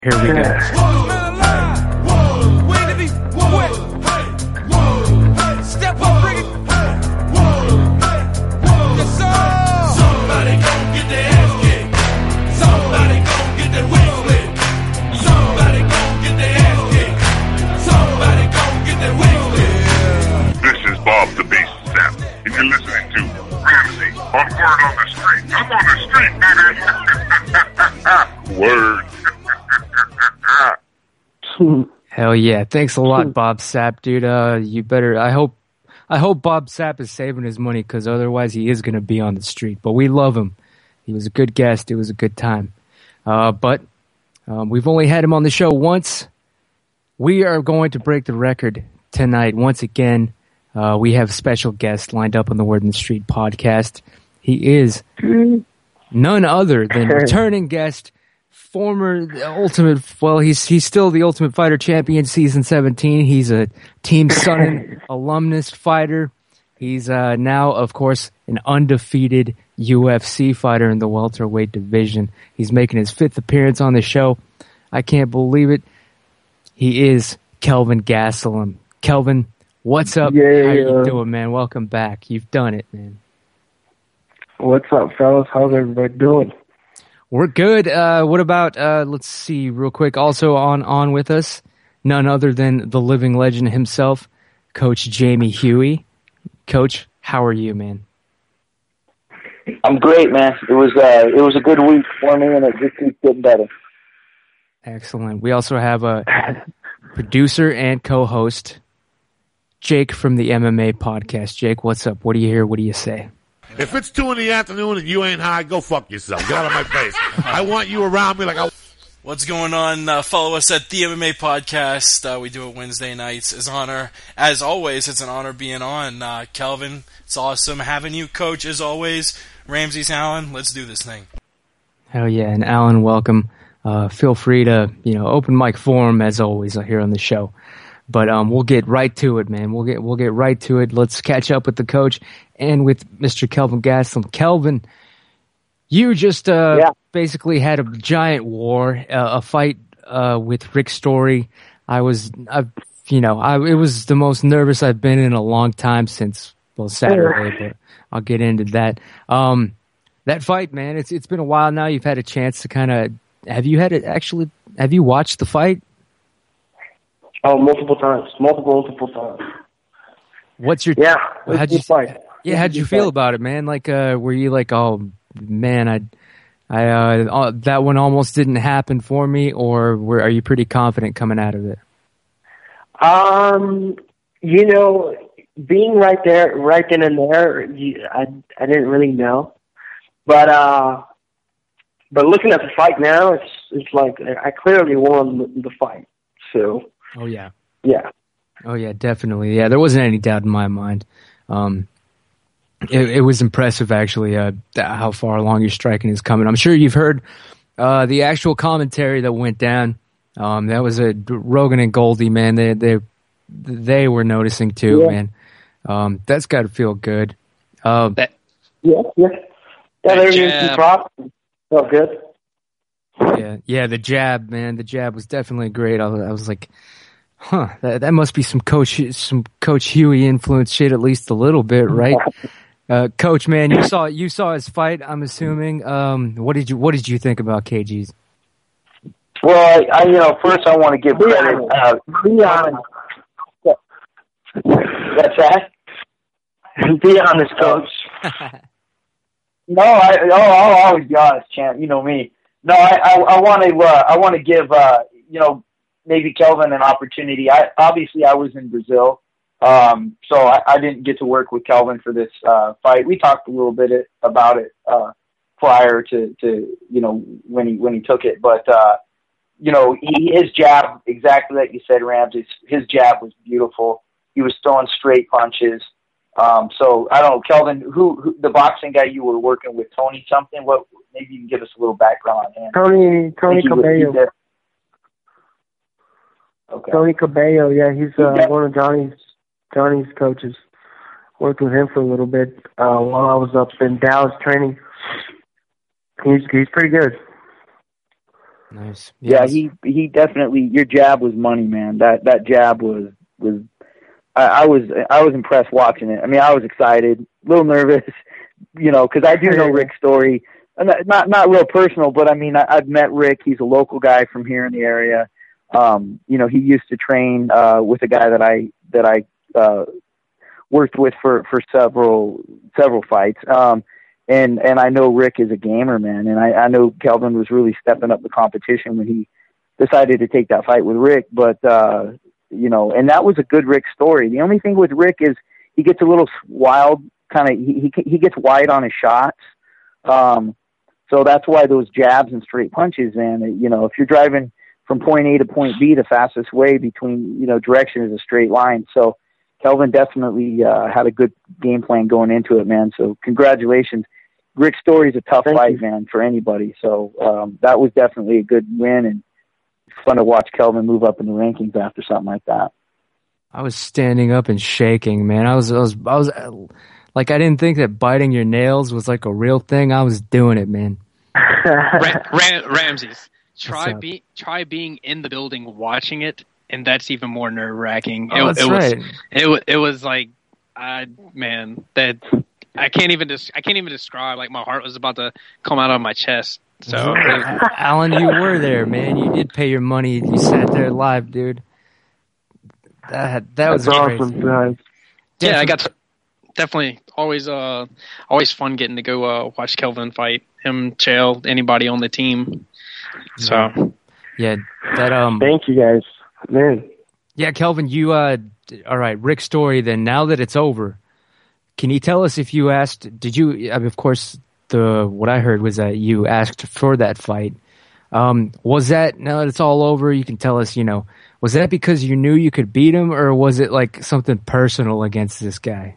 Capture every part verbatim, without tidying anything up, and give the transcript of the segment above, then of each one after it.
Here we go. Bob the Beast Sapp, and you're listening to Ramsey on Word on the Street. I'm on the street, baby. Word. Hell yeah! Thanks a lot, Bob Sapp, dude. Uh, you better. I hope. I hope Bob Sapp is saving his money, because otherwise he is going to be on the street. But we love him. He was a good guest. It was a good time. Uh, but um, we've only had him on the show once. We are going to break the record tonight once again. Uh, we have a special guest lined up on the Word in the Street podcast. He is none other than returning guest, former Ultimate, well, he's he's still the Ultimate Fighter champion, season seventeen. He's a Team Sonnen alumnus fighter. He's uh, now, of course, an undefeated U F C fighter in the welterweight division. He's making his fifth appearance on the show. I can't believe it. He is Kelvin Gastelum. Kelvin, what's up? Yeah, How yeah. you doing, man? Welcome back. You've done it, man. What's up, fellas? How's everybody doing? We're good. Uh, what about, uh, let's see real quick, also on, on with us, none other than the living legend himself, Coach Jamie Huey. Coach, how are you, man? I'm great, man. It was uh, it was a good week for me, and it just keeps getting better. Excellent. We also have a producer and co-host, Jake from the M M A podcast. Jake, what's up? What do you hear? What do you say? If it's two in the afternoon and you ain't high, go fuck yourself. Get out of my face. I want you around me like I... What's going on? Uh, follow us at the M M A podcast. Uh, we do it Wednesday nights. It's an honor. As always, it's an honor being on. Uh, Kelvin, it's awesome having you. Coach, as always. Ramsey's Alan. Let's do this thing. Hell yeah. And Alan, welcome. Uh, feel free to, you know, open mic forum as always here on the show. But um, we'll get right to it, man. We'll get we'll get right to it. Let's catch up with the coach and with Mister Kelvin Gastelum. Kelvin, you just uh, yeah. basically had a giant war, uh, a fight uh, with Rick Story. I was, I, you know, I, it was the most nervous I've been in a long time since well Saturday. But I'll get into that. Um, that fight, man. It's it's been a while now. You've had a chance to kind of. Have you had it actually? Have you watched the fight? Oh, multiple times, multiple, multiple times. What's your yeah? How'd you fight? Yeah, how'd you feel about it, man? Like, uh, were you like, oh man, I, I, uh, that one almost didn't happen for me, or were are you pretty confident coming out of it? Um, you know, being right there, right then and there, you, I I didn't really know, but uh, but looking at the fight now, it's it's like I clearly won the, the fight. So. Oh yeah. Yeah. Oh yeah, definitely. Yeah, there wasn't any doubt in my mind. Um, it, it was impressive actually, uh, how far along your striking is coming. I'm sure you've heard uh, the actual commentary that went down. Um, that was a Rogan and Goldie, man. They they they were noticing too, yeah. man. Um, that's got to feel good. Uh, that, yeah, yeah. Yeah, there you props. Felt good. Yeah, yeah. The jab, man. The jab was definitely great. I was, I was like. Huh, that, that must be some coach, some Coach Huey influence shit, at least a little bit, right? Uh, Coach, man, you saw you saw his fight. I'm assuming. Um, what did you What did you think about K G's? Well, I, I you know, first I want to give credit. Uh, be honest. What's that? Be honest, Coach. no, I oh, I'll always be honest, champ. You know me. No, I I, I want to uh, I want to give uh, you know. maybe Kelvin an opportunity. I obviously I was in Brazil, um, so I, I didn't get to work with Kelvin for this uh, fight. We talked a little bit it, about it uh, prior to, to you know when he when he took it, but uh, you know he, his jab, exactly like you said, Rams. His, his jab was beautiful. He was throwing straight punches. Um, so I don't know, Kelvin, who, who the boxing guy you were working with, Tony something. What maybe you can give us a little background on him. Tony Tony Cabello. Okay. Tony Cabello, yeah, he's uh, yeah. one of Johnny's Johnny's coaches. Worked with him for a little bit uh, while I was up in Dallas training. He's he's pretty good. Nice. Yeah, Yes. he he definitely. Your jab was money, man. That that jab was was. I, I was I was impressed watching it. I mean, I was excited, a little nervous, you know, because I do know Rick's story. Not, not not real personal, but I mean, I, I've met Rick. He's a local guy from here in the area. Um, you know, he used to train uh, with a guy that I that I uh, worked with for, for several several fights. Um, and and I know Rick is a gamer, man. And I, I know Kelvin was really stepping up the competition when he decided to take that fight with Rick. But uh, you know, and that was a good Rick story. The only thing with Rick is he gets a little wild, kind of he, he he gets wide on his shots. Um, so that's why those jabs and straight punches, man. You know, if you're driving from point A to point B, the fastest way between, you know, direction is a straight line. So Kelvin definitely uh, had a good game plan going into it, man. So congratulations. Rick's story is a tough Thank fight, you. man, for anybody. So um, that was definitely a good win, and it's fun to watch Kelvin move up in the rankings after something like that. I was standing up and shaking, man. I was, I was, I was uh, like, I didn't think that biting your nails was like a real thing. I was doing it, man. Ram- Ram- Ramses, try What's up? be try being in the building watching it, and that's even more nerve wracking. Oh, it, that's it was right. it was it was like, uh, man, that I can't even des- I can't even describe. Like my heart was about to come out of my chest. So Alan, you were there, man. You did pay your money. You sat there live, dude. That that was That's crazy. awesome, guys. yeah, I got to, definitely always uh always fun getting to go uh, watch Kelvin fight him, Chael, anybody on the team. So Yeah, that um. Thank you, guys. Man. Yeah, Kelvin, you uh. All right, Rick's story. Then now that it's over, can you tell us if you asked? Did you? I mean, of course, the what I heard was that you asked for that fight. Um, was that now that it's all over? You can tell us. You know, was that because you knew you could beat him, or was it like something personal against this guy?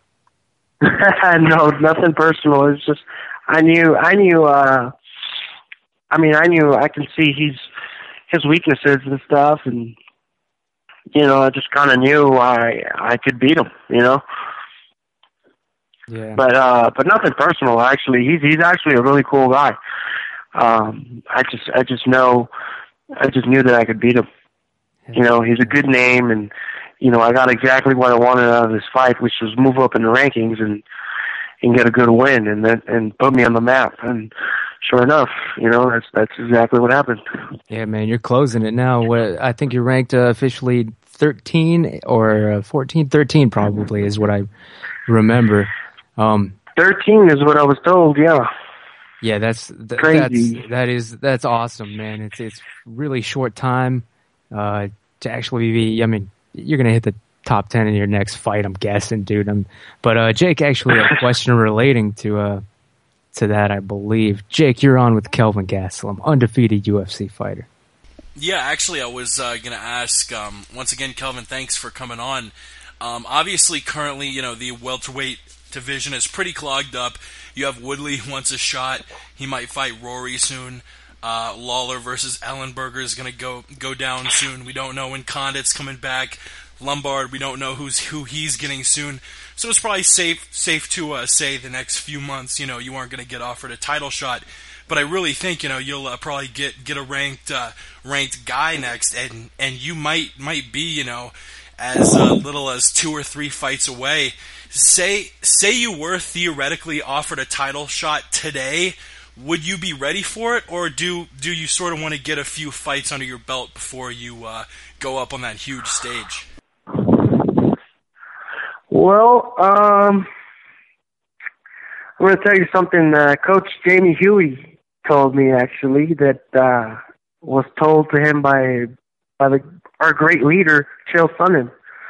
No, nothing personal. It's just I knew I knew uh I mean I knew I can see he's his weaknesses and stuff, and you know, I just kinda knew I I could beat him, you know. Yeah. But uh but nothing personal actually. He's he's actually a really cool guy. Um I just I just know I just knew that I could beat him. You know, he's a good name, and you know, I got exactly what I wanted out of this fight, which was move up in the rankings and and get a good win, and then and put me on the map. And sure enough, you know, that's that's exactly what happened. Yeah, man, you're closing it now. What I think you're ranked uh, officially thirteen or uh, fourteen, thirteen probably is what I remember. Um, Thirteen is what I was told. Yeah. yeah, that's th- Crazy. that's that is that's awesome, man. It's it's really short time uh, to actually be. I mean, you're gonna hit the top ten in your next fight, I'm guessing, dude. I'm, but uh, Jake actually had a question relating to uh, to that, I believe. Jake, you're on with Kelvin Gastelum, undefeated U F C fighter. Yeah, actually, I was uh, going to ask, um, once again, Kelvin, thanks for coming on. Um, obviously, currently, you know, the welterweight division is pretty clogged up. You have Woodley wants a shot. He might fight Rory soon. Uh, Lawler versus Ellenberger is going to go go down soon. We don't know when Condit's coming back. Lombard, we don't know who's who he's getting soon. So it's probably safe safe to uh, say the next few months, you know, you aren't going to get offered a title shot. But I really think, you know, you'll uh, probably get get a ranked uh, ranked guy next, and and you might might be, you know, as uh, little as two or three fights away. Say say you were theoretically offered a title shot today, would you be ready for it, or do do you sort of want to get a few fights under your belt before you uh, go up on that huge stage? Well, um, I'm going to tell you something. Uh, Coach Jamie Huey told me actually that uh, was told to him by by the, our great leader, Chael Sonnen.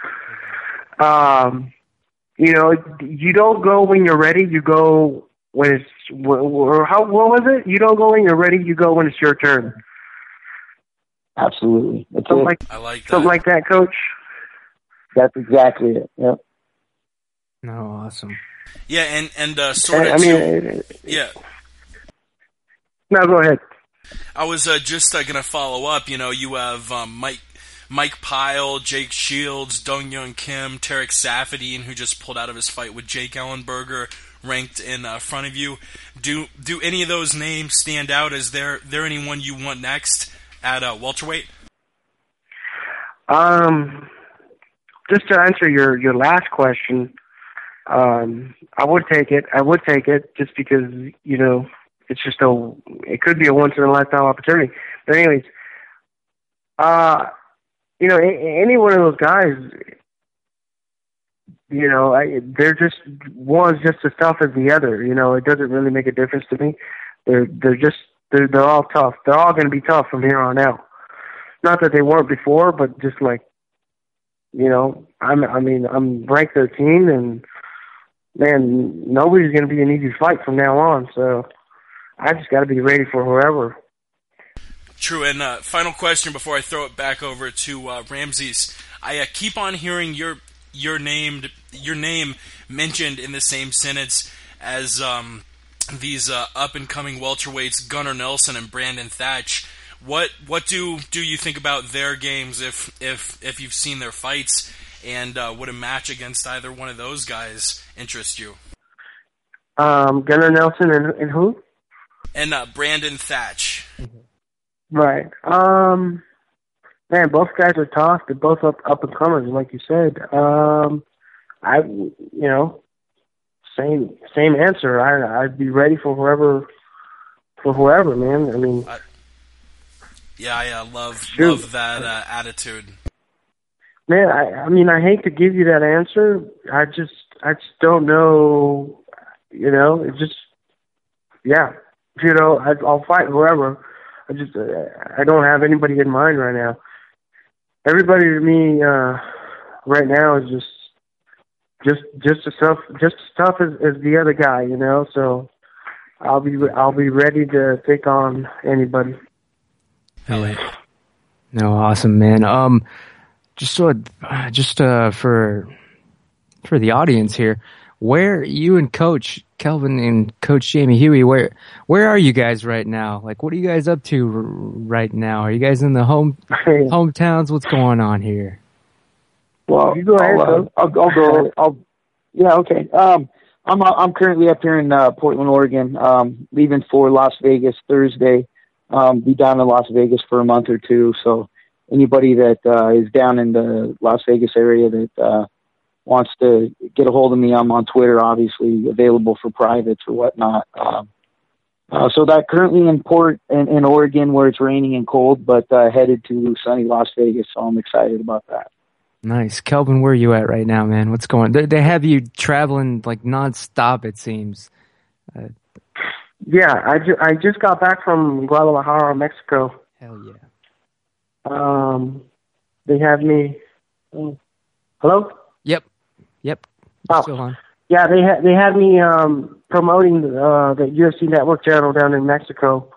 Um, you know, you don't go when you're ready. You go when it's or how what was it? You don't go when you're ready. You go when it's your turn. Absolutely. That's Something it. like I like that. something like that, Coach. That's exactly it. Yep. No, awesome. Yeah, and and uh, sort I, of I too, mean, yeah. no, go ahead. I was uh, just uh, going to follow up. You know, you have um, Mike Mike Pyle, Jake Shields, Dong Young Kim, Tarek Safadine, who just pulled out of his fight with Jake Ellenberger, ranked in uh, front of you. Do do any of those names stand out? Is there there anyone you want next at uh, welterweight? Um, just to answer your, your last question, um, I would take it. I would take it just because, you know, it's just a, it could be a once in a lifetime opportunity. But anyways, uh, you know, a, any one of those guys, you know, I, they're just, one's just as tough as the other. You know, it doesn't really make a difference to me. They're, they're just, they're, they're all tough. They're all going to be tough from here on out. Not that they weren't before, but just like, you know, I'm, I mean, I'm ranked thirteen, and man, nobody's going to be an easy fight from now on. So I just got to be ready for whoever. True. And uh, final question before I throw it back over to uh, Ramses. I uh, keep on hearing your your named your name mentioned in the same sentence as um, these uh, up and coming welterweights, Gunnar Nelson and Brandon Thatch. What what do do you think about their games if if if you've seen their fights, and uh, would a match against either one of those guys interest you? Um, Gunnar Nelson and, and who? And uh, Brandon Thatch. Right. Um, man, both guys are tough. They're both up up and comers, like you said. Um, I you know, same same answer. I I'd be ready for whoever for whoever, man. I mean. I, Yeah, I uh, love Shoot. love that uh, attitude. Man, I, I mean, I hate to give you that answer. I just, I just don't know. You know, it just, yeah. You know, I, I'll fight whoever. I just, uh, I don't have anybody in mind right now. Everybody to me uh, right now is just, just, just as tough, just as tough as, as the other guy. You know, so I'll be, I'll be ready to take on anybody. Yeah. No, awesome, man. Um, just so, just uh, for for the audience here, where you and Coach Kelvin and Coach Jamie Huey, where where are you guys right now? Like, what are you guys up to r- right now? Are you guys in the home hometowns? What's going on here? Well, You go ahead, I'll, uh, Coach. I'll, I'll go. I'll, yeah, okay. Um, I'm I'm currently up here in uh, Portland, Oregon. Um, leaving for Las Vegas Thursday. Um, be down in Las Vegas for a month or two. So anybody that uh, is down in the Las Vegas area that uh, wants to get a hold of me, I'm on Twitter, obviously available for privates or whatnot. Um, uh, so that currently in Port in, in Oregon, where it's raining and cold, but uh, headed to sunny Las Vegas. So I'm excited about that. Nice. Kelvin, where are you at right now, man? What's going on? They, they have you traveling like nonstop, it seems. Uh, Yeah, I, ju- I just got back from Guadalajara, Mexico. hell yeah. Um, they had me. Oh, hello. Yep. Yep. Oh. Still on. Yeah, they had they had me um, promoting uh, the U F C Network channel down in Mexico.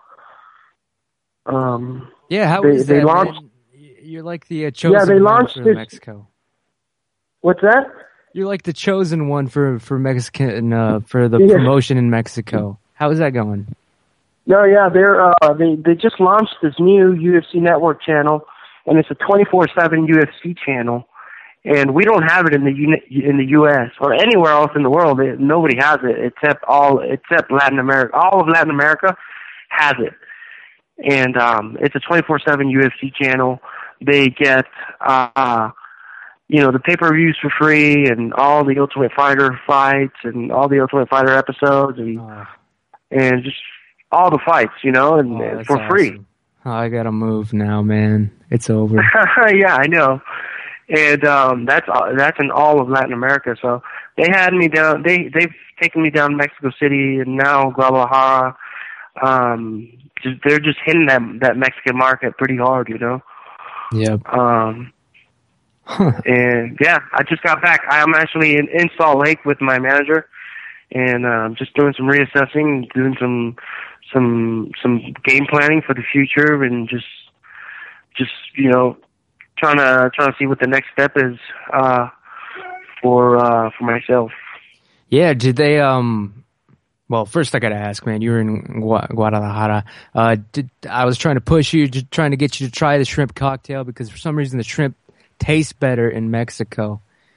Um, Yeah, how they, is they that, launched. man? You're like the uh, chosen Yeah, they one launched for this- Mexico. What's that? You're like the chosen one for for Mexican uh, for the Yeah. promotion in Mexico. How is that going? No, yeah, they're uh, they they just launched this new U F C Network channel, and it's a twenty-four seven U F C channel, and we don't have it in the uni- in the U S or anywhere else in the world. It, nobody has it except all except Latin America. All of Latin America has it, and um, it's a twenty-four seven U F C channel. They get uh, you know the pay-per-views for free, and all the Ultimate Fighter fights, and all the Ultimate Fighter episodes, and Oh, and just all the fights, you know, and oh, uh, that's for free. awesome. Oh, I gotta move now, man. It's over. Yeah, I know. And um, that's uh, that's in all of Latin America. So they had me down. They they've taken me down to Mexico City and now Guadalajara. Um, just, they're just hitting that that Mexican market pretty hard, you know. Yep. Um, Huh. and yeah, I just got back. I'm actually in, in Salt Lake with my manager, and um, just doing some reassessing, doing some some some game planning for the future, and just just you know trying to trying to see what the next step is uh, for uh, for myself. Yeah. Did they? Um. Well, first I gotta ask, man. You were in Gua- Guadalajara. Uh, did I was trying to push you, just trying to get you to try the shrimp cocktail because for some reason the shrimp tastes better in Mexico.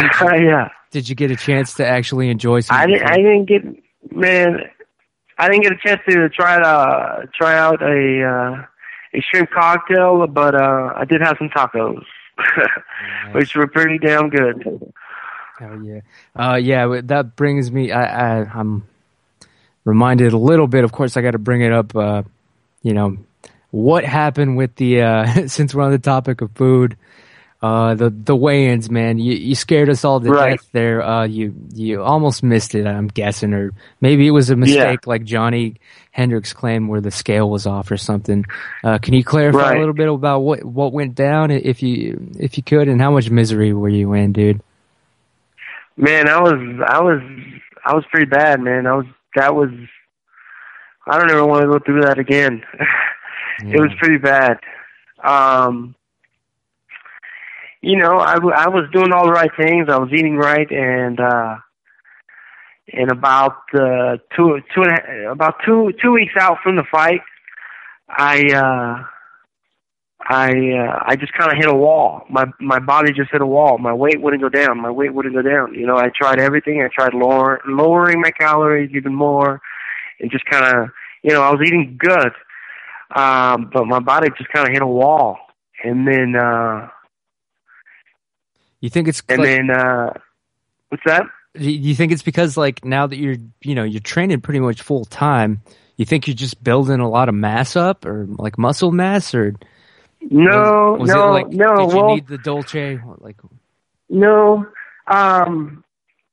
did you, yeah. did you get a chance to actually enjoy some? I didn't. I didn't get. Man, I didn't get a chance to try it, uh, try out a uh, a shrimp cocktail, but uh, I did have some tacos, Nice. which were pretty damn good. Hell yeah. Uh, yeah, but that brings me, I, I, I'm reminded a little bit, of course I got to bring it up, uh, you know, what happened with the, uh, since we're on the topic of food, uh, the, the weigh-ins, man, you, you scared us all to Right. death there. Uh, you, you almost missed it, I'm guessing, or maybe it was a mistake like Johnny Hendricks claimed where the scale was off or something. Uh, can you clarify Right. a little bit about what, what went down if you, if you could, and how much misery were you in, dude? Man, I was, I was, I was pretty bad, man. I was, that was, I don't ever want to go through that again. Yeah. It was pretty bad. Um, you know, I, w- I was doing all the right things. I was eating right, and uh, and about uh, two, two and a, about two, two weeks out from the fight, I, uh, I, uh, I just kind of hit a wall. My my body just hit a wall. My weight wouldn't go down. My weight wouldn't go down. You know, I tried everything. I tried lower, lowering my calories even more, and just kind of, you know, I was eating good, um, but my body just kind of hit a wall. And then, uh, You think it's and like, then, uh, what's that? do you think it's because like now that you're, you know, you're training pretty much full time, you think you're just building a lot of mass up or like muscle mass, or No, was, was no, it like, no. did you well, need the Dolce? Like, no. Um,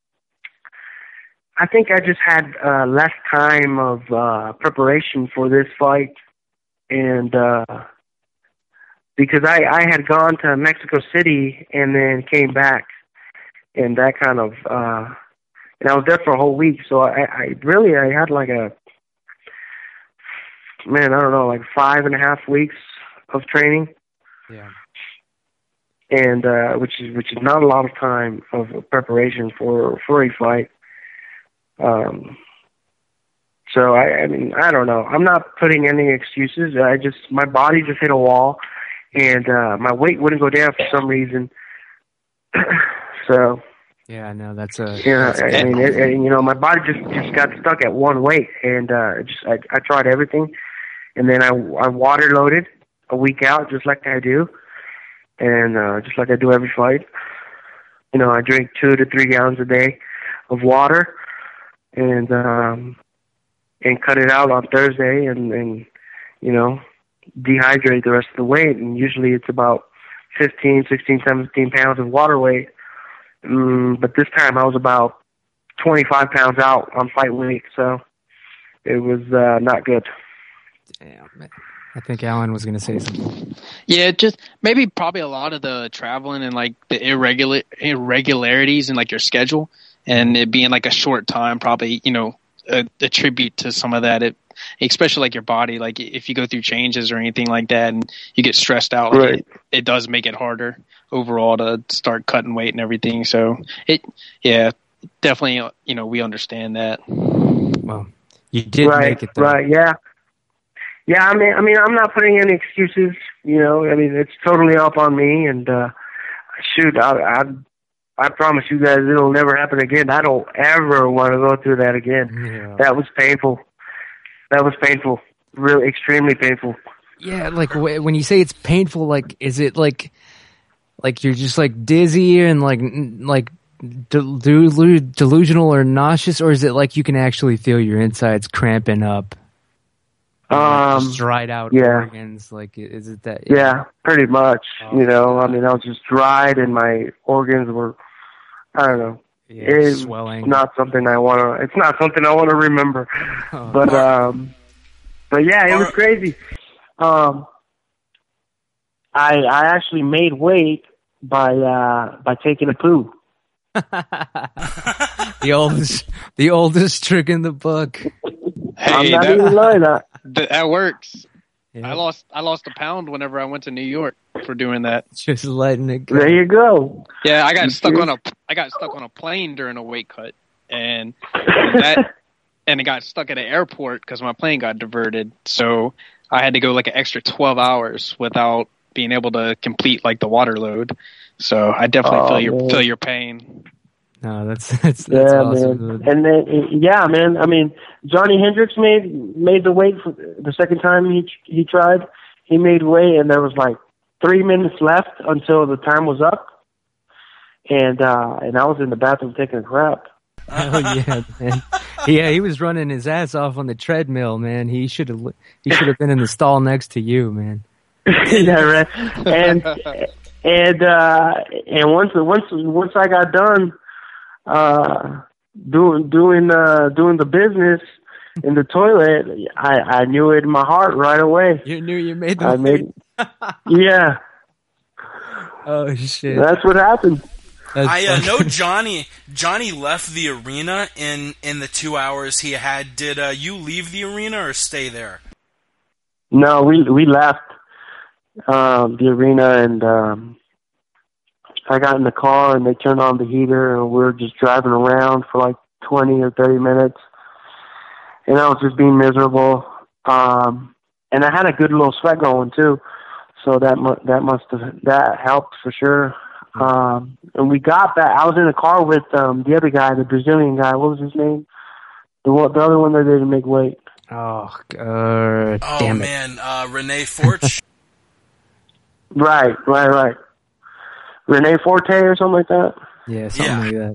I think I just had uh, less time of uh, preparation for this fight, and uh, because I, I had gone to Mexico City and then came back, and that kind of, uh, and I was there for a whole week. So I, I really I had like a, man, I don't know, like five and a half weeks of training. yeah, And uh, which is which is not a lot of time of preparation for for a fight. Um, so I, I mean, I don't know. I'm not putting any excuses. I just my body just hit a wall, and uh, my weight wouldn't go down for some reason. So yeah, no, that's a, yeah, that's I, I mean, it, it, you know, my body just just got stuck at one weight, and uh, just I, I tried everything, and then I I water loaded a week out just like I do. And uh, just like I do every fight, you know, I drink two to three gallons a day of water, and um, and cut it out on Thursday, and, and you know, dehydrate the rest of the weight. And usually it's about fifteen, sixteen, seventeen pounds of water weight. Mm, but this time I was about twenty-five pounds out on fight week, so it was uh, not good. damn, man. I think Alan was going to say something. Yeah, just maybe probably a lot of the traveling and like the irregular irregularities in like your schedule, and it being like a short time probably, you know, a, attribute to some of that. It, especially like your body, like if you go through changes or anything like that, and you get stressed out, like Right. it, it does make it harder overall to start cutting weight and everything. So it, yeah, definitely, you know, we understand that. Well, you did right, make it though. right, yeah. Yeah, I mean, I mean, I'm not putting any excuses. You know, I mean, it's totally up on me. And uh, shoot, I, I, I promise you guys, it'll never happen again. I don't ever want to go through that again. Yeah. That was painful. That was painful. Really, extremely painful. Yeah, like wh- when you say it's painful, like is it like, like you're just like dizzy and like n- like del- delu- delusional or nauseous, or is it like you can actually feel your insides cramping up? Like Um, just dried out yeah. organs, like is it that? Yeah, pretty much. Oh, You know, I mean, I was just dried, and my organs were, I don't know. yeah, It's swelling. not something I want to. It's not something I want to remember. Oh. But um, but yeah, it was crazy. Um, I I actually made weight by uh by taking a poo. the oldest, the oldest trick in the book. I'm Hey, not that, even lying. I, that, that works. Yeah, I lost I lost a pound whenever I went to New York for doing that. just letting it go. there you go. Yeah, I got You stuck see? on a I got stuck on a plane during a weight cut, and that and it got stuck at an airport because my plane got diverted. So I had to go like an extra twelve hours without being able to complete like the water load. So I definitely Oh, feel your man. feel your pain. No, that's that's, that's Yeah, awesome. man. dude. And then, yeah, man. I mean, Johnny Hendricks made made the weight for the second time he he tried. He made weight, and there was like three minutes left until the time was up, and uh, and I was in the bathroom taking a crap. Oh yeah, man. Yeah, he was running his ass off on the treadmill, man. He should have he should have been in the stall next to you, man. Yeah, right. And and uh, and once once once I got done uh, doing doing uh, doing the business in the toilet, I I knew it in my heart right away. You knew you made the I weight. made yeah. Oh shit. That's what happened. That's I uh, funny. know Johnny. Johnny left the arena in, in the two hours he had. Did uh, you leave the arena or stay there? No, we we left um, the arena, and um, I got in the car, and they turned on the heater, and we were just driving around for like twenty or thirty minutes, and I was just being miserable. Um, and I had a good little sweat going too, so that mu- that must have that helped for sure. Um, and we got back. I was in the car with um, the other guy, the Brazilian guy. What was his name? The one, the other one that didn't make weight. Oh god, Oh damn it. man, uh, Renee Forch. Right, right, right. Renee Forte or something like that. Yeah, something Yeah. like that.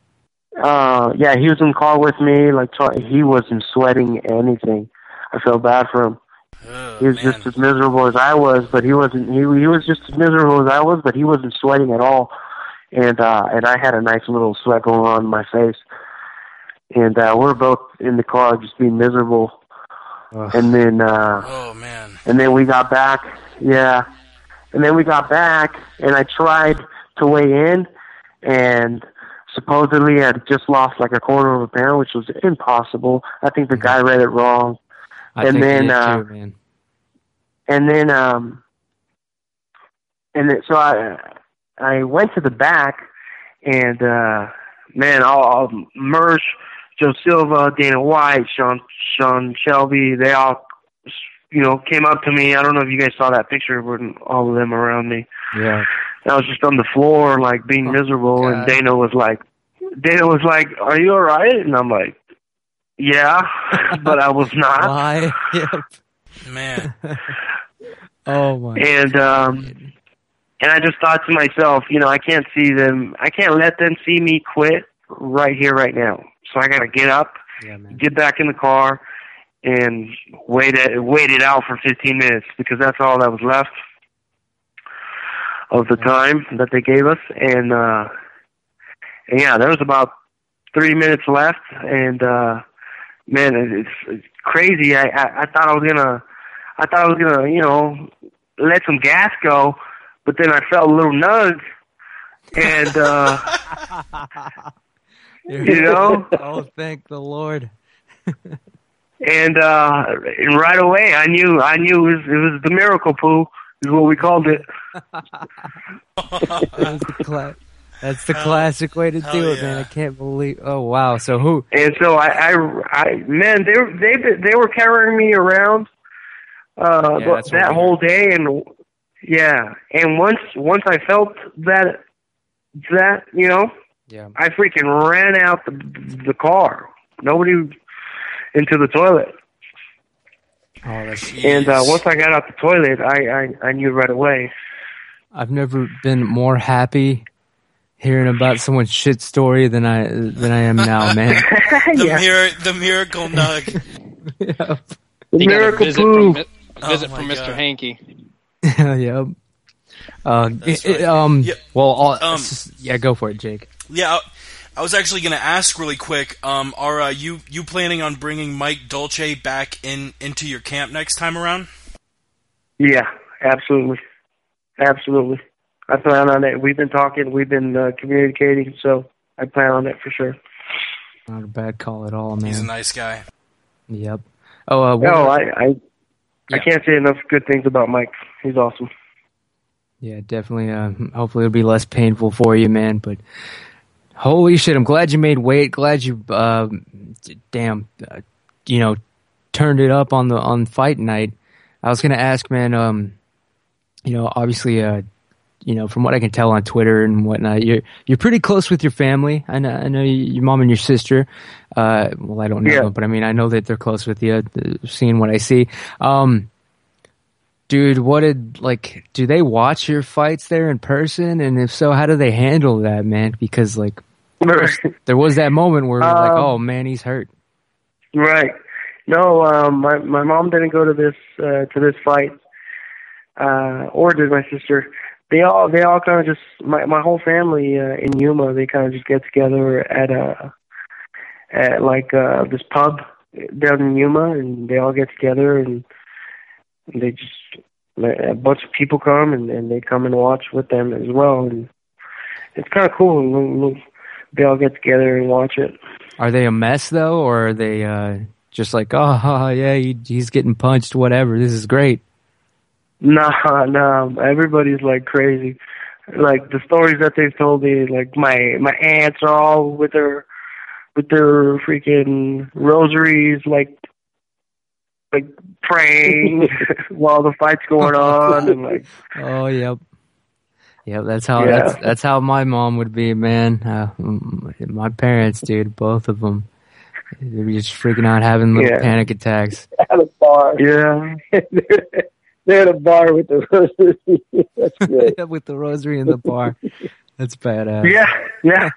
Uh, yeah, he was in the car with me. Like try, he wasn't sweating anything. I felt bad for him. Oh, He was man. just as miserable as I was, but he wasn't. He he was just as miserable as I was, but he wasn't sweating at all. And uh, and I had a nice little sweat going on in my face. And uh, we're both in the car just being miserable. Ugh. And then uh, Oh man. and then we got back. Yeah. And then we got back, and I tried to weigh in, and supposedly I'd just lost like a quarter of a pound, which was impossible. I think the guy read it wrong. I and think then, he did uh, too, man. And then, um, and then, so I, I went to the back, and uh, man, all, all Mersh, Joe Silva, Dana White, Sean, Sean Shelby, they all, you know, came up to me. I don't know if you guys saw that picture with all of them around me. Yeah. I was just on the floor, like being Oh, miserable, God. and Dana was like, Dana was like, "Are you all right?" And I'm like, "Yeah," but I was not. Why? Yep. Man. Oh my. And um, and I just thought to myself, you know, I can't see them. I can't let them see me quit right here, right now. So I got to get up, Yeah, man. get back in the car, and wait it wait it out for fifteen minutes because that's all that was left of the time that they gave us. And uh, and yeah, there was about three minutes left, and uh, man, it's, it's crazy. I, I I thought I was gonna, I thought I was gonna, you know, let some gas go, but then I felt a little nudge, and uh, you know, Oh, thank the Lord. and uh, and right away I knew I knew it was, it was the miracle poo is what we called it. That's the, cla- that's the classic way to hell do it, man. yeah. I can't believe. Oh wow. So who? And so I, I, I man, they were- they they were carrying me around uh, Yeah, th- that's what that we whole day, and yeah, and once once I felt that that you know, Yeah. I freaking ran out the the car. Nobody into the toilet, Oh, that's. and uh, Jeez. once I got out the toilet, I, I I knew right away. I've never been more happy hearing about someone's shit story than I than I am now, man. The, Yeah. mir- the miracle nug. Yep. The You got a miracle visit poo. from, Mi- a Oh visit my from Mister God. Hankey. Yep. Uh, That's it- it, right. um. Yeah. Well, all, Um, yeah. Go for it, Jake. Yeah, I, I was actually going to ask really quick. Um, are uh, you you planning on bringing Mike Dolce back in into your camp next time around? Yeah, absolutely, absolutely. I plan on it. We've been talking. We've been uh, communicating. So I plan on it for sure. Not a bad call at all, man. He's a nice guy. Yep. Oh, uh, one No, more- I I, Yeah. I can't say enough good things about Mike. He's awesome. yeah, definitely. Uh, hopefully, it'll be less painful for you, man. But holy shit, I'm glad you made weight. Glad you, uh, damn, uh, you know, turned it up on the on fight night. I was gonna ask, man. Um, you know, obviously, uh, you know, from what I can tell on Twitter and whatnot, you're you're pretty close with your family. I know, I know your mom and your sister. Uh, well, I don't know, Yeah. but I mean, I know that they're close with you. uh, Seeing what I see, um, dude, what did like? Do they watch your fights there in person? And if so, how do they handle that, man? Because like, there was that moment where we're like, Um, oh man, he's hurt. Right. No, um, my my mom didn't go to this uh, to this fight, uh, or did my sister. They all they all kind of just my my whole family uh, in Yuma. They kind of just get together at a at like uh, this pub down in Yuma, and they all get together and they just a bunch of people come and, and they come and watch with them as well, and it's kind of cool. And they all get together and watch it. Are they a mess though, or are they uh, just like, oh yeah, he, he's getting punched, whatever. This is great. Nah, nah. Everybody's like crazy. Like the stories that they've told me, like my my aunts are all with their with their freaking rosaries, like like praying while the fight's going on, and like Oh yep, yep. That's how Yeah. that's that's how my mom would be, man. Uh, m- my parents, dude, both of them, they were just freaking out, having little Yeah. panic attacks. At a bar. yeah, They're at a bar with the rosary. That's good. With the rosary in the bar. That's badass. yeah, yeah.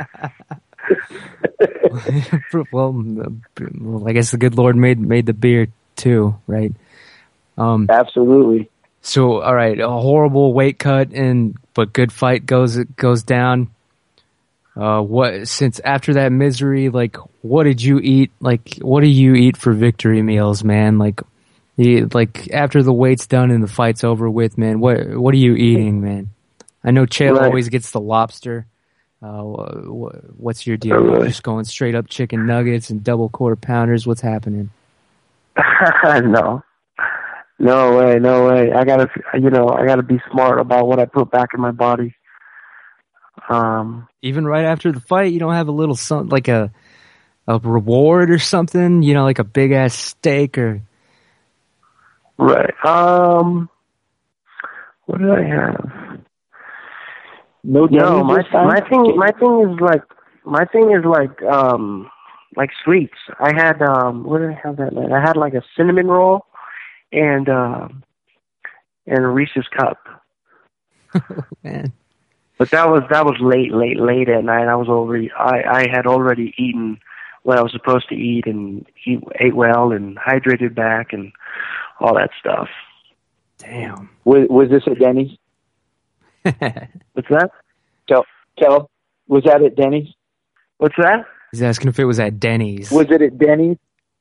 well, m- well, I guess the good Lord made made the beer too, right? Um. Absolutely. So, all right, a horrible weight cut, and but good fight goes goes down. Uh, what since after that misery, like, what did you eat? Like, what do you eat for victory meals, man? Like, the like after the weight's done and the fight's over with, man. What what are you eating, man? I know Chael Right. always gets the lobster. Uh, wh- what's your deal? Oh, really? Just going straight up chicken nuggets and double quarter pounders. What's happening? no, no way, no way. I gotta, you know, I gotta be smart about what I put back in my body. Um, Even right after the fight, you don't have a little some like a a reward or something, you know, like a big ass steak or right. Um, what did I have? No, No, Denny's my this time? my thing, my thing is like, my thing is like, um, like sweets. I had, um, what did I have that night? I had like a cinnamon roll, and um, and a Reese's cup. man. But that was that was late, late, late at night. I was already, I I had already eaten what I was supposed to eat and eat, ate well and hydrated back and all that stuff. Damn. Was, was this at Denny's? What's that? Kel, Kel, was that at Denny's? What's that? He's asking if it was at Denny's. Was it at Denny's?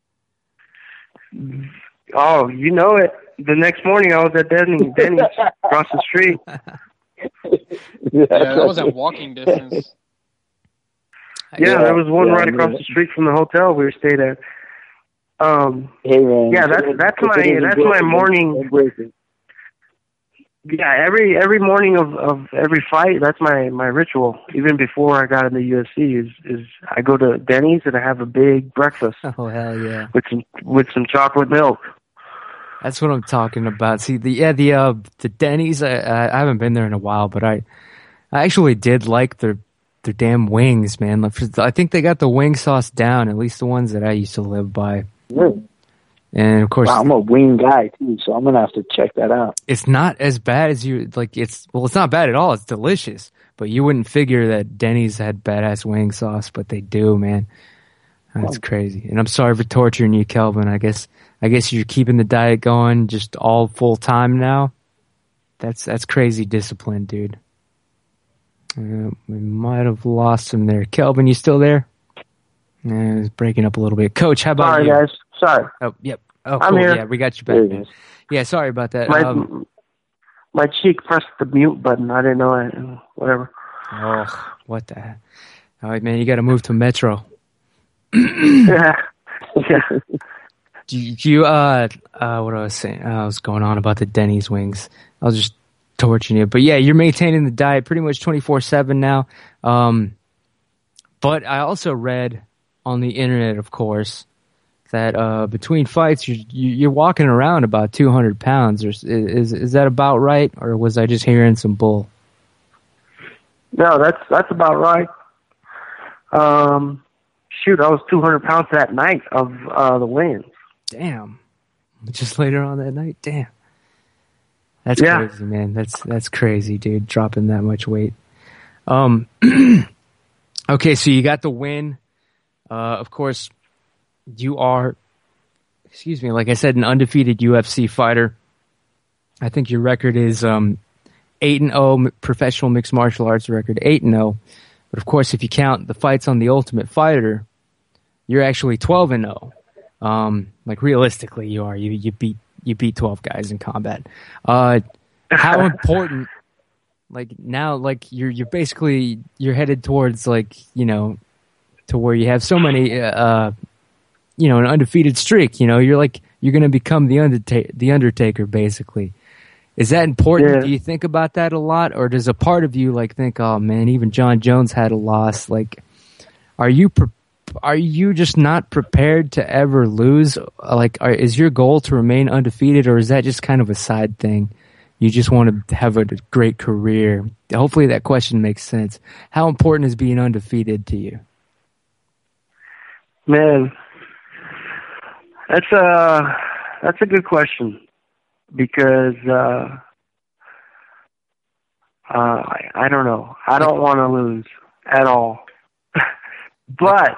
Oh, you know it. The next morning I was at Denny's, Denny's across the street. Yeah, that was at walking distance. Yeah, Yeah, there was one yeah, right I across knew the it. street from the hotel we stayed at. Um, Hey man. Yeah, that's- that's If it my- isn't that's broken, my morning- embrace it. yeah, every every morning of, of every fight, that's my, my ritual. Even before I got into U F C, is is I go to Denny's and I have a big breakfast Oh hell yeah. with some with some chocolate milk. That's what I'm talking about. See the yeah the uh the Denny's. I I haven't been there in a while, but I I actually did like their their damn wings, man. Like, I think they got the wing sauce down. At least the ones that I used to live by. Really? And of course, Wow, I'm a wing guy too, so I'm gonna have to check that out. it's not as bad as you like. It's well, it's not bad at all. It's delicious, but you wouldn't figure that Denny's had badass wing sauce, but they do, man. That's crazy. And I'm sorry for torturing you, Kelvin. I guess I guess you're keeping the diet going just all full time now. That's that's crazy discipline, dude. Uh, we might have lost him there. Kelvin, you still there? Uh, it's breaking up a little bit. Coach, how about Sorry, you? guys. Sorry. Oh, yep. Oh, I'm cool. here. Yeah, we got you There back, it man. is. Yeah, sorry about that. My Um, my cheek pressed the mute button. I didn't know it. Whatever. oh, what the heck? All right, man, you got to move to Metro. yeah. Yeah. Do you, do you uh, uh, what I was saying, uh, I was going on about the Denny's wings. I was just torturing you. But yeah, you're maintaining the diet pretty much twenty-four seven now. Um, but I also read on the internet, of course, that uh, between fights you're, you're walking around about two hundred pounds. Or is is that about right, or was I just hearing some bull? No, that's that's about right. Um, shoot, I was two hundred pounds that night of uh, the wins. Damn. Just later on that night? Damn. That's yeah. crazy, man. That's that's crazy, dude, dropping that much weight. Um, okay, so you got the win. Uh, of course, you are, excuse me, like I said, an undefeated U F C fighter. I think your record is um, eight and oh, professional mixed martial arts record, eight and oh. But of course, if you count the fights on the Ultimate Fighter, you're actually twelve and oh. Um, like realistically, you are. You you beat you beat twelve guys in combat. Uh, how important? Like now, like you're you're basically you're headed towards like you know, to where you have so many, uh, you know, an undefeated streak. You know, you're like you're gonna become the Undertaker, the Undertaker, basically. Is that important? Yeah. Do you think about that a lot, or does a part of you like think, oh man, even John Jones had a loss? Like, are you pre- are you just not prepared to ever lose? Like, are, is your goal to remain undefeated, or is that just kind of a side thing? You just want to have a great career. Hopefully, that question makes sense. How important is being undefeated to you? Man, that's a that's a good question. Because uh, uh, I, I don't know. I don't want to lose at all. But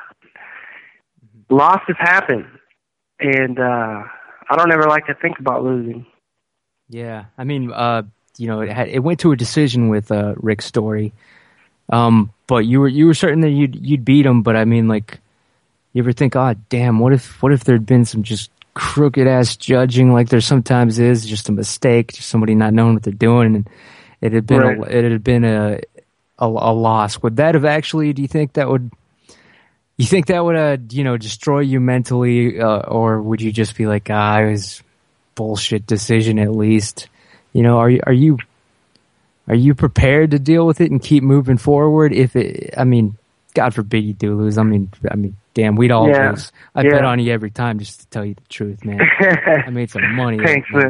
losses happen, and uh, I don't ever like to think about losing. Yeah, I mean, uh, you know, it, had, it went to a decision with uh, Rick Story, um, but you were you were certain that you'd you'd beat him. But I mean, like, you ever think, oh, damn, what if what if there'd been some just crooked ass judging, like there sometimes is, just a mistake, just somebody not knowing what they're doing, and it had been right. a, it had been a, a a loss. Would that have actually? Do you think that would? You think that would uh you know destroy you mentally, uh, or would you just be like, ah, it was bullshit decision at least? You know, are you are you are you prepared to deal with it and keep moving forward? If it, I mean, God forbid you do lose. I mean, I mean. Damn, we'd all yeah. lose. I yeah. bet on you every time, just to tell you the truth, man. I made some money. Thanks, man.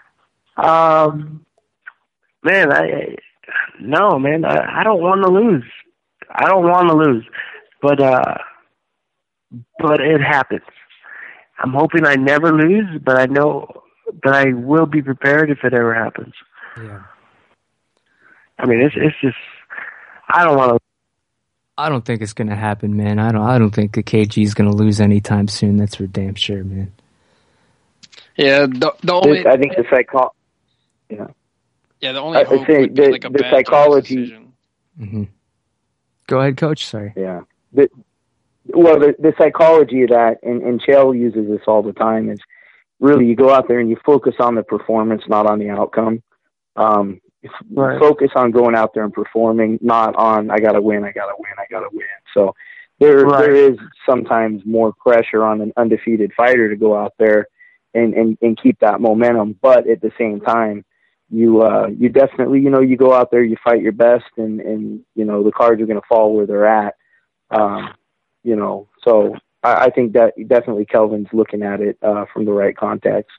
Um, man, I no, man, I, I don't want to lose. I don't want to lose, but uh, but it happens. I'm hoping I never lose, but I know that I will be prepared if it ever happens. Yeah. I mean, it's it's just I don't want to. I don't think it's gonna happen, man. I don't. I don't think the K G is gonna lose anytime soon. That's for damn sure, man. Yeah, the, the only I think the psycho. Yeah. Yeah, the only I, hope say would be the, like a the bad psychology. Mm-hmm. Go ahead, Coach. Sorry. Yeah. The, well, the, the psychology of that, and, and Chael uses this all the time, is really you go out there and you focus on the performance, not on the outcome. Um, right. Focus on going out there and performing, not on I gotta win, I gotta win, I gotta win. So there right. there is sometimes more pressure on an undefeated fighter to go out there and, and, and keep that momentum, but at the same time, you uh, you definitely you know you go out there, you fight your best, and, and you know the cards are going to fall where they're at. Um, you know, so I, I think that definitely Kelvin's looking at it uh, from the right context.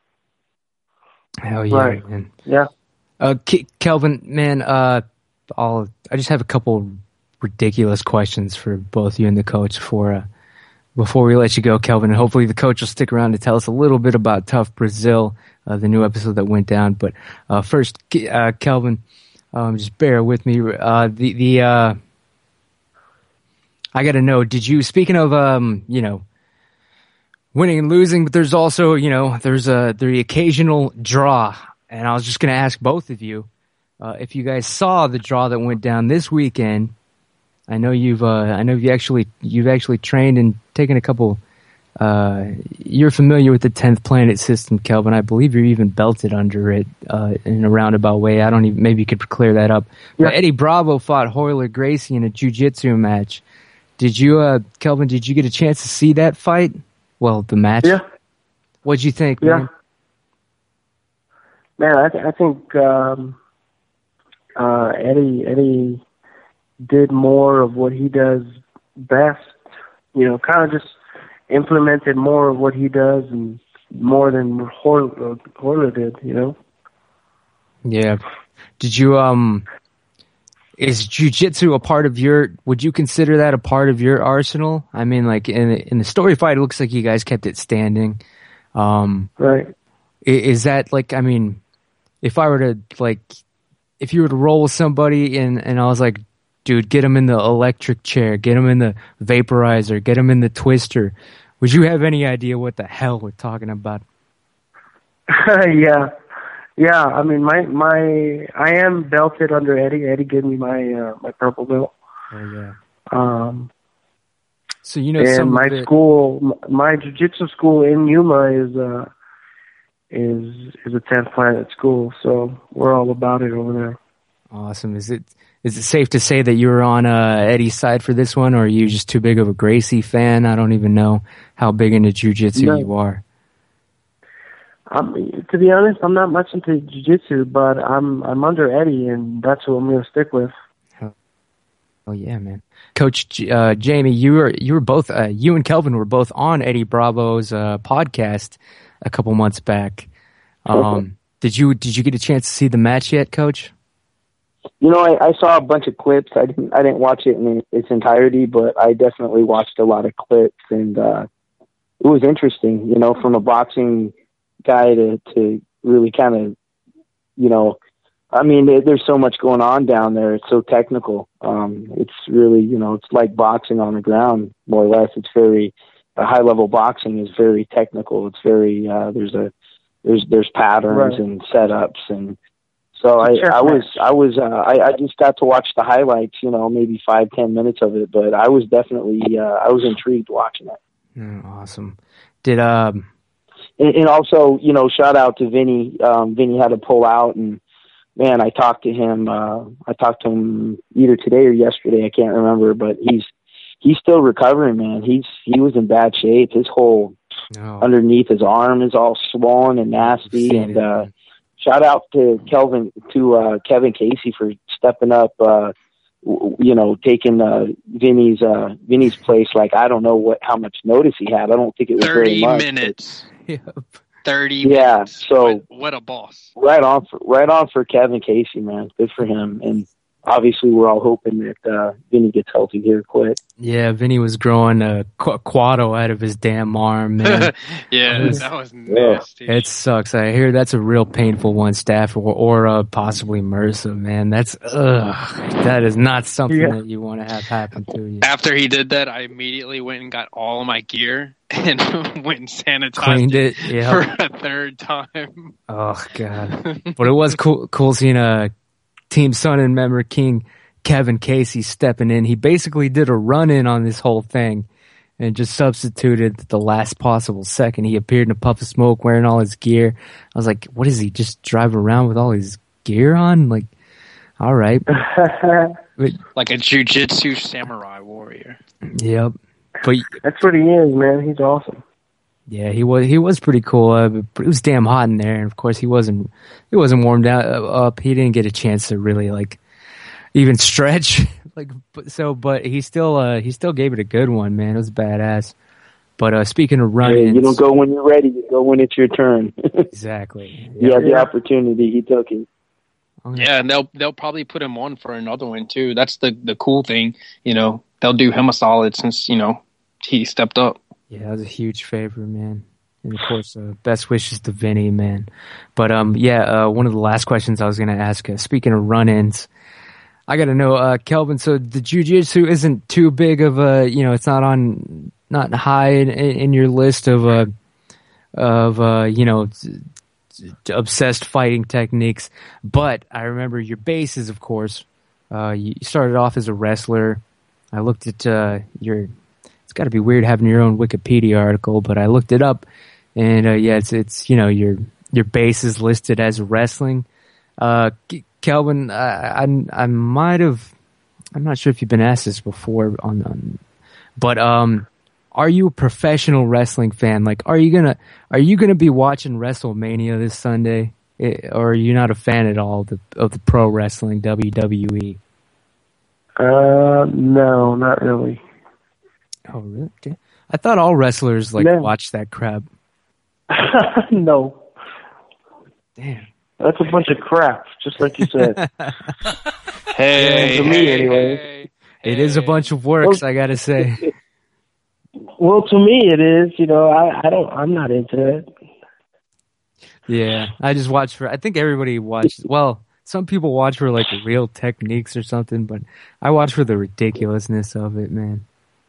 Hell yeah, right. man. Yeah. Uh, K- Kelvin, man, uh, I'll, I just have a couple ridiculous questions for both you and the coach before, uh, before we let you go, Kelvin. And hopefully the coach will stick around to tell us a little bit about Tough Brazil, uh, the new episode that went down. But uh, first, uh, Kelvin, um, just bear with me. Uh, the the uh, I got to know. Did you? Speaking of, um, you know, winning and losing, but there's also, you know, there's a the occasional draw. And I was just going to ask both of you uh, if you guys saw the draw that went down this weekend. I know you've, uh, I know you actually, you've actually trained and taken a couple. Uh, you're familiar with the tenth Planet system, Kelvin. I believe you're even belted under it uh, in a roundabout way. I don't even. Maybe you could clear that up. Yeah. But Eddie Bravo fought Royler Gracie in a jiu-jitsu match. Did you, uh, Kelvin? Did you get a chance to see that fight? Well, the match. Yeah. What'd you think, yeah. man? Man, I, th- I think um, uh, Eddie Eddie did more of what he does best. You know, kind of just implemented more of what he does and more than Horler, Horler did, you know? Yeah. Did you, um, is jiu-jitsu a part of your, would you consider that a part of your arsenal? I mean, like, in, in the story fight, it looks like you guys kept it standing. Um, right. Is that, like, I mean, if I were to, like, if you were to roll with somebody and, and I was like, dude, get him in the electric chair, get him in the vaporizer, get him in the twister, would you have any idea what the hell we're talking about? yeah. Yeah, I mean, my, my, I am belted under Eddie. Eddie gave me my, uh, my purple belt. Oh, yeah. Um, so, you know, and some my of it... school, my jiu-jitsu school in Yuma is, uh, is, is a tenth Planet school. So we're all about it over there. Awesome. Is it, is it safe to say that you were on, uh, Eddie's side for this one, or are you just too big of a Gracie fan? I don't even know how big into jiu-jitsu no. you are. I'm, to be honest, I'm not much into jiu-jitsu, but I'm I'm under Eddie, and that's who I'm going to stick with. Oh yeah, man. Coach uh, Jamie, you were you were both uh, you and Kelvin were both on Eddie Bravo's uh, podcast a couple months back. Um, okay. Did you did you get a chance to see the match yet, Coach? You know, I, I saw a bunch of clips. I didn't I didn't watch it in its entirety, but I definitely watched a lot of clips, and uh, it was interesting. You know, from a boxing guy to, to really kind of, you know, I mean, there, there's so much going on down there. It's so technical. Um, it's really, you know, it's like boxing on the ground, more or less. It's very, uh, high level boxing is very technical. It's very, uh, there's a, there's, there's patterns right. and setups. And so I, I was, I was, uh, I, I just got to watch the highlights, you know, maybe five, ten minutes of it, but I was definitely, uh, I was intrigued watching it. Mm, awesome. Did, um, And, and also, you know, shout out to Vinny. Um, Vinny had to pull out, and man, I talked to him. Uh, I talked to him either today or yesterday. I can't remember, but he's he's still recovering, man. He's he was in bad shape. His whole oh. underneath his arm is all swollen and nasty. And uh, shout out to Kelvin to uh, Kevin Casey for stepping up. Uh, you know, taking uh, Vinny's uh, Vinny's place. Like, I don't know what how much notice he had. I don't think it was very much. Thirty minutes. Yep. Thirty. Yeah. Minutes. So what, what a boss. Right on for right on for Kevin Casey, man. Good for him. And obviously, we're all hoping that uh, Vinny gets healthy here quick. Yeah, Vinny was growing a qu- quado out of his damn arm, man. yeah, was, that was nasty. It sucks. I hear that's a real painful one, Staph, or, or uh, possibly MRSA, man. That's ugh. That is not something yeah. that you want to have happen to you. After he did that, I immediately went and got all of my gear and went and sanitized Cleaned it, it yep. for a third time. Oh, God. But it was cool, cool seeing uh, Team Son and member King Kevin Casey stepping in. He basically did a run-in on this whole thing and just substituted the last possible second. He appeared in a puff of smoke wearing all his gear. I was like, what is he, just drive around with all his gear on? Like, all right. But, like a jiu-jitsu samurai warrior. Yep. But that's what he is, man. He's awesome. Yeah, he was he was pretty cool. Uh, but it was damn hot in there, and of course he wasn't he wasn't warmed out, uh, up. He didn't get a chance to really like even stretch. like so, but he still uh, he still gave it a good one, man. It was badass. But uh, speaking of running, yeah, you don't go when you're ready. You go when it's your turn. Exactly. He yeah, had the opportunity. He took it. Okay. Yeah, and they'll they'll probably put him on for another one too. That's the the cool thing, you know. They'll do him a solid since you know he stepped up. Yeah, that was a huge favor, man. And of course, uh, best wishes to Vinny, man. But um, yeah, uh, one of the last questions I was going to ask. Uh, speaking of run-ins, I got to know, uh, Kelvin. So the jiu-jitsu isn't too big of a, you know, it's not on, not high in, in your list of, uh, of uh, you know, obsessed fighting techniques. But I remember your bases, of course. Uh, you started off as a wrestler. I looked at uh, your. It's got to be weird having your own Wikipedia article, but I looked it up, and uh, yeah, it's it's you know your your base is listed as wrestling. Uh, Kelvin, I, I I might have, I'm not sure if you've been asked this before on, on but um, are you a professional wrestling fan? Like, are you gonna are you gonna be watching WrestleMania this Sunday, or are you not a fan at all of the, of the pro wrestling W W E? Uh, no, not really. Oh, really? I thought all wrestlers like Man. watch that crap. No, Damn. that's a bunch of crap, just like you said. Hey, to me, hey, anyway. hey, It is a hey. bunch of works, I gotta say. Well, to me, it is. You know, I, I don't. I'm not into it. Yeah, I just watch for. I think everybody watches. Well, some people watch for like real techniques or something, but I watch for the ridiculousness of it, man.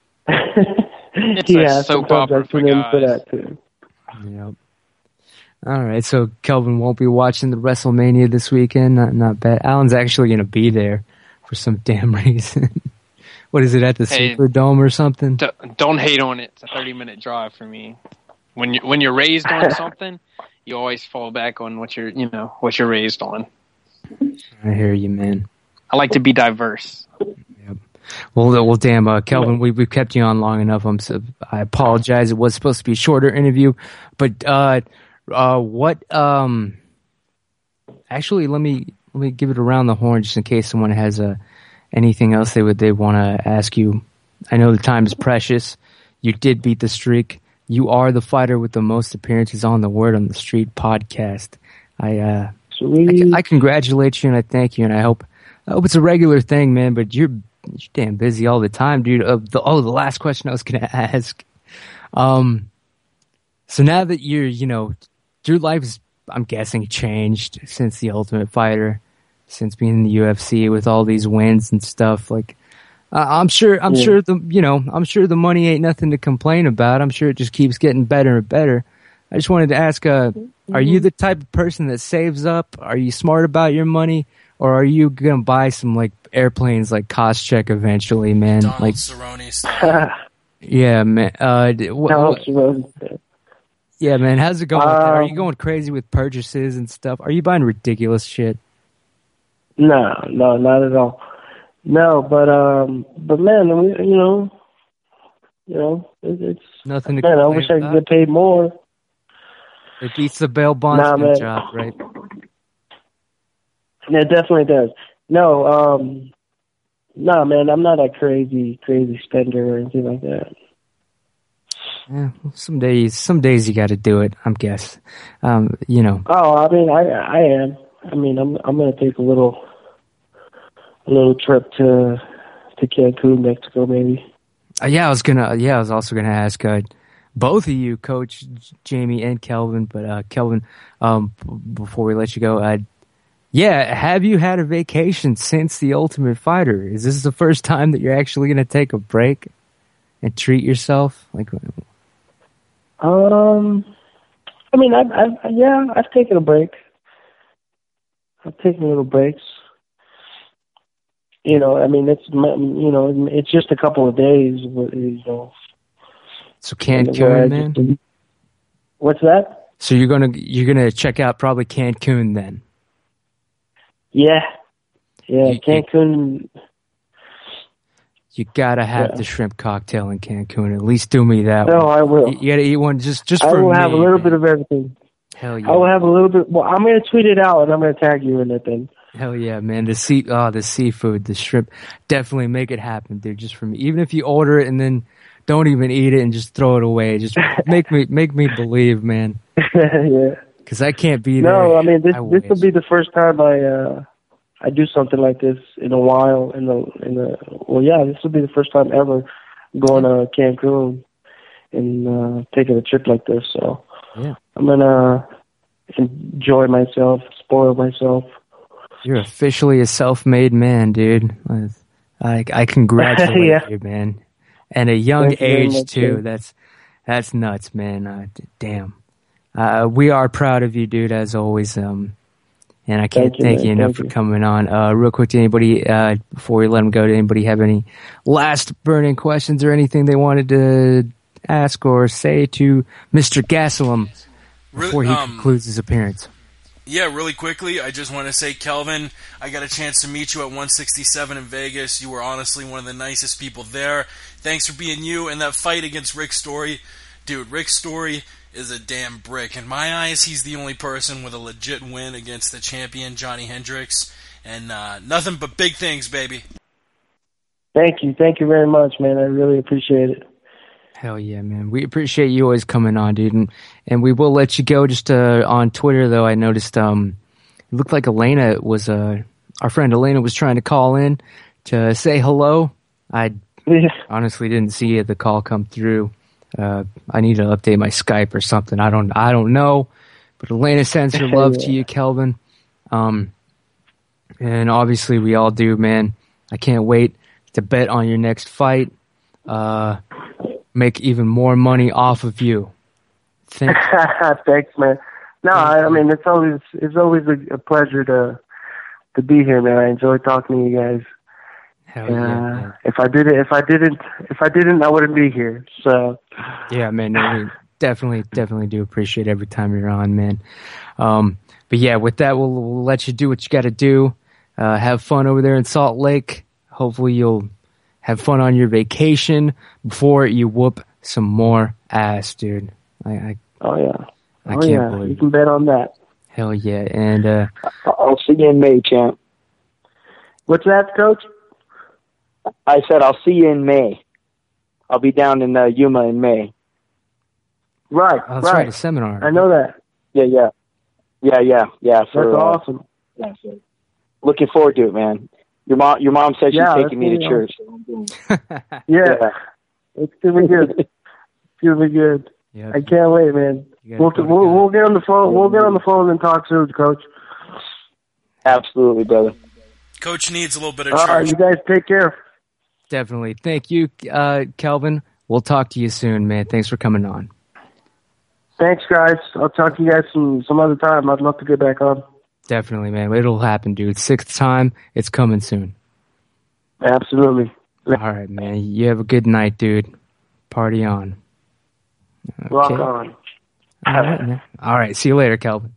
It's yeah, a soap sometimes I opera for tune in for guys. that too. Yep. All right, so Kelvin won't be watching the WrestleMania this weekend. Not not bad. Alan's actually gonna be there for some damn reason. What is it at the Hey. Superdome or something? D- don't hate on it. It's a thirty minute drive for me. When you when you're raised on something, you always fall back on what you're you know what you're raised on. I hear you, man. I like to be diverse. Well, uh, well, damn, uh, Kelvin, we we kept you on long enough. I'm so, I apologize. It was supposed to be a shorter interview, but uh, uh, what? Um, actually, let me let me give it around the horn just in case someone has uh, anything else they would they want to ask you. I know the time is precious. You did beat the streak. You are the fighter with the most appearances on the Word on the Street podcast. I uh, Sweet. I, I congratulate you and I thank you and I hope I hope it's a regular thing, man. But you're you're damn busy all the time, dude. Uh, the, oh, the last question I was gonna ask. Um, so now that you're, you know, your life's, I'm guessing, changed since the Ultimate Fighter, since being in the U F C with all these wins and stuff. Like, uh, I'm sure, I'm Yeah. sure the, you know, I'm sure the money ain't nothing to complain about. I'm sure it just keeps getting better and better. I just wanted to ask, uh, are you the type of person that saves up? Are you smart about your money? Or are you gonna buy some like airplanes like Koscheck eventually, man? Donald Like, Cerrone style. yeah, man. Uh, d- wh- No, wh- it's- yeah, man. How's it going? with that? Are you Um, going crazy with purchases and stuff? Are you buying ridiculous shit? no, no, not at all. No, but um, but man, we, you know, you know, it, it's Nothing to man. I complain wish I could about? get paid more. It beats the bail Nah, bondsman man. job, right? It definitely does. No, um, no, man, I'm not a crazy, crazy spender or anything like that. Yeah, well, some days, some days you got to do it. I'm guess. Um, you know. Oh, I mean, I, I am. I mean, I'm, I'm gonna take a little, a little trip to, to Cancun, Mexico, maybe. Uh, yeah, I was gonna. Yeah, I was also gonna ask uh, both of you, Coach Jamie and Kelvin. But uh, Kelvin, um, b- before we let you go, uh, yeah, have you had a vacation since the Ultimate Fighter? Is this the first time that you're actually gonna take a break and treat yourself? Like, Um, I mean, I've, I've, yeah, I've taken a break. I've taken little breaks. You know, I mean, it's, you know, it's just a couple of days, you know. so where I Cancun, man. just- What's that? So you're gonna you're gonna check out probably Cancun then. Yeah. Yeah, You- Cancun. You gotta have Yeah. the shrimp cocktail in Cancun. At least do me that No, one. I will. You, you gotta eat one just just I for will me. have a little man. bit of everything. Hell yeah. I will have a little bit. Well, I'm going to tweet it out, and I'm going to tag you in it then. Hell yeah, man. The sea, oh, the seafood, the shrimp. Definitely make it happen, dude. Just for me. Even if you order it and then don't even eat it and just throw it away. Just make me, make me believe, man. Yeah. Cause I can't be there. No, I mean, this I this will wish. be the first time I uh, I do something like this in a while. In the in the well, yeah, this will be the first time ever going to Cancun and uh, taking a trip like this. So Yeah. I'm gonna enjoy myself, spoil myself. You're officially a self-made man, dude. I, I congratulate Yeah. you, man. And a young Thank you very age much, too. man. That's that's nuts, man. Uh, d- damn. Uh, we are proud of you, dude, as always. Um, and I can't Thank you, thank man. you enough Thank for you. coming on. Uh, real quick, to anybody uh, before we let them go, to anybody have any last burning questions or anything they wanted to ask or say to Mister Gastelum before he Really, um, concludes his appearance? Yeah, really quickly, I just want to say, Kelvin, I got a chance to meet you at one sixty-seven in Vegas. You were honestly one of the nicest people there. Thanks for being you. And that fight against Rick Story, dude, Rick Story is a damn brick. In my eyes, he's the only person with a legit win against the champion, Johnny Hendricks. And uh, nothing but big things, baby. Thank you, thank you very much, man. I really appreciate it. Hell yeah, man. We appreciate you always coming on, dude. And, and we will let you go. Just uh, on Twitter, though, I noticed um, it looked like Elena was, uh, our friend Elena was trying to call in to say hello. I Yeah. honestly didn't see the call come through. Uh, I need to update my Skype or something. I don't, I don't know. But Elena sends her love to you, Kelvin. Um, and obviously we all do, man. I can't wait to bet on your next fight. Uh, make even more money off of you. Thank Thanks, man. No, I, I mean it's always it's always a, a pleasure to to be here, man. I enjoy talking to you guys. Hell Uh, yeah, man. if I did it, if I didn't, if I didn't, I wouldn't be here. So, Yeah, man. No, we definitely, definitely do appreciate every time you're on, man. Um, but yeah, with that, we'll, we'll let you do what you got to do. Uh, have fun over there in Salt Lake. Hopefully, you'll have fun on your vacation before you whoop some more ass, dude. I, I, oh yeah, I oh can't yeah, believe you it. can bet on that. Hell yeah, and uh, I'll see you in May, champ. What's that, Coach? I said I'll see you in May. I'll be down in uh, Yuma in May. Right, oh, that's right, right. a seminar. I know that. Yeah, yeah, yeah, yeah, yeah. For, That's uh, awesome. yeah, so looking forward to it, man. Your mom, your mom said she's Yeah, taking me to that's church. Yeah, Yeah. it's gonna be good. It's gonna be good. Yeah, I can't wait, man. you gotta We'll, go to we'll God. we'll get on the phone. We'll get on the phone and talk soon, Coach. Absolutely, brother. Coach needs a little bit of All right, church. you guys take care. Definitely. Thank you, uh, Kelvin. We'll talk to you soon, man. Thanks for coming on. Thanks, guys. I'll talk to you guys some some other time. I'd love to get back on. Definitely, man. It'll happen, dude. Sixth time. It's coming soon. Absolutely. All right, man. You have a good night, dude. Party on. Rock Okay. on. All right, man. All right. See you later, Kelvin.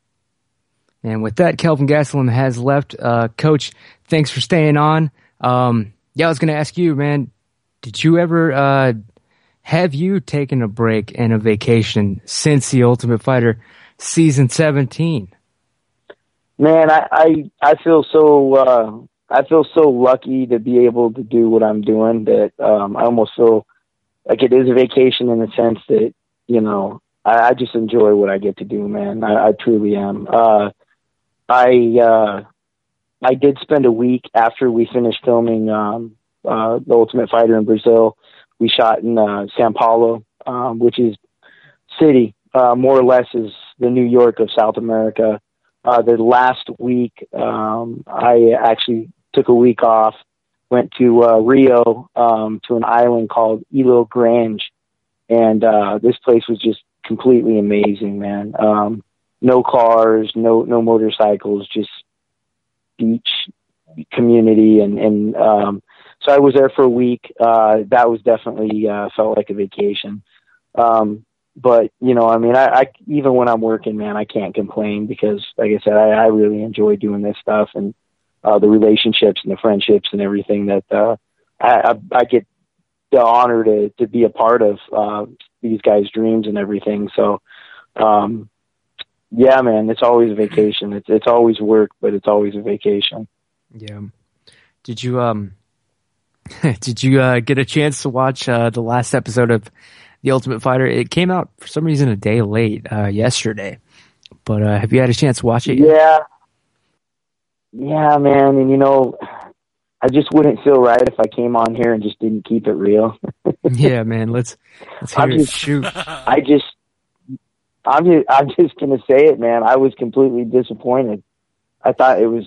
And with that, Kelvin Gastelum has left. Uh, Coach, thanks for staying on. Um, yeah, I was going to ask you, man, did you ever, uh, have you taken a break and a vacation since The Ultimate Fighter season seventeen? Man, I, I, I feel so, uh, I feel so lucky to be able to do what I'm doing that, um, I almost feel like it is a vacation in the sense that, you know, I, I just enjoy what I get to do, man. I, I truly am. Uh, I, uh, I did spend a week after we finished filming, um, uh, The Ultimate Fighter in Brazil. We shot in, uh, Sao Paulo, um, which is city, uh, more or less is the New York of South America. Uh, the last week, um, I actually took a week off, went to uh, Rio, um, to an island called Ilha Grande, and uh, this place was just completely amazing, man. Um, no cars, no no motorcycles, just beach community, and and um, so I was there for a week. Uh, that was definitely uh, felt like a vacation. Um, But, you know, I mean, I, I, even when I'm working, man, I can't complain because, like I said, I, I really enjoy doing this stuff and, uh, the relationships and the friendships and everything that, uh, I, I, I get the honor to, to be a part of, uh, these guys' dreams and everything. So, um, yeah, man, it's always a vacation. It's, it's always work, but it's always a vacation. Yeah. Did you, um, did you, uh, get a chance to watch, uh, the last episode of The Ultimate Fighter? It came out for some reason a day late, uh, yesterday, but, uh, have you had a chance to watch it yet? Yeah. Yeah, man. And, you know, I just wouldn't feel right if I came on here and just didn't keep it real. Yeah, man. Let's, let's hear I'm it. just- Shoot. I just, I'm just, I'm just going to say it, man. I was completely disappointed. I thought it was,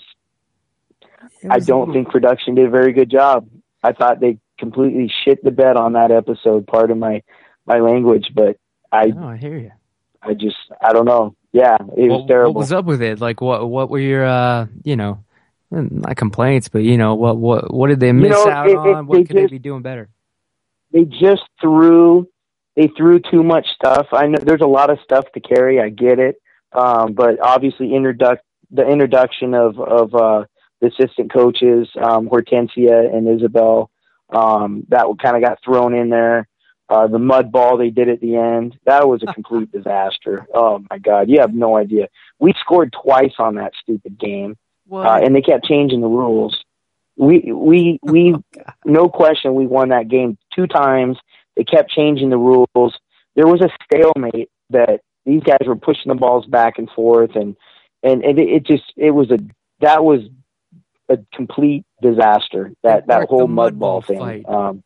It I was a don't little- think production did a very good job. I thought they completely shit the bed on that episode, part of my, my language, but I, Oh, I hear you. I just, I don't know. Yeah, it was What, terrible. what was up with it? Like, what, what were your, uh, you know, not complaints, but you know, what, what, what did they miss know, out it- it- on? What they could they just- be doing better? They just threw, they threw too much stuff. I know there's a lot of stuff to carry. I get it. Um, but obviously introduc- the introduction of, of, uh, the assistant coaches, um, Hortensia and Isabel, um, that kind of got thrown in there. Uh, the mud ball they did at the end, that was a complete disaster. Oh my God. You have no idea. We scored twice on that stupid game. What? Uh, and they kept changing the rules. We, we, we, Oh, God. no question, we won that game two times. they kept changing the rules. There was a stalemate that these guys were pushing the balls back and forth, and and, and it, it just it was a that was a complete disaster. That that whole mud ball thing. Um,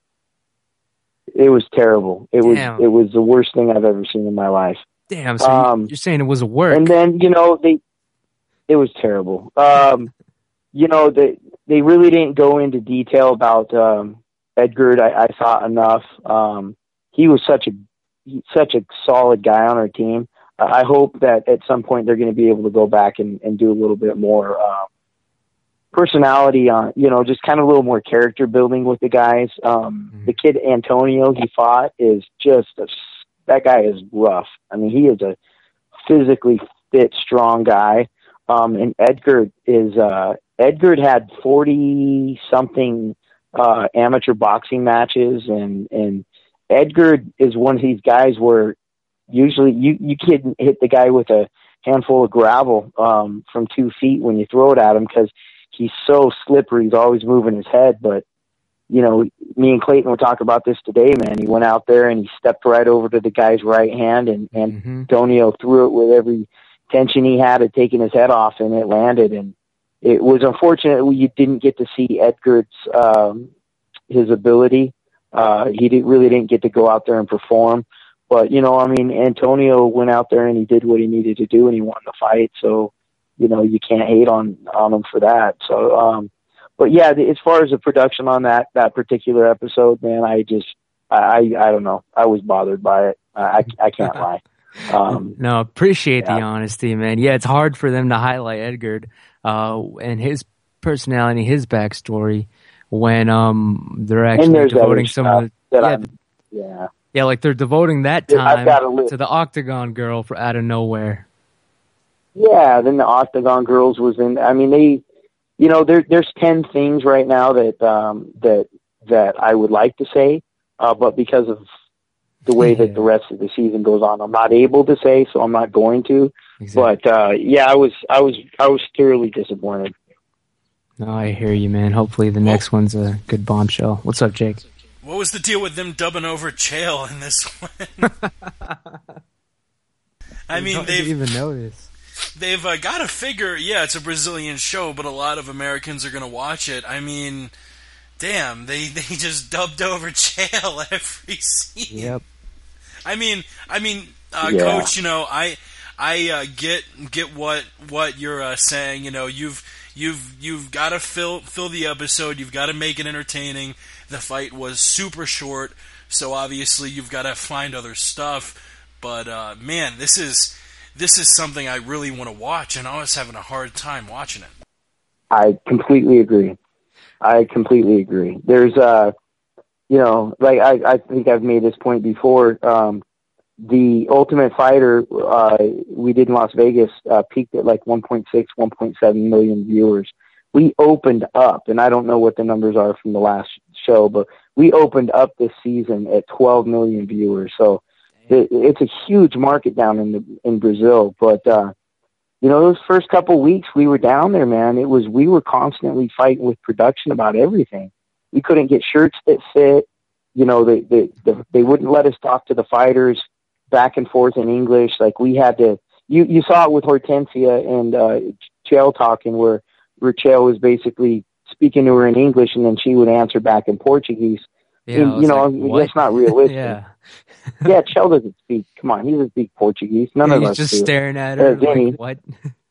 it was terrible. It was Damn. it was the worst thing I've ever seen in my life. Damn. So Um, you're saying it was a work? And then, you know, they, it was terrible. Um, you know, they, they really didn't go into detail about, um, Edgard. I, I thought enough. Um, he was such a, such a solid guy on our team. Uh, I hope that at some point they're going to be able to go back and, and do a little bit more, um, personality on, you know, just kind of a little more character building with the guys. Um, Mm-hmm. the kid Antonio he fought is just a, that guy is rough. I mean, he is a physically fit, strong guy. Um, and Edgard is, uh, Edgard had forty something, uh, amateur boxing matches. And, and Edgard is one of these guys where usually you, you can hit the guy with a handful of gravel, um, from two feet when you throw it at him, because he's so slippery. He's always moving his head. But, you know, me and Clayton will talk about this today, man. He went out there and he stepped right over to the guy's right hand, and, and Mm-hmm. Antonio threw it with every tension he had, had taken his head off, and it landed. And it was unfortunate you didn't get to see Edgard's, um, his ability. Uh, he didn't, really didn't get to go out there and perform. But, you know, I mean, Antonio went out there and he did what he needed to do, and he won the fight. So, you know, you can't hate on, on him for that. So, um, but yeah, the, as far as the production on that, that particular episode, man, I just, I, I don't know. I was bothered by it. I, I can't lie. Um, no, appreciate yeah. the honesty, man. Yeah, it's hard for them to highlight Edgard, uh, and his personality, his backstory when, um, they're actually there's devoting other some of the, that yeah, I'm- yeah. yeah, like they're devoting that Yeah, I've time got a list. to the Octagon girl for out of nowhere. Yeah, then the Octagon Girls was in. I mean, they, you know, there there's ten things right now that um, that that I would like to say, uh, but because of the way Yeah. that the rest of the season goes on, I'm not able to say, so I'm not going to. Exactly. But uh, yeah, I was I was I was thoroughly disappointed. No, I hear you, man. Hopefully the next one's a good bombshell. What's up, Jake? What was the deal with them dubbing over Chael in this one? I mean, I didn't they've even notice. they've uh, got to figure. Yeah, it's a Brazilian show, but a lot of Americans are going to watch it. I mean, damn, they they just dubbed over Chael every scene. Yep. I mean, I mean, uh, Yeah. Coach. You know, I I uh, get get what what you're uh, saying. You know, you've you've you've got to fill fill the episode. You've got to make it entertaining. The fight was super short, so obviously you've got to find other stuff. But uh, man, this is this is something I really want to watch, and I was having a hard time watching it. I completely agree. I completely agree. There's uh you know, like I, I think I've made this point before. Um, the Ultimate Fighter uh, we did in Las Vegas uh, peaked at like one point six, one point seven million viewers. We opened up, and I don't know what the numbers are from the last show, but we opened up this season at twelve million viewers. So it, it's a huge market down in the, in Brazil. But uh, you know, those first couple weeks we were down there, man. It was we were constantly fighting with production about everything. We couldn't get shirts that fit. You know, they they they wouldn't let us talk to the fighters back and forth in English. Like we had to. You you saw it with Hortensia and uh, Chael talking, where where Chael was basically speaking to her in English, and then she would answer back in Portuguese. Yeah, And, I was you know, like, what? that's not realistic. Yeah. Yeah, Chael doesn't speak. Come on, he doesn't speak Portuguese. None Yeah, of he's us just do. staring at her Uh, Vinny. like, what?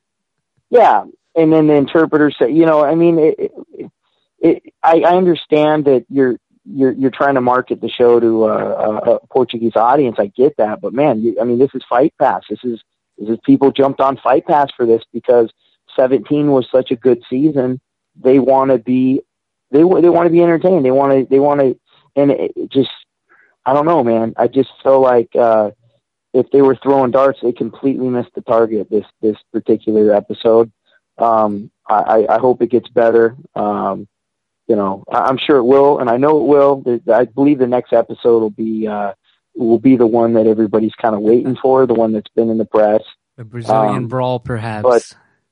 Yeah, and then the interpreter said, you know, I mean, it, it, it, I, I understand that you're you're you're trying to market the show to a, a Portuguese audience. I get that, but man, you, I mean, this is Fight Pass. This is this is people jumped on Fight Pass for this because seventeen was such a good season. They want to be they they want to be entertained. They want to they want to, and it, it just I don't know, man. I just feel like. Uh, If they were throwing darts, they completely missed the target this this particular episode. Um, I, I hope it gets better. Um, you know, I'm sure it will, and I know it will. I believe the next episode will be uh, will be the one that everybody's kind of waiting for, the one that's been in the press. A Brazilian Um, brawl, perhaps. but-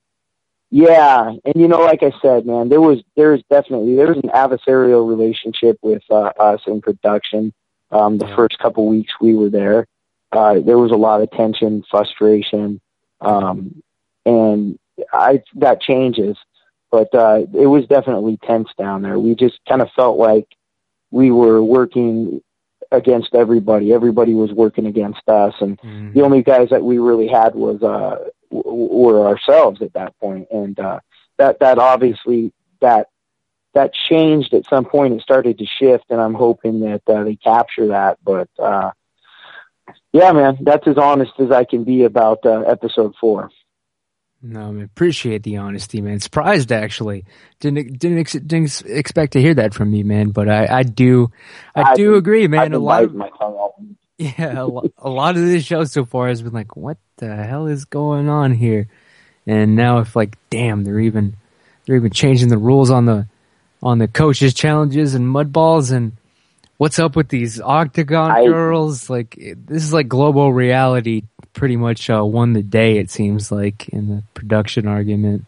Yeah, and you know, like I said, man, there was there was definitely there was an adversarial relationship with uh, us in production. Um, the Yeah. first couple weeks we were there, uh, there was a lot of tension, frustration, um, and I that changes. But uh, it was definitely tense down there. We just kind of felt like we were working against everybody. Everybody was working against us, and Mhm. the only guys that we really had was uh, w- were ourselves at that point. And uh, that that obviously that that changed at some point. It started to shift, and I'm hoping that uh, they capture that. But uh, yeah, man, that's as honest as I can be about uh, episode four. No, I mean, appreciate the honesty, man. Surprised actually. Didn't didn't ex- didn't ex- expect to hear that from you, man. But I, I do, I I've do been- agree, I've man. been A lot of biting my tongue off. yeah, a, lo- a lot of this show so far has been like, what the hell is going on here? And now it's like, damn, they're even they're even changing the rules on the on the coaches challenges and mud balls, and what's up with these octagon I- girls? Like it- this is like global reality. Pretty much uh, won the day, it seems like, in the production argument.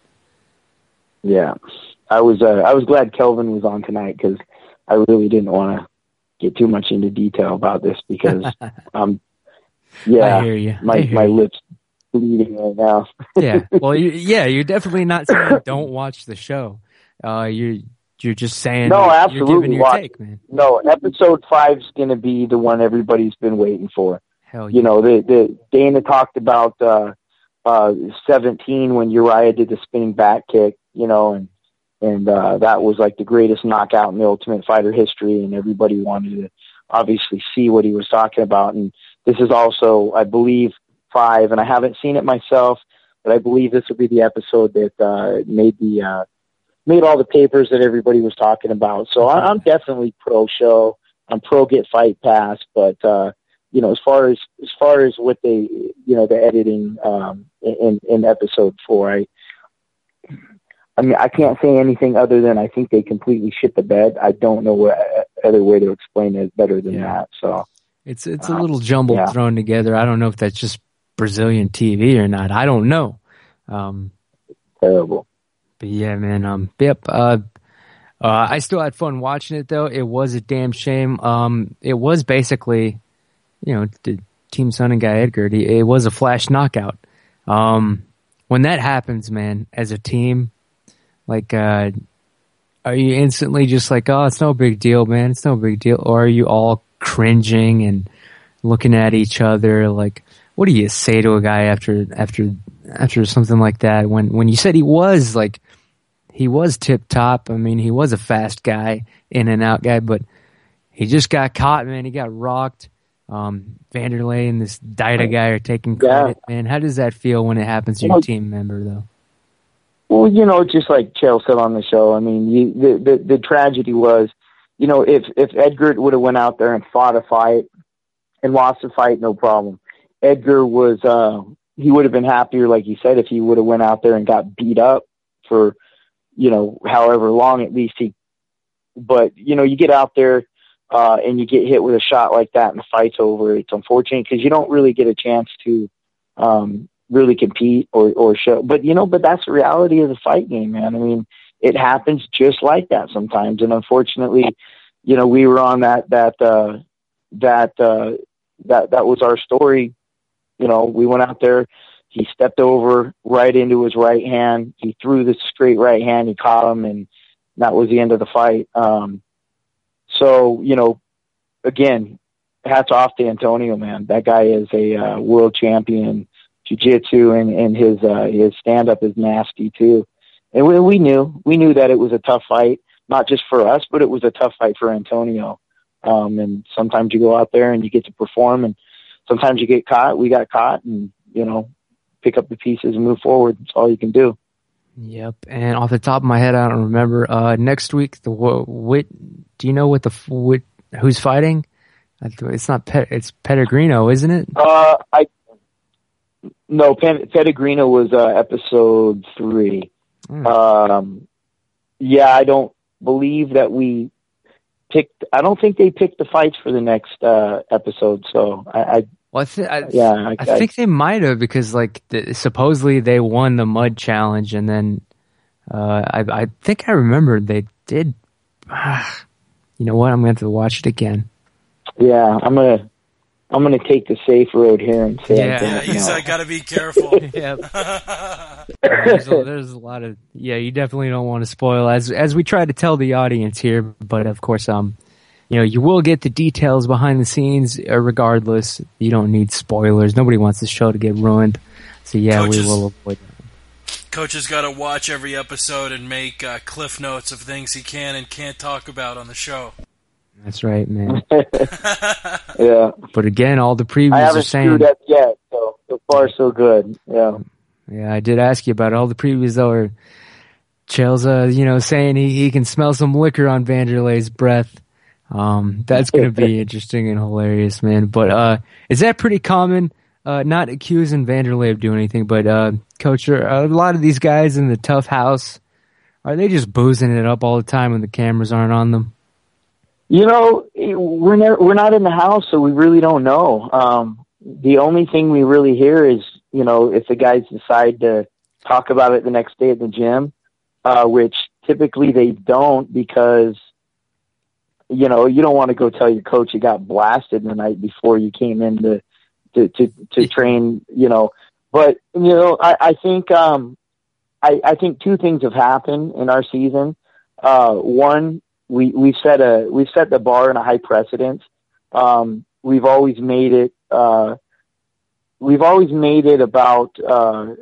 Yeah, I was uh, I was glad Kelvin was on tonight because I really didn't want to get too much into detail about this because um yeah I hear you. my I hear my you. lips bleeding right now. Yeah, well, you, yeah, you're definitely not saying don't watch the show. Uh, you're you're just saying No, you're, absolutely you're giving your watch take, man. No, episode five's gonna be the one everybody's been waiting for. Hell yeah. You know, the the Dana talked about uh uh seventeen when Uriah did the spinning back kick, you know, and and uh that was like the greatest knockout in the Ultimate Fighter history, and everybody wanted to obviously see what he was talking about. And this is also, I believe, five, and I haven't seen it myself, but I believe this will be the episode that uh made the uh made all the papers that everybody was talking about. So I, I'm definitely pro show. I'm pro get Fight Pass, but uh you know, as far as as far as what they, you know, the editing um, in in episode four, I, I mean, I can't say anything other than I think they completely shit the bed. I don't know what other way to explain it better than Yeah. that. So It's it's a little jumbled yeah. thrown together. I don't know if that's just Brazilian T V or not. I don't know. Um, terrible. but yeah, man. Um, yep. Uh, uh, I still had fun watching it though. It was a damn shame. Um, it was basically, you know, the Team Sun and Guy Edgar. It, it was a flash knockout. Um, when that happens, man, as a team, like, uh, are you instantly just like, oh, it's no big deal, man. It's no big deal. Or are you all cringing and looking at each other? Like, what do you say to a guy after, after, after something like that? When, when you said he was like, he was tip top. I mean, he was a fast guy, in and out guy, but he just got caught, man. He got rocked. Um, Vanderlei and this Dida guy are taking credit, yeah. man. How does that feel when it happens to your team member, though? Well, you know, just like Chael said on the show, I mean, you, the, the the tragedy was, you know, if if Edgar would have went out there and fought a fight and lost the fight, no problem. Edgar was, uh, he would have been happier, like you said, if he would have went out there and got beat up for, you know, however long at least he. But you know, you get out there. Uh, and you get hit with a shot like that and the fight's over. It's unfortunate because you don't really get a chance to um, really compete or, or show. But, you know, but that's the reality of the fight game, man. I mean, it happens just like that sometimes. And unfortunately, you know, we were on that, that, uh, that, uh, that, that was our story. You know, we went out there, he stepped over right into his right hand. He threw the straight right hand. He caught him, and that was the end of the fight. Um, So, you know, again, hats off to Antonio, man. That guy is a uh, world champion jiu-jitsu, and, and his uh, his stand-up is nasty, too. And we, we knew. We knew that it was a tough fight, not just for us, but it was a tough fight for Antonio. Um, and sometimes you go out there and you get to perform, and sometimes you get caught. We got caught, and, you know, pick up the pieces and move forward. That's all you can do. Yep. And off the top of my head, I don't remember. Uh, next week, the what? Do you know what the what, who's fighting? It's not Pet, it's Pellegrino, isn't it? Uh, I no, Pellegrino was uh, episode three. Mm. Um, yeah, I don't believe that we picked. I don't think they picked the fights for the next uh, episode. So I. I Well, I th- I, yeah, I, I think they might have, because like the, supposedly they won the mud challenge, and then uh, I, I think I remember they did. Uh, you know what? I'm going to have to watch it again. Yeah, I'm gonna I'm gonna take the safe road here and say Yeah. I don't Yeah, he's know. uh, got to be careful. Yeah. there's, a, there's a lot of yeah. You definitely don't want to spoil as as we try to tell the audience here, but of course, um, you know, you will get the details behind the scenes. Uh, regardless, you don't need spoilers. Nobody wants the show to get ruined. So yeah, Coaches, we will avoid that. Coach has got to watch every episode and make uh, cliff notes of things he can and can't talk about on the show. That's right, man. Yeah, But again, all the previews I are haven't saying. screwed up yet, so so far so good. Yeah. Yeah, I did ask you about it. All the previews though are Chael's, uh, you know, saying he, he can smell some liquor on Vanderlei's breath. Um, that's going to be interesting and hilarious, man. But, uh, is that pretty common? Uh, not accusing Vanderlei of doing anything, but, uh, Coach, are a lot of these guys in the tough house, are they just boozing it up all the time when the cameras aren't on them? You know, we're never, we're not in the house, so we really don't know. Um, the only thing we really hear is, you know, if the guys decide to talk about it the next day at the gym, uh, which typically they don't because, you know, you don't want to go tell your coach you got blasted the night before you came in to, to, to, to train, you know. But, you know, I, I think, um, I, I think two things have happened in our season. Uh, one, we, we've set a, we've set the bar in a high precedence. Um, we've always made it, uh, we've always made it about, uh,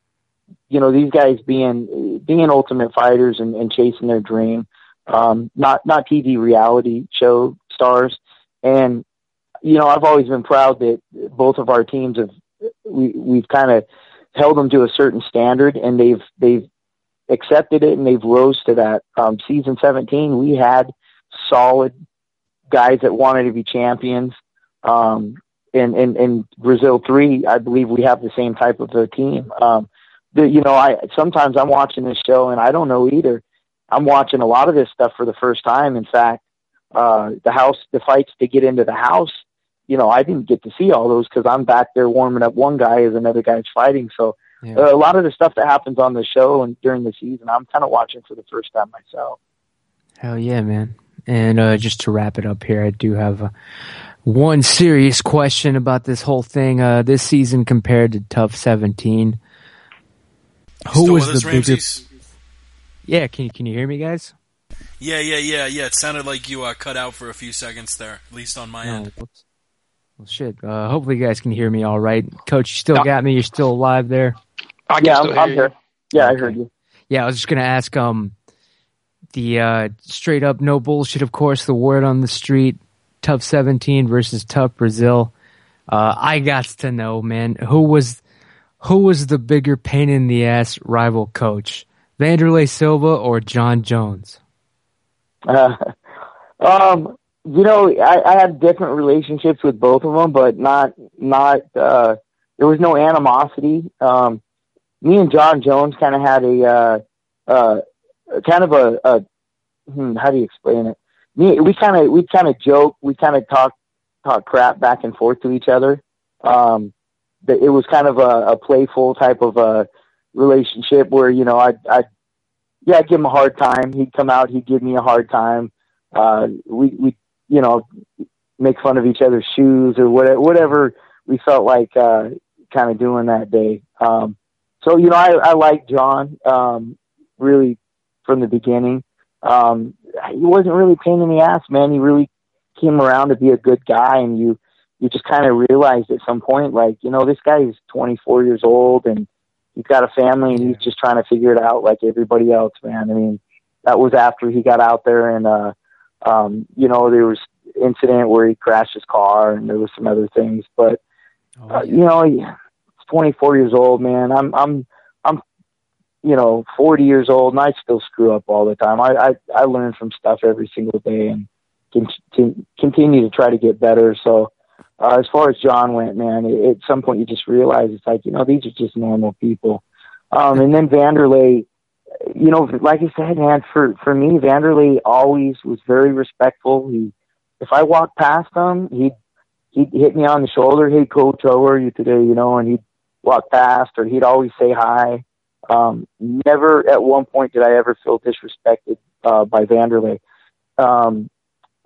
you know, these guys being, being ultimate fighters and, and chasing their dream. Um, not, not T V reality show stars. And, you know, I've always been proud that both of our teams have, we, we've kind of held them to a certain standard and they've, they've accepted it and they've rose to that. Um, season seventeen, we had solid guys that wanted to be champions. Um, and, and, and Brazil three, I believe we have the same type of a team. Um, the, you know, I, sometimes I'm watching this show and I don't know either. I'm watching a lot of this stuff for the first time. In fact, uh, the house, the fights to get into the house, you know, I didn't get to see all those because I'm back there warming up one guy as another guy's fighting. So Yeah. uh, a lot of the stuff that happens on the show and during the season, I'm kind of watching for the first time myself. Hell yeah, man. And uh, just to wrap it up here, I do have uh, one serious question about this whole thing. Uh, this season compared to Tough seventeen, who Still was with us, the bigger? Ramses? Yeah, can you can you hear me, guys? Yeah, yeah, yeah, yeah. It sounded like you uh, cut out for a few seconds there, at least on my No, end. whoops. Well, shit. Uh, hopefully, you guys can hear me all right. Coach, you still got me. You're still alive there. I can Yeah, still I'm, I'm hear you. here. Yeah, I Okay. heard you. Yeah, I was just gonna ask. Um, the uh, straight up no bullshit. Of course, the word on the street: Tough seventeen versus Tough Brazil. Uh, I got to know, man, who was who was the bigger pain in the ass rival coach, Vanderlei Silva or John Jones? Uh, um, you know, I, I had different relationships with both of them, but not, not, uh, there was no animosity. Um, me and John Jones kind of had a, uh, uh, kind of a, a hmm, how do you explain it? Me, we kind of, we kind of joke, we kind of talk, talk crap back and forth to each other. Um, that it was kind of a, a playful type of a relationship where, you know, I, I, yeah, I'd give him a hard time. He'd come out, he'd give me a hard time. Uh, we, we, you know, make fun of each other's shoes or whatever, whatever we felt like, uh, kind of doing that day. Um, so, you know, I, I like John, um, really from the beginning. Um, he wasn't really a pain in the ass, man. He really came around to be a good guy. And you, you just kind of realized at some point, like, you know, this guy is twenty-four years old and he's got a family and he's just trying to figure it out like everybody else, man. I mean, that was after he got out there and, uh, um, you know, there was incident where he crashed his car and there was some other things, but, uh, you know, he's twenty-four years old, man. I'm, I'm, I'm, you know, forty years old and I still screw up all the time. I, I, I learn from stuff every single day and can, can continue to try to get better. So, Uh, as far as John went, man, it, at some point you just realize it's like, you know, these are just normal people. Um, and then Vanderlei, you know, like I said, man, for, for me, Vanderlei always was very respectful. He, if I walked past him, he'd, he'd hit me on the shoulder. Hey, coach, how are you today? You know, and he'd walk past or he'd always say hi. Um, never at one point did I ever feel disrespected, uh, by Vanderlei. Um,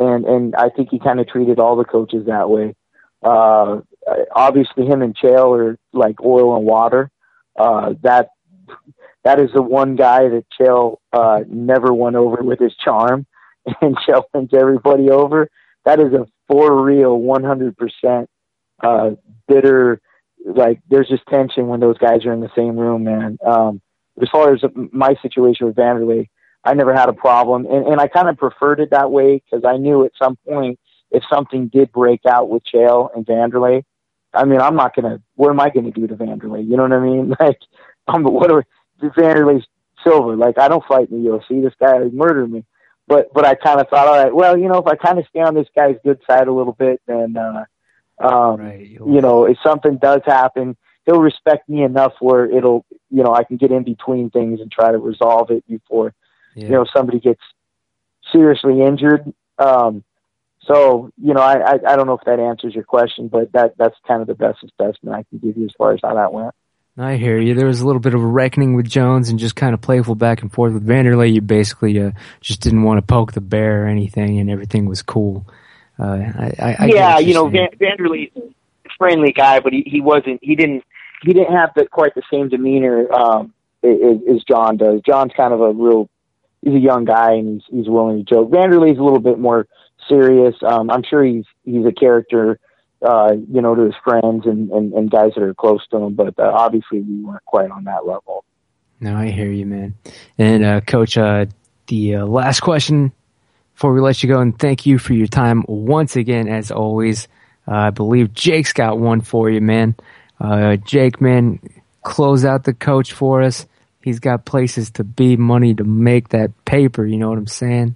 and and I think he kind of treated all the coaches that way. Uh, obviously, him and Chael are like oil and water. Uh, that that is the one guy that Chael uh, never won over with his charm, and Chael wins everybody over. That is a for real, one hundred percent uh, bitter. Like, there's just tension when those guys are in the same room, man. Um, as far as my situation with Vanderlei, I never had a problem, and, and I kind of preferred it that way because I knew at some point if something did break out with Chael and Vanderlei, I mean, I'm not gonna. What am I gonna do to Vanderlei? You know what I mean? Like, I'm what are Vanderlei's silver? Like, I don't fight in the U F C. This guy would murder me. But but I kind of thought, all right, well, you know, if I kind of stay on this guy's good side a little bit, then uh, um, right. you know, if something does happen, he'll respect me enough where it'll, you know, I can get in between things and try to resolve it before, yeah. you know, somebody gets seriously injured. Um, so, you know, I, I, I don't know if that answers your question, but that that's kind of the best assessment I can give you as far as how that went. I hear you. There was a little bit of a reckoning with Jones and just kind of playful back and forth with Vanderlei. You basically uh, just didn't want to poke the bear or anything, and everything was cool. Uh, I, I, I yeah, you know, Van, Vanderlei's a friendly guy, but he, he wasn't. He didn't. He didn't have the, quite the same demeanor um, as, as John does. John's kind of a real. He's a young guy, and he's he's willing to joke. Vanderlei's a little bit more serious. Um, I'm sure he's he's a character. Uh, you know, to his friends and, and, and guys that are close to him, but uh, obviously we weren't quite on that level. No, I hear you, man. And uh, Coach, uh, the uh, last question before we let you go, and thank you for your time once again, as always. Uh, I believe Jake's got one for you, man. Uh, Jake, man, close out the coach for us. He's got places to be, money to make, that paper. You know what I'm saying?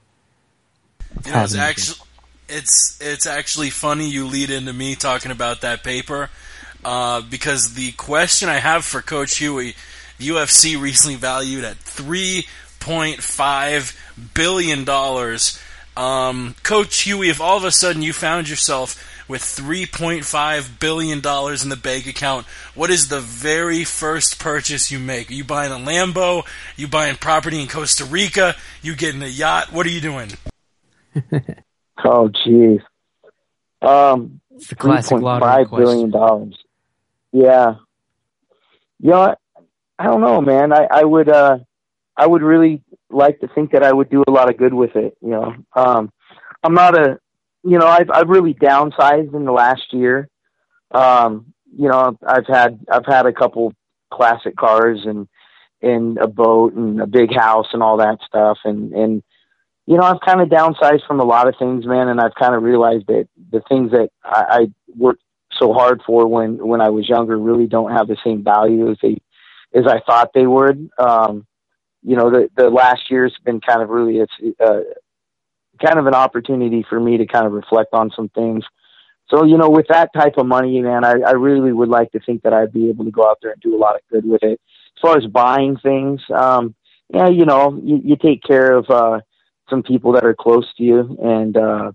You know, it's actually. It's it's actually funny you lead into me talking about that paper uh, because the question I have for Coach Huey, the U F C recently valued at three point five billion dollars. Um, Coach Huey, if all of a sudden you found yourself with three point five billion dollars in the bank account, what is the very first purchase you make? Are you buying a Lambo? Are you buying property in Costa Rica? You getting a yacht? What are you doing? Oh, geez. Um, it's the classic five billion dollars. Yeah. You know, I, I don't know, man. I, I would, uh, I would really like to think that I would do a lot of good with it. You know, um, I'm not a, you know, I've, I've really downsized in the last year. Um, you know, I've had, I've had a couple classic cars and, and a boat and a big house and all that stuff. And, and, you know, I've kind of downsized from a lot of things, man, and I've kind of realized that the things that I, I worked so hard for when, when I was younger really don't have the same value as they, as I thought they would. Um, you know, the, the last year's been kind of really, it's uh, kind of an opportunity for me to kind of reflect on some things. So, you know, with that type of money, man, I, I really would like to think that I'd be able to go out there and do a lot of good with it. As far as buying things, um, yeah, you know, you, you take care of, uh, some people that are close to you and, uh,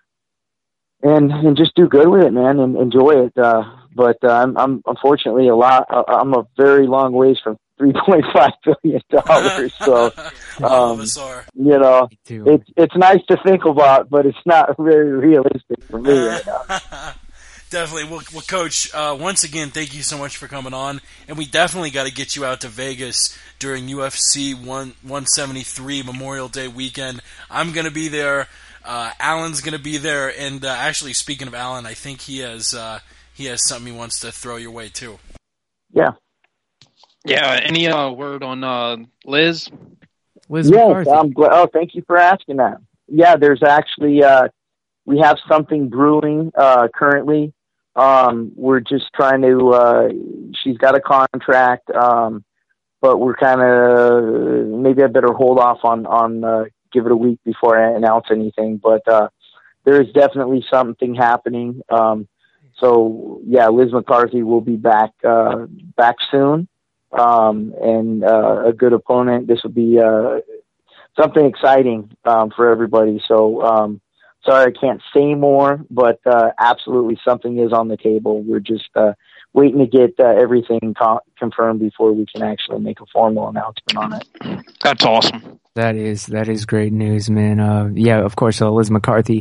and, and just do good with it, man, and enjoy it. Uh, but, uh, I'm, I'm unfortunately a lot, I'm a very long ways from three point five billion dollars. So, um, you know, it's, it's nice to think about, but it's not very realistic for me right now. Definitely. Well, well Coach, uh, once again, thank you so much for coming on. And we definitely got to get you out to Vegas during U F C one seventy-three Memorial Day weekend. I'm going to be there. Uh, Alan's going to be there. And uh, actually, speaking of Alan, I think he has uh, he has something he wants to throw your way, too. Yeah. Yeah. Any uh, word on uh, Liz? Liz yes, McCarthy. I'm glad. Oh, thank you for asking that. Yeah, there's actually uh, we have something brewing uh, currently. Um, we're just trying to, uh, she's got a contract, um, but we're kind of, maybe I better hold off on, on, uh, give it a week before I announce anything, but, uh, there is definitely something happening. Um, so yeah, Liz McCarthy will be back, uh, back soon. Um, and, uh, a good opponent. This will be, uh, something exciting, um, for everybody. So, um, sorry, I can't say more, but uh, absolutely something is on the table. We're just uh, waiting to get uh, everything co- confirmed before we can actually make a formal announcement on it. That's awesome. That is that is great news, man. Uh, yeah, of course, uh, Liz McCarthy,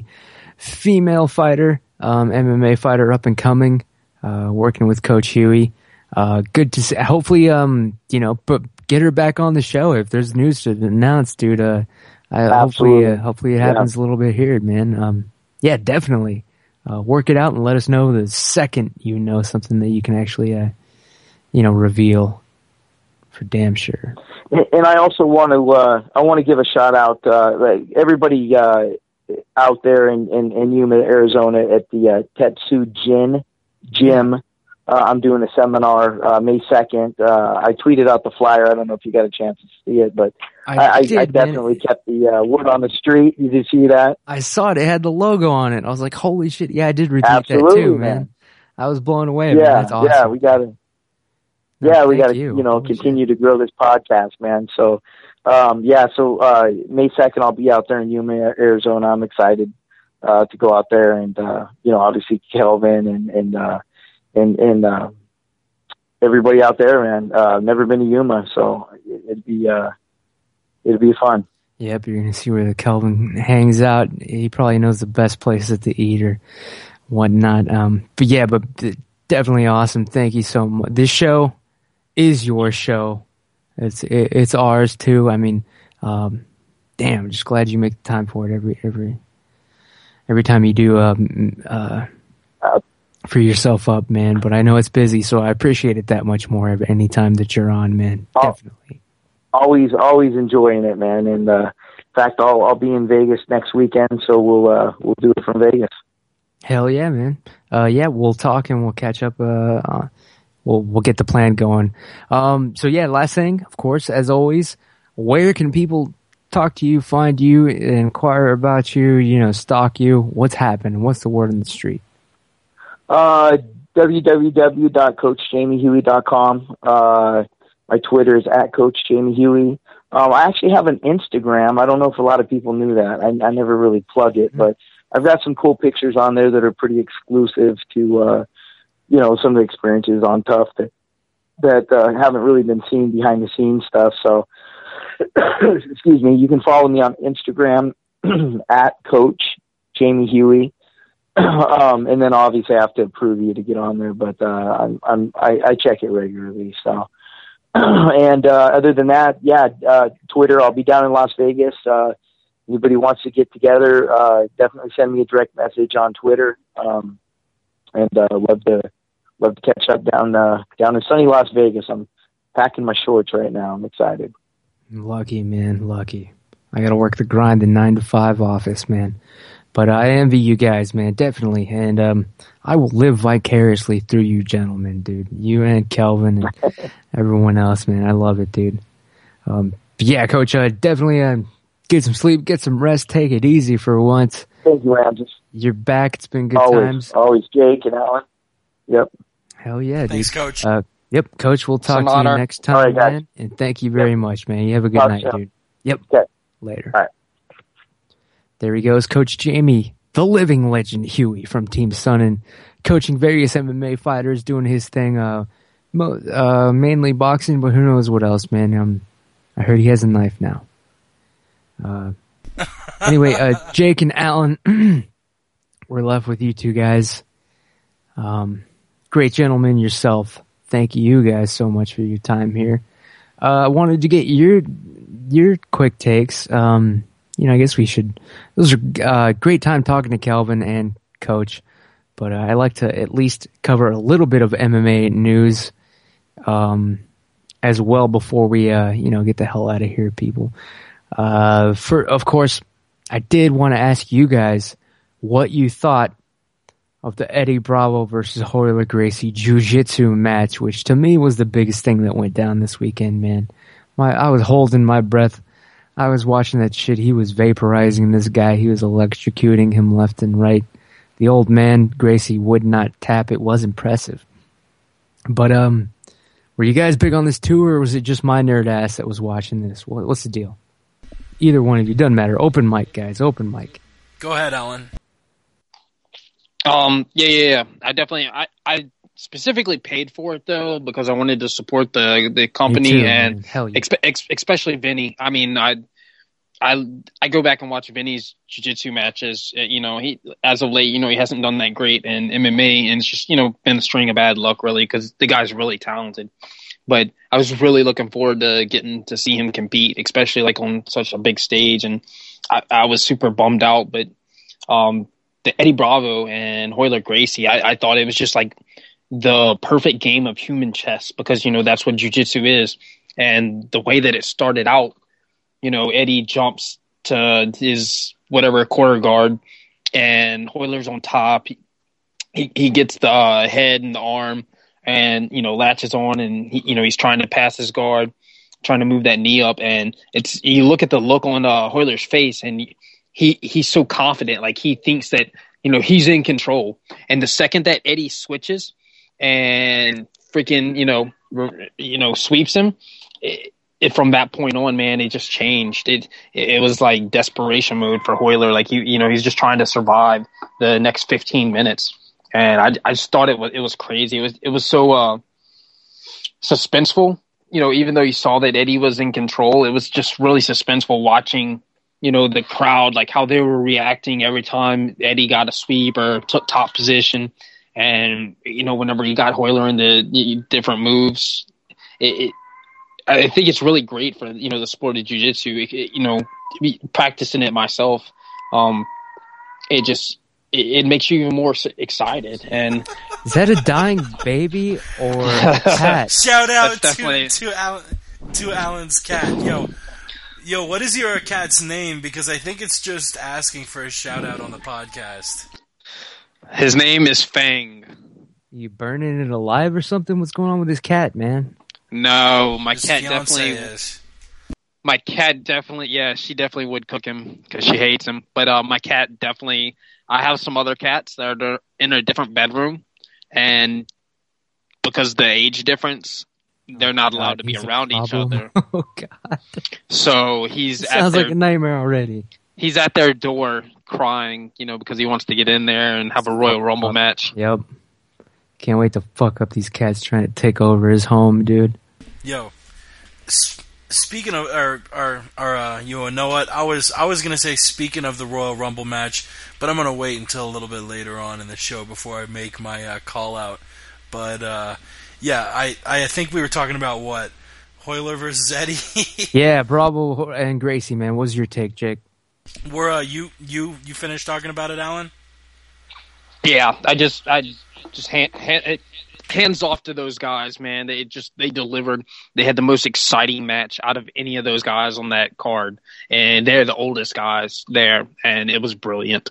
female fighter, um, M M A fighter, up and coming, uh, working with Coach Huey. Uh, good to see. Hopefully, um, you know, but get her back on the show if there's news to announce, dude. Uh, I, hopefully, uh, hopefully it happens yeah. a little bit here, man. Um, yeah, definitely. Uh, work it out and let us know the second you know something that you can actually, uh, you know, reveal. For damn sure. And I also want to uh, I want to give a shout out uh, like everybody uh, out there in, in, in Yuma, Arizona at the uh, Tetsu Gin Gym. Uh, I'm doing a seminar uh, May second. Uh, I tweeted out the flyer. I don't know if you got a chance to see it, but I, I, did, I definitely man. kept the uh, word on the street. Did you see that? I saw it. It had the logo on it. I was like, holy shit. Yeah, I did retweet Absolutely, that too, man. man. I was blown away. Yeah, man. That's awesome. yeah, we got to. No, yeah, we got to, you. you know, Holy continue shit. to grow this podcast, man. So, um, yeah, so uh, May second, I'll be out there in Yuma, Arizona. I'm excited uh, to go out there, and uh, you know, obviously Kelvin and and uh, and and uh, everybody out there, man. Uh, never been to Yuma, so it'd be uh, it'd be fun. Yep, you're gonna see where the Kelvin hangs out. He probably knows the best places to eat or whatnot. Um, but yeah, but definitely awesome. Thank you so much. This show is your show. It's it, it's ours too. I mean, um, damn, I'm just glad you make the time for it every every every time you do um, uh, free yourself up, man. But I know it's busy, so I appreciate it that much more every any time that you're on, man. Definitely. Always, always enjoying it, man. And uh, in fact, I'll I'll be in Vegas next weekend, so we'll uh, we'll do it from Vegas. Hell yeah, man. Uh, yeah, we'll talk and we'll catch up. Uh, uh, we'll we'll get the plan going. Um, so yeah, last thing, of course, as always, where can people talk to you, find you, inquire about you, you know, stalk you? What's happening? What's the word on the street? Uh, w w w dot coach jamie huey dot com. Uh, my Twitter is at Coach Jamie Huey. Um, I actually have an Instagram. I don't know if a lot of people knew that. I, I never really plug it, but I've got some cool pictures on there that are pretty exclusive to, uh, you know, some of the experiences on Tough that, that, uh, haven't really been seen behind the scenes stuff. So, excuse me, you can follow me on Instagram at Coach Jamie Huey. um, and then obviously I have to approve you to get on there, but, uh, I'm, I'm, I, I check it regularly. So, and, uh, other than that, yeah, uh, Twitter, I'll be down in Las Vegas. Uh, Anybody wants to get together, uh, definitely send me a direct message on Twitter. Um, and, uh, love to, love to catch up down, uh, down in sunny Las Vegas. I'm packing my shorts right now. I'm excited. Lucky, man. Lucky. I gotta work the grind, the nine to five office, man. But I envy you guys, man. Definitely. And, um, I will live vicariously through you gentlemen, dude. You and Kelvin and everyone else, man. I love it, dude. Um, but yeah, Coach, uh, definitely, uh, get some sleep, get some rest, take it easy for once. Thank you, Ramses. You're back. It's been good always, times. Always, Jake and Alan. Yep. Hell yeah, dude. Thanks, Coach. Uh, yep, Coach, we'll talk Some to honor. you next time, All right, guys. man. And thank you very Yep. much, man. You have a good Talk night, soon. dude. Yep. Okay. Later. All right. There he goes, Coach Jamie, the living legend Huey from Team Sonnen, coaching various M M A fighters, doing his thing, uh, mo- uh, mainly boxing, but who knows what else, man. Um, I heard he has a knife now. Uh, anyway, uh, Jake and Alan, we're left with you two guys. Um, great gentleman yourself. Thank you guys so much for your time here. Uh, I wanted to get your, your quick takes. Um, you know, I guess we should, those are, uh, great time talking to Kelvin and Coach, but uh, I like to at least cover a little bit of M M A news, um, as well before we, uh, you know, get the hell out of here, people. Uh, for, of course, I did want to ask you guys what you thought of the Eddie Bravo versus Royler Gracie Jiu-Jitsu match, which to me was the biggest thing that went down this weekend, man. My, I was holding my breath. I was watching that shit. He was vaporizing this guy. He was electrocuting him left and right. The old man, Gracie, would not tap. It was impressive. But, um, were you guys big on this too, or was it just my nerd ass that was watching this? What, what's the deal? Either one of you, doesn't matter. Open mic, guys. Open mic. Go ahead, Alan. Um, yeah, yeah, yeah. I definitely, I, I specifically paid for it though because I wanted to support the the company too, and man. Hell yeah. expe- ex- especially Vinny. I mean, I I I go back and watch Vinny's jiu-jitsu matches. Uh, You know, he as of late, you know, he hasn't done that great in M M A, and it's just you know been a string of bad luck really because the guy's really talented. But I was really looking forward to getting to see him compete, especially like on such a big stage. And I, I was super bummed out. But um, the Eddie Bravo and Royler Gracie, I, I thought it was just like the perfect game of human chess because, you know, that's what jiu-jitsu is. And the way that it started out, you know, Eddie jumps to his whatever quarter guard and Royler's on top. He, he, he gets the uh, head and the arm. And, you know, latches on and, he, you know, he's trying to pass his guard, trying to move that knee up. And it's, you look at the look on uh, Royler's face and he, he's so confident. Like he thinks that, you know, he's in control. And the second that Eddie switches and freaking, you know, re, you know, sweeps him, it, it, from that point on, man, it just changed. It, it was like desperation mode for Royler. Like, he, you know, he's just trying to survive the next fifteen minutes. And I, I just thought it was it was crazy. It was it was so uh, suspenseful. You know, even though you saw that Eddie was in control, it was just really suspenseful watching. You know, the crowd, like how they were reacting every time Eddie got a sweep or took top position, and you know, whenever he got Royler in the different moves, it, it, I think it's really great for you know the sport of jiu-jitsu. It, it, you know, practicing it myself, um, it just. It makes you even more excited. And is that a dying baby or a cat? Shout out That's to definitely... to Alan, to Alan's cat. Yo, yo, what is your cat's name? Because I think it's just asking for a shout out on the podcast. His name is Fang. You burning it alive or something? What's going on with this cat, man? No, my His cat fiancé definitely. is. My cat definitely, yeah, she definitely would cook him because she hates him. But uh, my cat definitely. I have some other cats that are in a different bedroom, and because the age difference, they're not Oh, allowed God, to be he's a around each problem. other. Oh God! So he's It at sounds their, like a nightmare already. he's at their door crying, you know, because he wants to get in there and have a Royal Rumble match. Yep. Can't wait to fuck up these cats trying to take over his home, dude. Yo, s- speaking of, or, or, or uh, you know what? I was, I was gonna say speaking of the Royal Rumble match, but I'm gonna wait until a little bit later on in the show before I make my uh, call out. But uh, yeah, I, I think we were talking about what Royler versus Eddie. Yeah, Bravo and Gracie, man. What was your take, Jake? Were uh, you, you, you finished talking about it, Alan? Yeah, I just, I just, just hand, hand, hands off to those guys, man. They just, they delivered. They had the most exciting match out of any of those guys on that card, and they're the oldest guys there, and it was brilliant.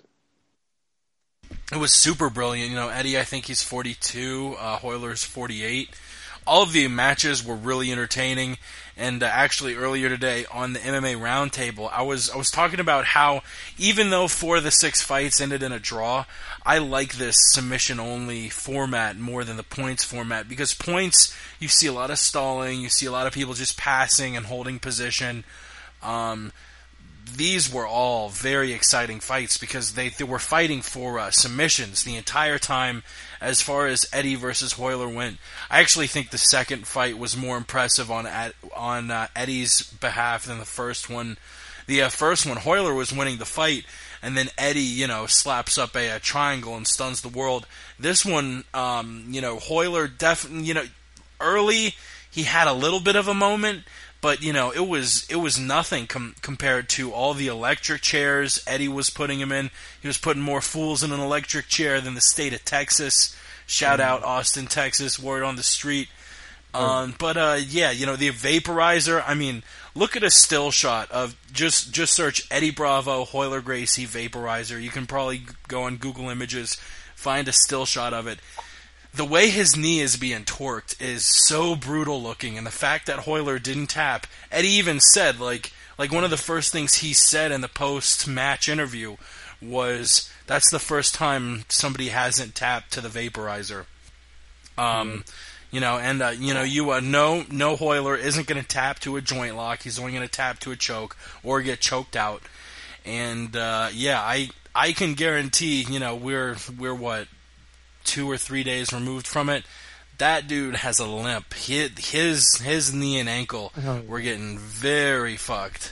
It was super brilliant. You know, Eddie, I think he's forty-two. Uh, Royler's forty-eight. All of the matches were really entertaining. And uh, actually, earlier today on the M M A Roundtable, I was I was talking about how even though four of the six fights ended in a draw, I like this submission-only format more than the points format because points, you see a lot of stalling, you see a lot of people just passing and holding position. Um, these were all very exciting fights because they, they were fighting for uh, submissions the entire time as far as Eddie versus Royler went. I actually think the second fight was more impressive on on uh, Eddie's behalf than the first one. The uh, first one, Royler was winning the fight, and then Eddie, you know, slaps up a, a triangle and stuns the world. This one, um, you know, Royler definitely, you know, early he had a little bit of a moment, but you know, it was it was nothing com- compared to all the electric chairs Eddie was putting him in. He was putting more fools in an electric chair than the state of Texas. Shout out Austin, Texas, word on the street. Um, but uh, yeah, you know, the vaporizer. I mean, look at a still shot of just just search Eddie Bravo, Royler Gracie vaporizer. You can probably go on Google Images, find a still shot of it. The way his knee is being torqued is so brutal looking, and the fact that Royler didn't tap. Eddie even said, like, like one of the first things he said in the post-match interview was, that's the first time somebody hasn't tapped to the vaporizer. Um, mm. You know, and, uh, you know, you uh, know, no Royler isn't going to tap to a joint lock. He's only going to tap to a choke or get choked out. And, uh, yeah, I I can guarantee, you know, we're, we're what, two or three days removed from it. That dude has a limp. His his, his knee and ankle were getting very fucked.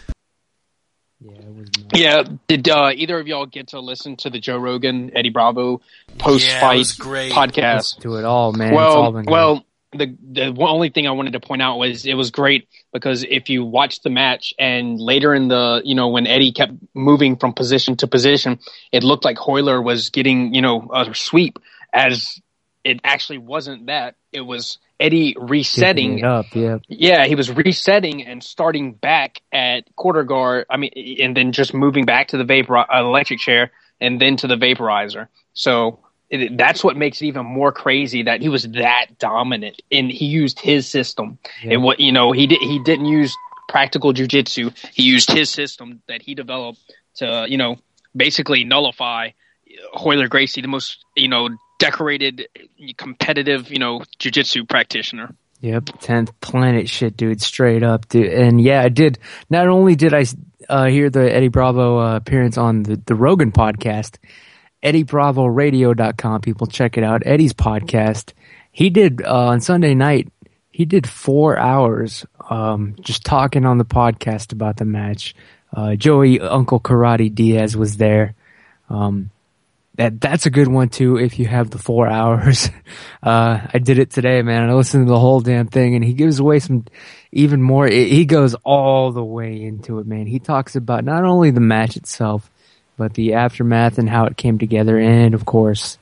Yeah, it was yeah. Did uh, either of y'all get to listen to the Joe Rogan, Eddie Bravo post-fight yeah, podcast? To it all, man. Well, it's all been well, the the only thing I wanted to point out was it was great because if you watch the match and later in the, you know, when Eddie kept moving from position to position, it looked like Hoyler was getting, you know, a sweep, as it actually wasn't that. It was Eddie resetting. it up, yeah. Yeah, he was resetting and starting back at quarter guard. I mean, and then just moving back to the vapor uh, electric chair and then to the vaporizer. So it, that's what makes it even more crazy that he was that dominant and he used his system. Yeah. And what, you know, he did, he didn't use practical jiu-jitsu. He used his system that he developed to, you know, basically nullify Hoyler Gracie, the most, you know, decorated, competitive, you know, jiu-jitsu practitioner. Yep, tenth planet shit, dude, straight up, dude. And yeah, I did. Not only did I uh, hear the Eddie Bravo uh, appearance on the, the Rogan podcast, Eddie Bravo Radio dot com, people check it out. Eddie's podcast. He did uh, on Sunday night. He did four hours um, just talking on the podcast about the match. Uh, Joey Uncle Karate Diaz was there. Um, That that's a good one too if you have the four hours. Uh, I did it today, man. I listened to the whole damn thing, and he gives away some even more. He goes all the way into it, man. He talks about not only the match itself, but the aftermath and how it came together, and of course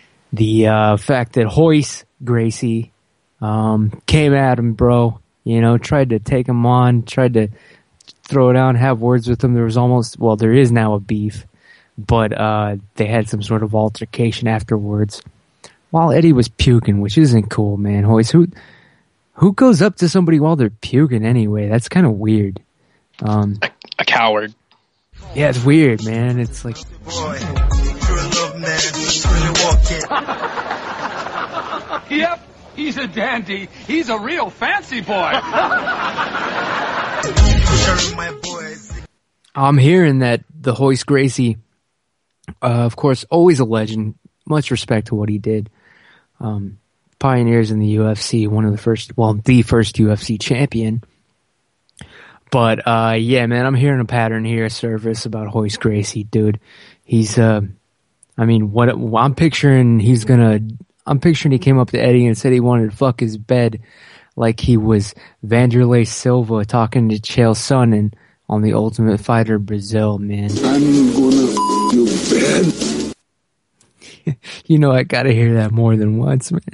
the uh, fact that Royce Gracie um, came at him, bro. You know, tried to take him on, tried to throw down, have words with him. There was almost, well, there is now a beef. But uh, they had some sort of altercation afterwards while Eddie was puking, which isn't cool, man. Royce, who who goes up to somebody while they're puking anyway? That's kind of weird. Um, a, a coward. Yeah, it's weird, man. It's like... Yep, he's a dandy. He's a real fancy boy. I'm hearing that the Royce Gracie... Uh, of course, always a legend. Much respect to what he did. Um, pioneers in the U F C, one of the first, well, the first U F C champion. But, uh, yeah, man, I'm hearing a pattern here surface about Royce Gracie, dude. He's, uh, I mean, what, I'm picturing he's gonna, I'm picturing he came up to Eddie and said he wanted to fuck his bed like he was Vanderlei Silva talking to Chael Sonnen on The Ultimate Fighter Brazil, man. I'm gonna you bad. You know, I gotta hear that more than once, man.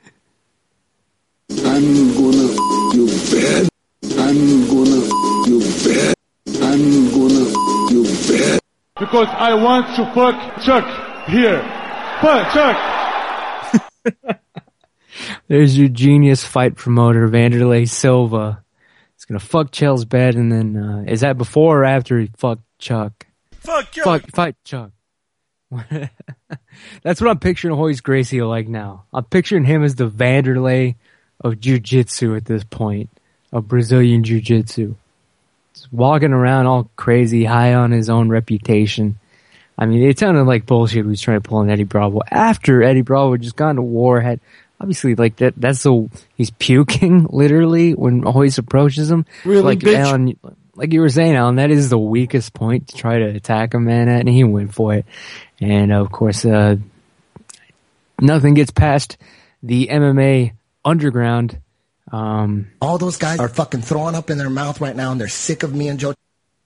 I'm gonna you bad. I'm gonna you bad. I'm gonna you bad. Because I want to fuck Chuck here. Fuck Chuck. There's your genius fight promoter, Vanderlei Silva. He's gonna fuck Chael's bed, and then uh, is that before or after he fucked Chuck? Fuck Chuck. Fuck, fight Chuck. That's what I'm picturing Royce Gracie like now. I'm picturing him as the Vanderlei of jiu-jitsu at this point, of Brazilian jiu-jitsu. Just walking around all crazy, high on his own reputation. I mean, it sounded like bullshit he was trying to pull on Eddie Bravo. After Eddie Bravo had just gone to war, had obviously like that. That's so he's puking literally when Royce approaches him. Really, like bitch? Alan, like you were saying, Alan, that is the weakest point to try to attack a man at, and he went for it. And of course, uh, nothing gets past the M M A underground. Um, All those guys are fucking throwing up in their mouth right now, and they're sick of me and Joe.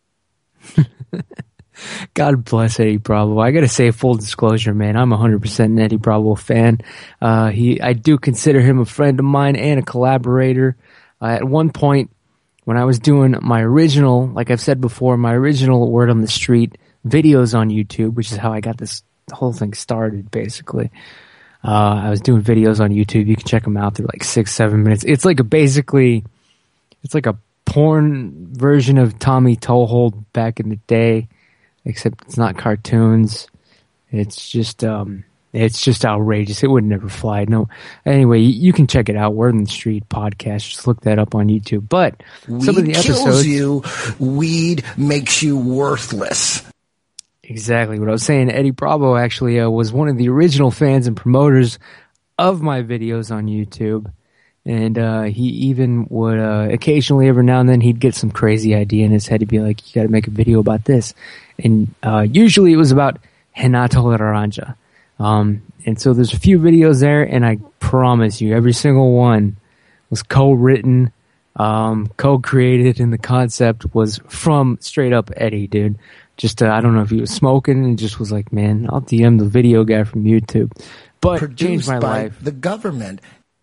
God bless Eddie Bravo. I gotta say, full disclosure, man, I'm one hundred percent an Eddie Bravo fan. Uh, he, I do consider him a friend of mine and a collaborator. Uh, at one point, when I was doing my original, like I've said before, my original Word on the Street videos on YouTube, which is how I got this whole thing started, basically. Uh, I was doing videos on YouTube. You can check them out. They're like six, seven minutes. It's like a basically, it's like a porn version of Tommy Toehold back in the day, except it's not cartoons. It's just, um, it's just outrageous. It would never fly. No. Anyway, you, you can check it out. Word on the Street podcast. Just look that up on YouTube. But Weed some of the kills episodes, you. Weed makes you worthless. Exactly what I was saying. Eddie Bravo actually uh, was one of the original fans and promoters of my videos on YouTube. And uh, he even would uh, occasionally, every now and then, he'd get some crazy idea in his head. He'd be like, you got to make a video about this. And uh, usually it was about Renato Laranja. Um, and so there's a few videos there, and I promise you, every single one was co-written, um, co-created, and the concept was from straight up Eddie, dude. Just, uh, I don't know if he was smoking and just was like, man, I'll D M the video guy from YouTube. But Produced changed my by life. the government.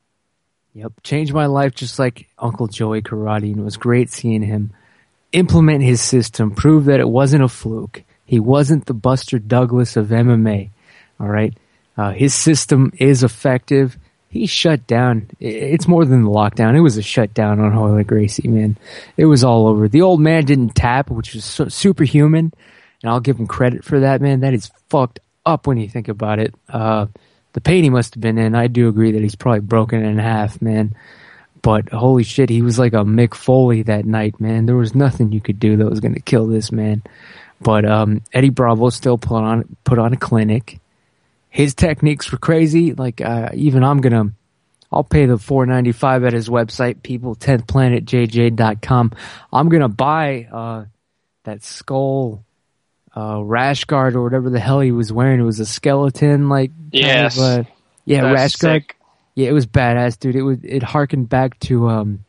Yep, changed my life just like Uncle Joey Karate, and it was great seeing him implement his system, prove that it wasn't a fluke. He wasn't the Buster Douglas of M M A, all right? Uh, his system is effective. He shut down. It's more than the lockdown. It was a shutdown on Royler Gracie, man. It was all over. The old man didn't tap, which was so superhuman, and I'll give him credit for that, man. That is fucked up when you think about it. Uh, The pain he must have been in, I do agree that he's probably broken in half, man. But holy shit, he was like a Mick Foley that night, man. There was nothing you could do that was going to kill this man. But um, Eddie Bravo still put on put on a clinic. His techniques were crazy. Like uh, even I'm gonna, I'll pay the four ninety-five at his website, people tenth planet j j dot com. I'm gonna buy uh, that skull. Uh, rash guard or whatever the hell he was wearing. It was a skeleton, like, yes. kind of, uh, yeah, That's rash guard. sick. Yeah, it was badass, dude. It was, it harkened back to, um,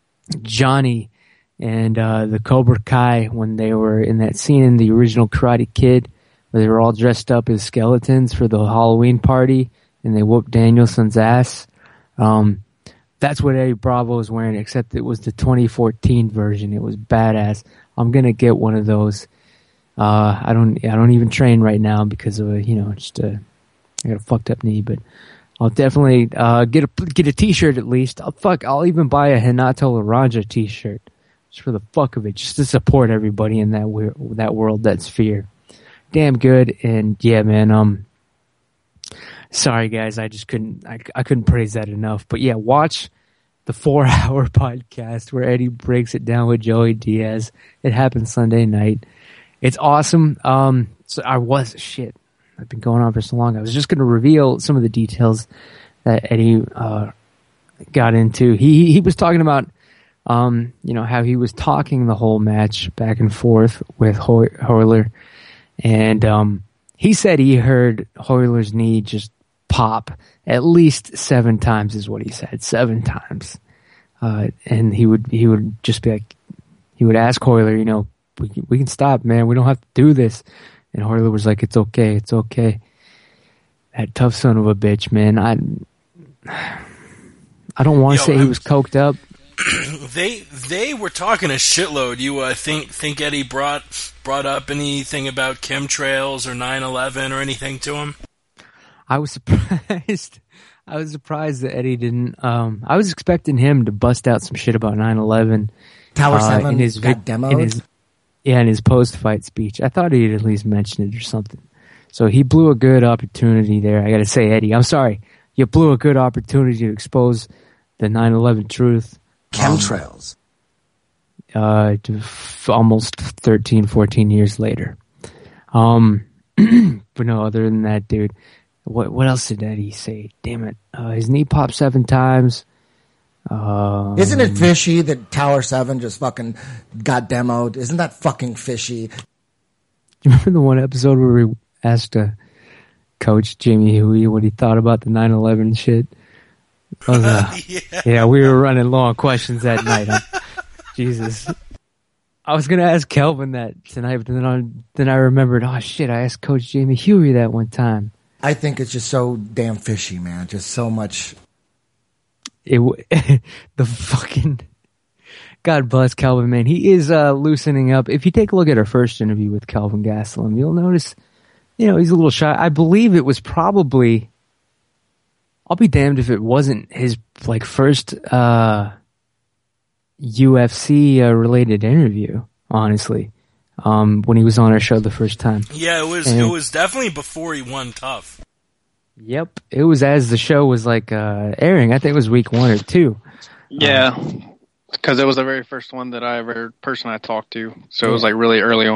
Johnny and, uh, the Cobra Kai when they were in that scene in the original Karate Kid where they were all dressed up as skeletons for the Halloween party and they whooped Danielson's ass. Um, that's what Eddie Bravo was wearing, except it was the twenty fourteen version. It was badass. I'm gonna get one of those. Uh, I don't, I don't even train right now because of a, you know, just a, I got a fucked up knee, but I'll definitely, uh, get a, get a t-shirt at least. I'll fuck, I'll even buy a Renato Laranja t-shirt just for the fuck of it, just to support everybody in that weir- that world, that sphere. Damn good. And yeah, man, um, sorry guys, I just couldn't, I, I couldn't praise that enough, but yeah, watch the four hour podcast where Eddie breaks it down with Joey Diaz. It happened Sunday night. It's awesome. Um, so I was, shit, I've been going on for so long. I was just going to reveal some of the details that Eddie, uh, got into. He, he was talking about, um, you know, how he was talking the whole match back and forth with Ho- Royler. And, um, he said he heard Royler's knee just pop at least seven times is what he said. Seven times. Uh, and he would, he would just be like, he would ask Royler, you know, We can, we can stop, man. We don't have to do this. And Royler was like, it's okay. It's okay. That tough son of a bitch, man. I, I don't want to say I'm, he was coked up. they they were talking a shitload. You uh, think think Eddie brought brought up anything about chemtrails or nine eleven or anything to him? I was surprised. I was surprised that Eddie didn't. Um, I was expecting him to bust out some shit about nine eleven. Tower uh, seven in his got demoed? in his, yeah, in his post-fight speech. I thought he'd at least mention it or something. So he blew a good opportunity there. I got to say, Eddie, I'm sorry. You blew a good opportunity to expose the nine eleven truth. Chemtrails. Um, uh, to f- almost thirteen, fourteen years later. Um, but no, other than that, dude, what what else did Eddie say? Damn it. Uh, his knee popped seven times. Um, Isn't it fishy that Tower seven just fucking got demoed? Isn't that fucking fishy? Do you remember the one episode where we asked uh, Coach Jimmy Huey what he thought about the nine eleven shit? Oh, uh, yeah. yeah, we were running long questions that night. Huh? Jesus. I was going to ask Kelvin that tonight, but then I, then I remembered, oh shit, I asked Coach Jamie Huey that one time. I think it's just so damn fishy, man. Just so much. It the fucking God bless Kelvin, man. He is uh, loosening up. If you take a look at our first interview with Kelvin Gastelum, you'll notice, you know, he's a little shy. I believe it was probably, I'll be damned if it wasn't his like first uh, U F C uh, related interview. Honestly, um, when he was on our show the first time. Yeah, it was. And, it was definitely before he won Tough. Yep, it was as the show was like uh, airing. I think it was week one or two. Yeah, because um, it was the very first one that I ever person I talked to, so it was like really early on.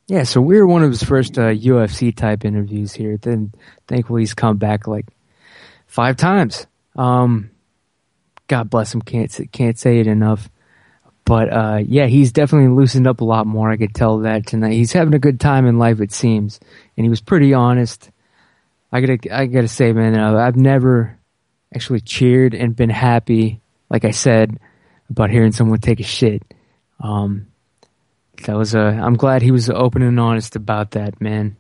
Yeah, so we were one of his first uh, U F C type interviews here. Then thankfully he's come back like five times. Um, God bless him. Can't say, can't say it enough. But uh, yeah, he's definitely loosened up a lot more. I could tell that tonight. He's having a good time in life, it seems, and he was pretty honest. I gotta I gotta say, man, uh, I've never actually cheered and been happy, like I said, about hearing someone take a shit. Um, That was uh I'm glad he was open and honest about that, man.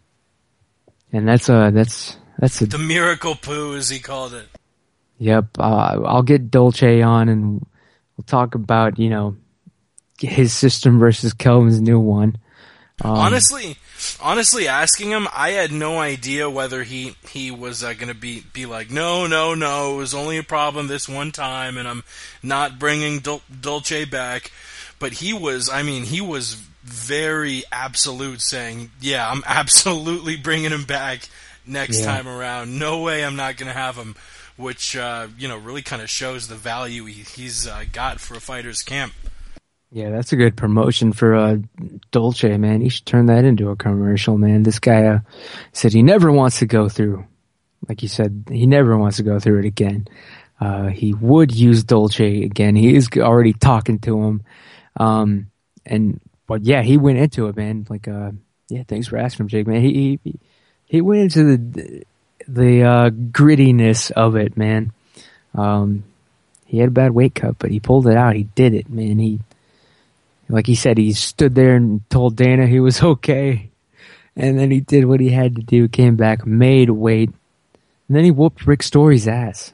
And that's uh that's that's a The miracle poo, as he called it. Yep. Uh, I'll get Dolce on and we'll talk about, you know, his system versus Kelvin's new one. Um, honestly, honestly, asking him, I had no idea whether he he was uh, going to be be like, no, no, no, it was only a problem this one time, and I'm not bringing Dol- Dolce back. But he was, I mean, he was very absolute, saying, yeah, I'm absolutely bringing him back next Yeah. time around. No way I'm not going to have him, which, uh, you know, really kind of shows the value he, he's uh, got for a fighter's camp. Yeah, that's a good promotion for uh, Dolce, man. He should turn that into a commercial, man. This guy uh, said he never wants to go through, like you said, he never wants to go through it again. Uh, he would use Dolce again. He is already talking to him. Um, and, but yeah, he went into it, man. Like, uh, yeah, thanks for asking him, Jake, man. He, he, he went into the, the, uh, grittiness of it, man. Um, he had a bad weight cut, but he pulled it out. He did it, man. He, like he said, he stood there and told Dana he was okay. And then he did what he had to do, came back, made weight. And then he whooped Rick Story's ass.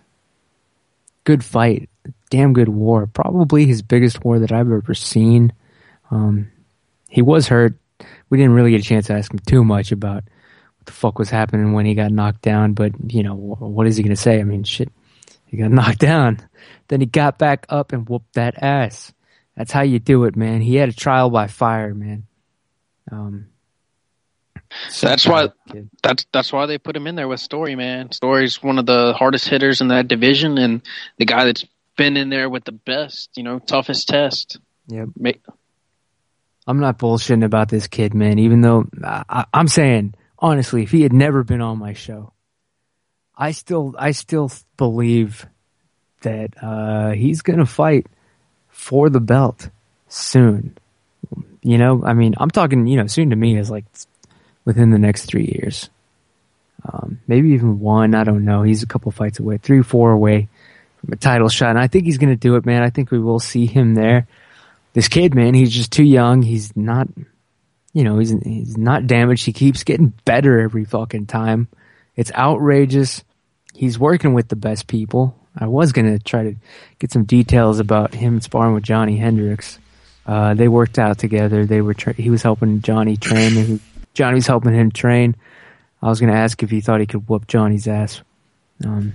Good fight. Damn good war. Probably his biggest war that I've ever seen. Um, he was hurt. We didn't really get a chance to ask him too much about what the fuck was happening when he got knocked down. But, you know, what is he going to say? I mean, shit, he got knocked down. Then he got back up and whooped that ass. That's how you do it, man. He had a trial by fire, man. Um, So that's why that's that's why they put him in there with Story, man. Story's one of the hardest hitters in that division, and the guy that's been in there with the best, you know, toughest test. Yep. Make, I'm not bullshitting about this kid, man. Even though I, I'm saying honestly, if he had never been on my show, I still I still believe that uh, he's gonna fight for the belt soon. You know, I mean, I'm talking, you know, soon to me is like within the next three years. Um, maybe even one, I don't know. He's a couple fights away, three, four away from a title shot. And I think he's going to do it, man. I think we will see him there. This kid, man, he's just too young. He's not, you know, he's, he's not damaged. He keeps getting better every fucking time. It's outrageous. He's working with the best people. I was going to try to get some details about him sparring with Johnny Hendricks. Uh, they worked out together. They were, tra- he was helping Johnny train and he, Johnny was helping him train. I was going to ask if he thought he could whoop Johnny's ass. Um,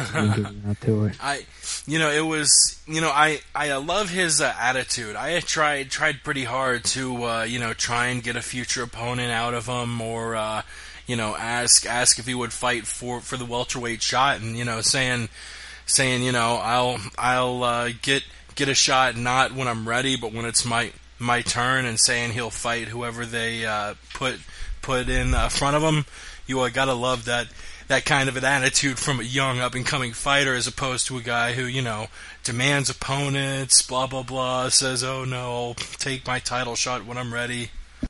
out to it. I, you know, it was, you know, I, I love his uh, attitude. I tried, tried pretty hard to, uh, you know, try and get a future opponent out of him, or, uh, you know, ask, ask if he would fight for, for the welterweight shot, and, you know, saying, saying, you know, I'll, I'll, uh, get, get a shot not when I'm ready, but when it's my, my turn, and saying he'll fight whoever they, uh, put, put in uh, front of him. You uh, gotta love that, that kind of an attitude from a young up-and-coming fighter, as opposed to a guy who, you know, demands opponents, blah, blah, blah, says, oh, no, I'll take my title shot when I'm ready.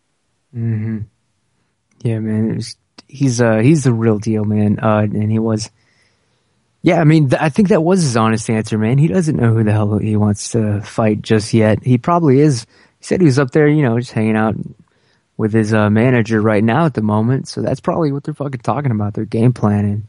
Mm-hmm. Yeah, man, it was, he's, uh, he's the real deal, man, uh, and he was, yeah, I mean, th- I think that was his honest answer, man. He doesn't know who the hell he wants to fight just yet. He probably is, he said he was up there, you know, just hanging out with his uh, manager right now at the moment, so that's probably what they're fucking talking about. They're game planning.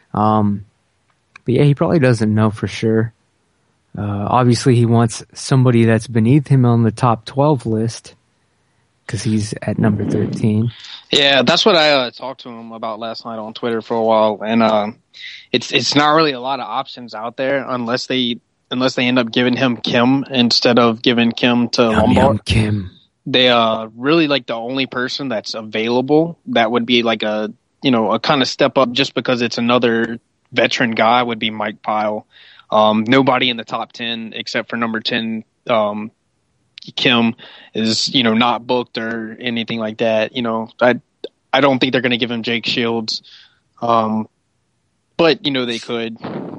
Um, but yeah, he probably doesn't know for sure. Uh, obviously, he wants somebody that's beneath him on the top twelve list because he's at number thirteen. Yeah, that's what I uh, talked to him about last night on Twitter for a while, and uh, it's it's not really a lot of options out there unless they unless they end up giving him Kim instead of giving Kim to Yum, Lombard. yum, Kim. They uh really like the only person that's available that would be like a you know a kind of step up just because it's another veteran guy would be Mike Pyle. Um, nobody in the top ten except for number ten um, Kim is, you know, not booked or anything like that. You know, I I don't think they're going to give him Jake Shields, um, but you know they could.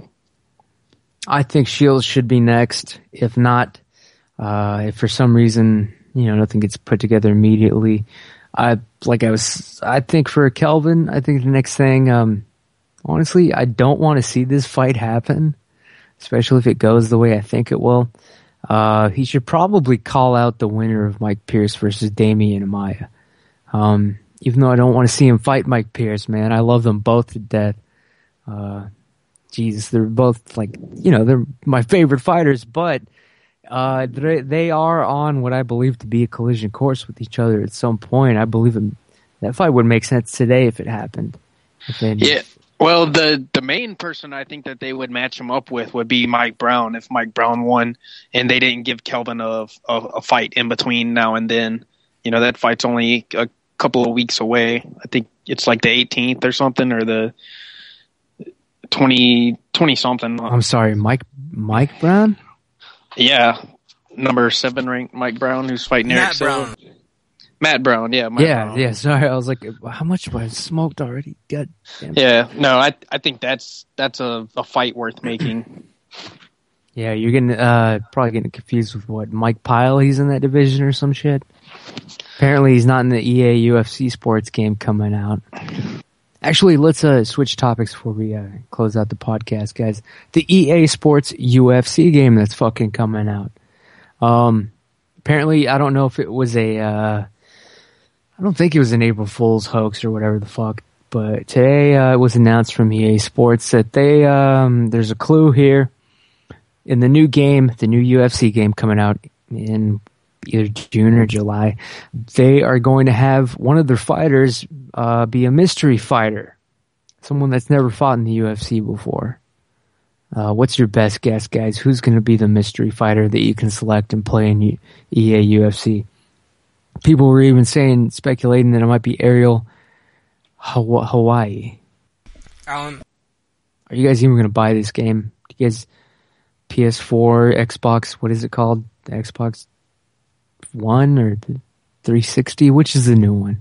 I think Shields should be next. If not, uh, if for some reason you know nothing gets put together immediately, I like I was. I think for Kelvin, I think the next thing. Um, honestly, I don't want to see this fight happen, especially if it goes the way I think it will. Uh, he should probably call out the winner of Mike Pierce versus Damian Amaya. Um, even though I don't want to see him fight Mike Pierce, man, I love them both to death. Uh, Jesus, they're both like, you know, they're my favorite fighters, but, uh, they, they are on what I believe to be a collision course with each other at some point. I believe it, that fight would make sense today if it happened. If they, yeah. Well, the, the main person I think that they would match him up with would be Mike Brown if Mike Brown won and they didn't give Kelvin a, a, a fight in between now and then. You know, that fight's only a couple of weeks away. I think it's like the eighteenth or something, or the twenty, twenty something. I'm sorry, Mike, Mike Brown? Yeah. Number seven ranked Mike Brown, who's fighting Matt Eric Silva. Brown. Matt Brown, yeah. Matt yeah, Brown. yeah, sorry. I was like, how much have I smoked already? God damn it. Yeah, no, I I think that's that's a, a fight worth making. Yeah, you're getting uh probably getting confused with what Mike Pyle. He's in that division or some shit. Apparently, he's not in the E A U F C sports game coming out. Actually, let's uh switch topics before we uh, close out the podcast, guys. The E A Sports U F C game that's fucking coming out. Um, apparently, I don't know if it was a. Uh, I don't think it was an April Fool's hoax or whatever the fuck. But today uh, it was announced from E A Sports that they um, there's a clue here in the new game, the new U F C game coming out in either June or July. They are going to have one of their fighters uh, be a mystery fighter, someone that's never fought in the U F C before. Uh, what's your best guess, guys? Who's going to be the mystery fighter that you can select and play in U- E A U F C? People were even saying, speculating that it might be Ariel Haw- Hawaii. Alan, are you guys even going to buy this game? Do you guys P S four, Xbox? What is it called? The Xbox One or the three sixty? Which is the new one?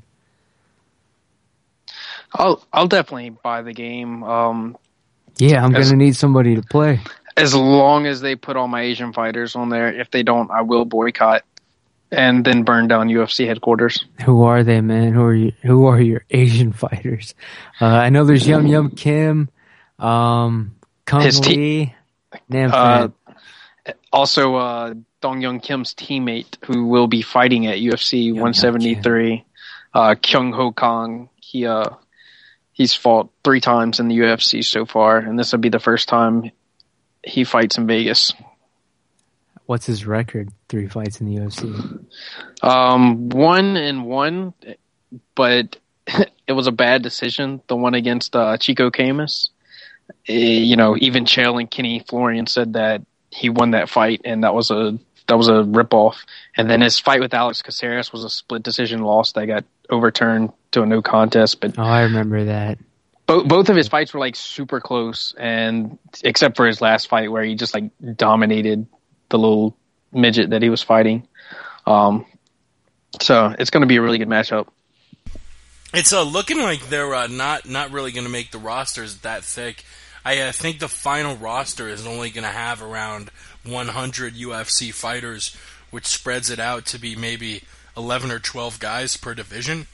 I'll I'll definitely buy the game. Um, yeah, I'm as, gonna need somebody to play. As long as they put all my Asian fighters on there. If they don't, I will boycott and then burn down U F C headquarters. Who are they, man? Who are you? Who are your Asian fighters? Uh, I know there's Yum Yum Kim, um, Kung His te- Lee, Nam uh, also uh, Dong Young Kim's teammate, who will be fighting at U F C Yum one seventy-three, uh, Kyung Ho Kang. He uh, he's fought three times in the U F C so far, and this will be the first time he fights in Vegas. What's his record? Three fights in the U F C. Um, one and one, but it was a bad decision. The one against uh, Chico Camus. Uh, you know, even Chael and Kenny Florian said that he won that fight, and that was a that was a ripoff. And then his fight with Alex Caceres was a split decision loss that got overturned to a no contest. But oh, I remember that. Both both of his fights were like super close, and except for his last fight where he just like dominated the little midget that he was fighting. Um, so it's going to be a really good matchup. It's uh, looking like they're uh, not not really going to make the rosters that thick. I uh, think the final roster is only going to have around one hundred U F C fighters, which spreads it out to be maybe eleven or twelve guys per division.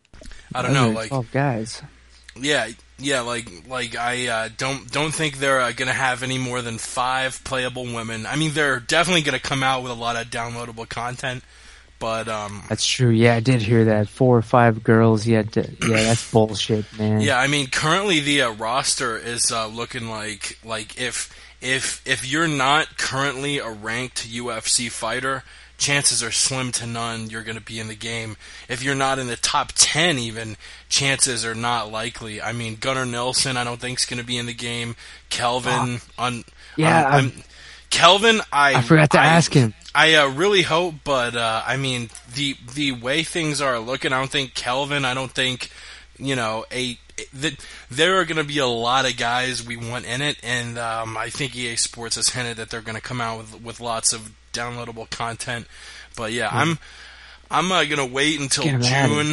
I don't know, like twelve guys. Yeah, yeah, like like I uh, don't don't think they're uh, gonna have any more than five playable women. I mean, they're definitely gonna come out with a lot of downloadable content, but um, that's true. Yeah, I did hear that. Four or five girls. Yeah, d- yeah, that's bullshit, man. Yeah, I mean, currently the uh, roster is uh, looking like like if if if you're not currently a ranked U F C fighter, chances are slim to none you're going to be in the game. If you're not in the top ten even, chances are not likely. I mean, Gunnar Nelson, I don't think is going to be in the game. Kelvin, oh. on yeah, um, I'm, Kelvin, I I forgot to I, ask him. I uh, really hope, but uh, I mean, the the way things are looking, I don't think Kelvin, I don't think, you know, a that there are going to be a lot of guys we want in it, and um, I think E A Sports has hinted that they're going to come out with with lots of downloadable content. But yeah, yeah. I'm I'm uh, going to wait until June.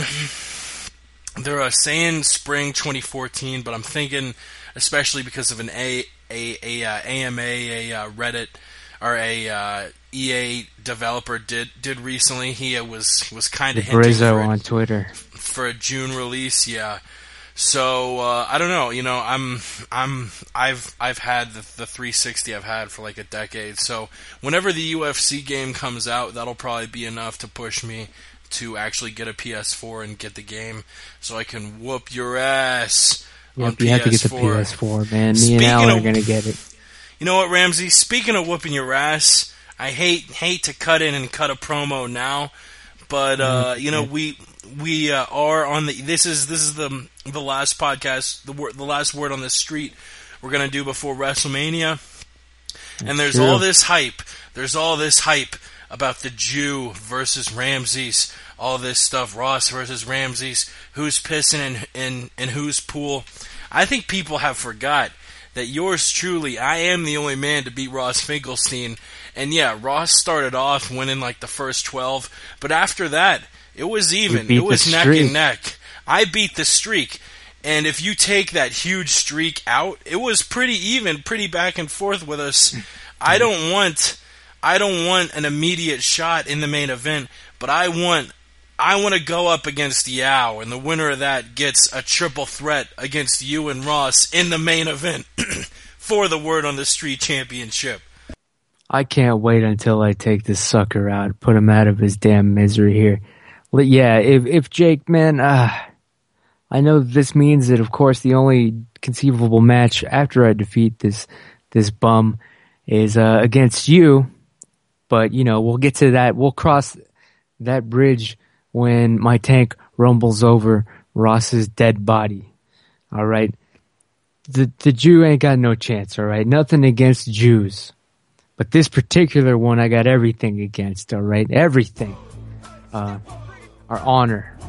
They're uh, saying spring twenty fourteen, but I'm thinking, especially because of an A a a uh, A M A, a uh, Reddit or a uh, E A developer did did recently. He uh, was was kind of hinting Brizzo for on Twitter for a June release. Yeah. So uh, I don't know. You know, I'm I'm I've I've had the, the three sixty I've had for like a decade. So whenever the U F C game comes out, that'll probably be enough to push me to actually get a P S four and get the game, so I can whoop your ass yep, on you P S four. Have to get the P S four, man. Me Speaking and Al of, are gonna get it. You know what, Ramsey? Speaking of whooping your ass, I hate hate to cut in and cut a promo now, but uh, you know we we uh, are on the. This is this is the the last podcast, the word, the last word on the street we're gonna do before WrestleMania, and That's there's true. all this hype. There's all this hype about the Jew versus Ramses, all this stuff, Ross versus Ramses, who's pissing in, in, in whose pool. I think people have forgot that yours truly, I am the only man to beat Ross Finkelstein. And yeah, Ross started off winning like the first twelve, but after that, it was even. It was neck and neck. I beat the streak. And if you take that huge streak out, it was pretty even, pretty back and forth with us. I don't want... I don't want an immediate shot in the main event, but I want I want to go up against Yao, and the winner of that gets a triple threat against you and Ross in the main event for the Word on the Street Championship. I can't wait until I take this sucker out, put him out of his damn misery here. Yeah, if if Jake, man, uh, I know this means that, of course, the only conceivable match after I defeat this this bum is uh, against you. But, you know, we'll get to that. We'll cross that bridge when my tank rumbles over Ross's dead body. All right? The the Jew ain't got no chance, all right? Nothing against Jews. But this particular one, I got everything against, all right? Everything. Uh, our honor.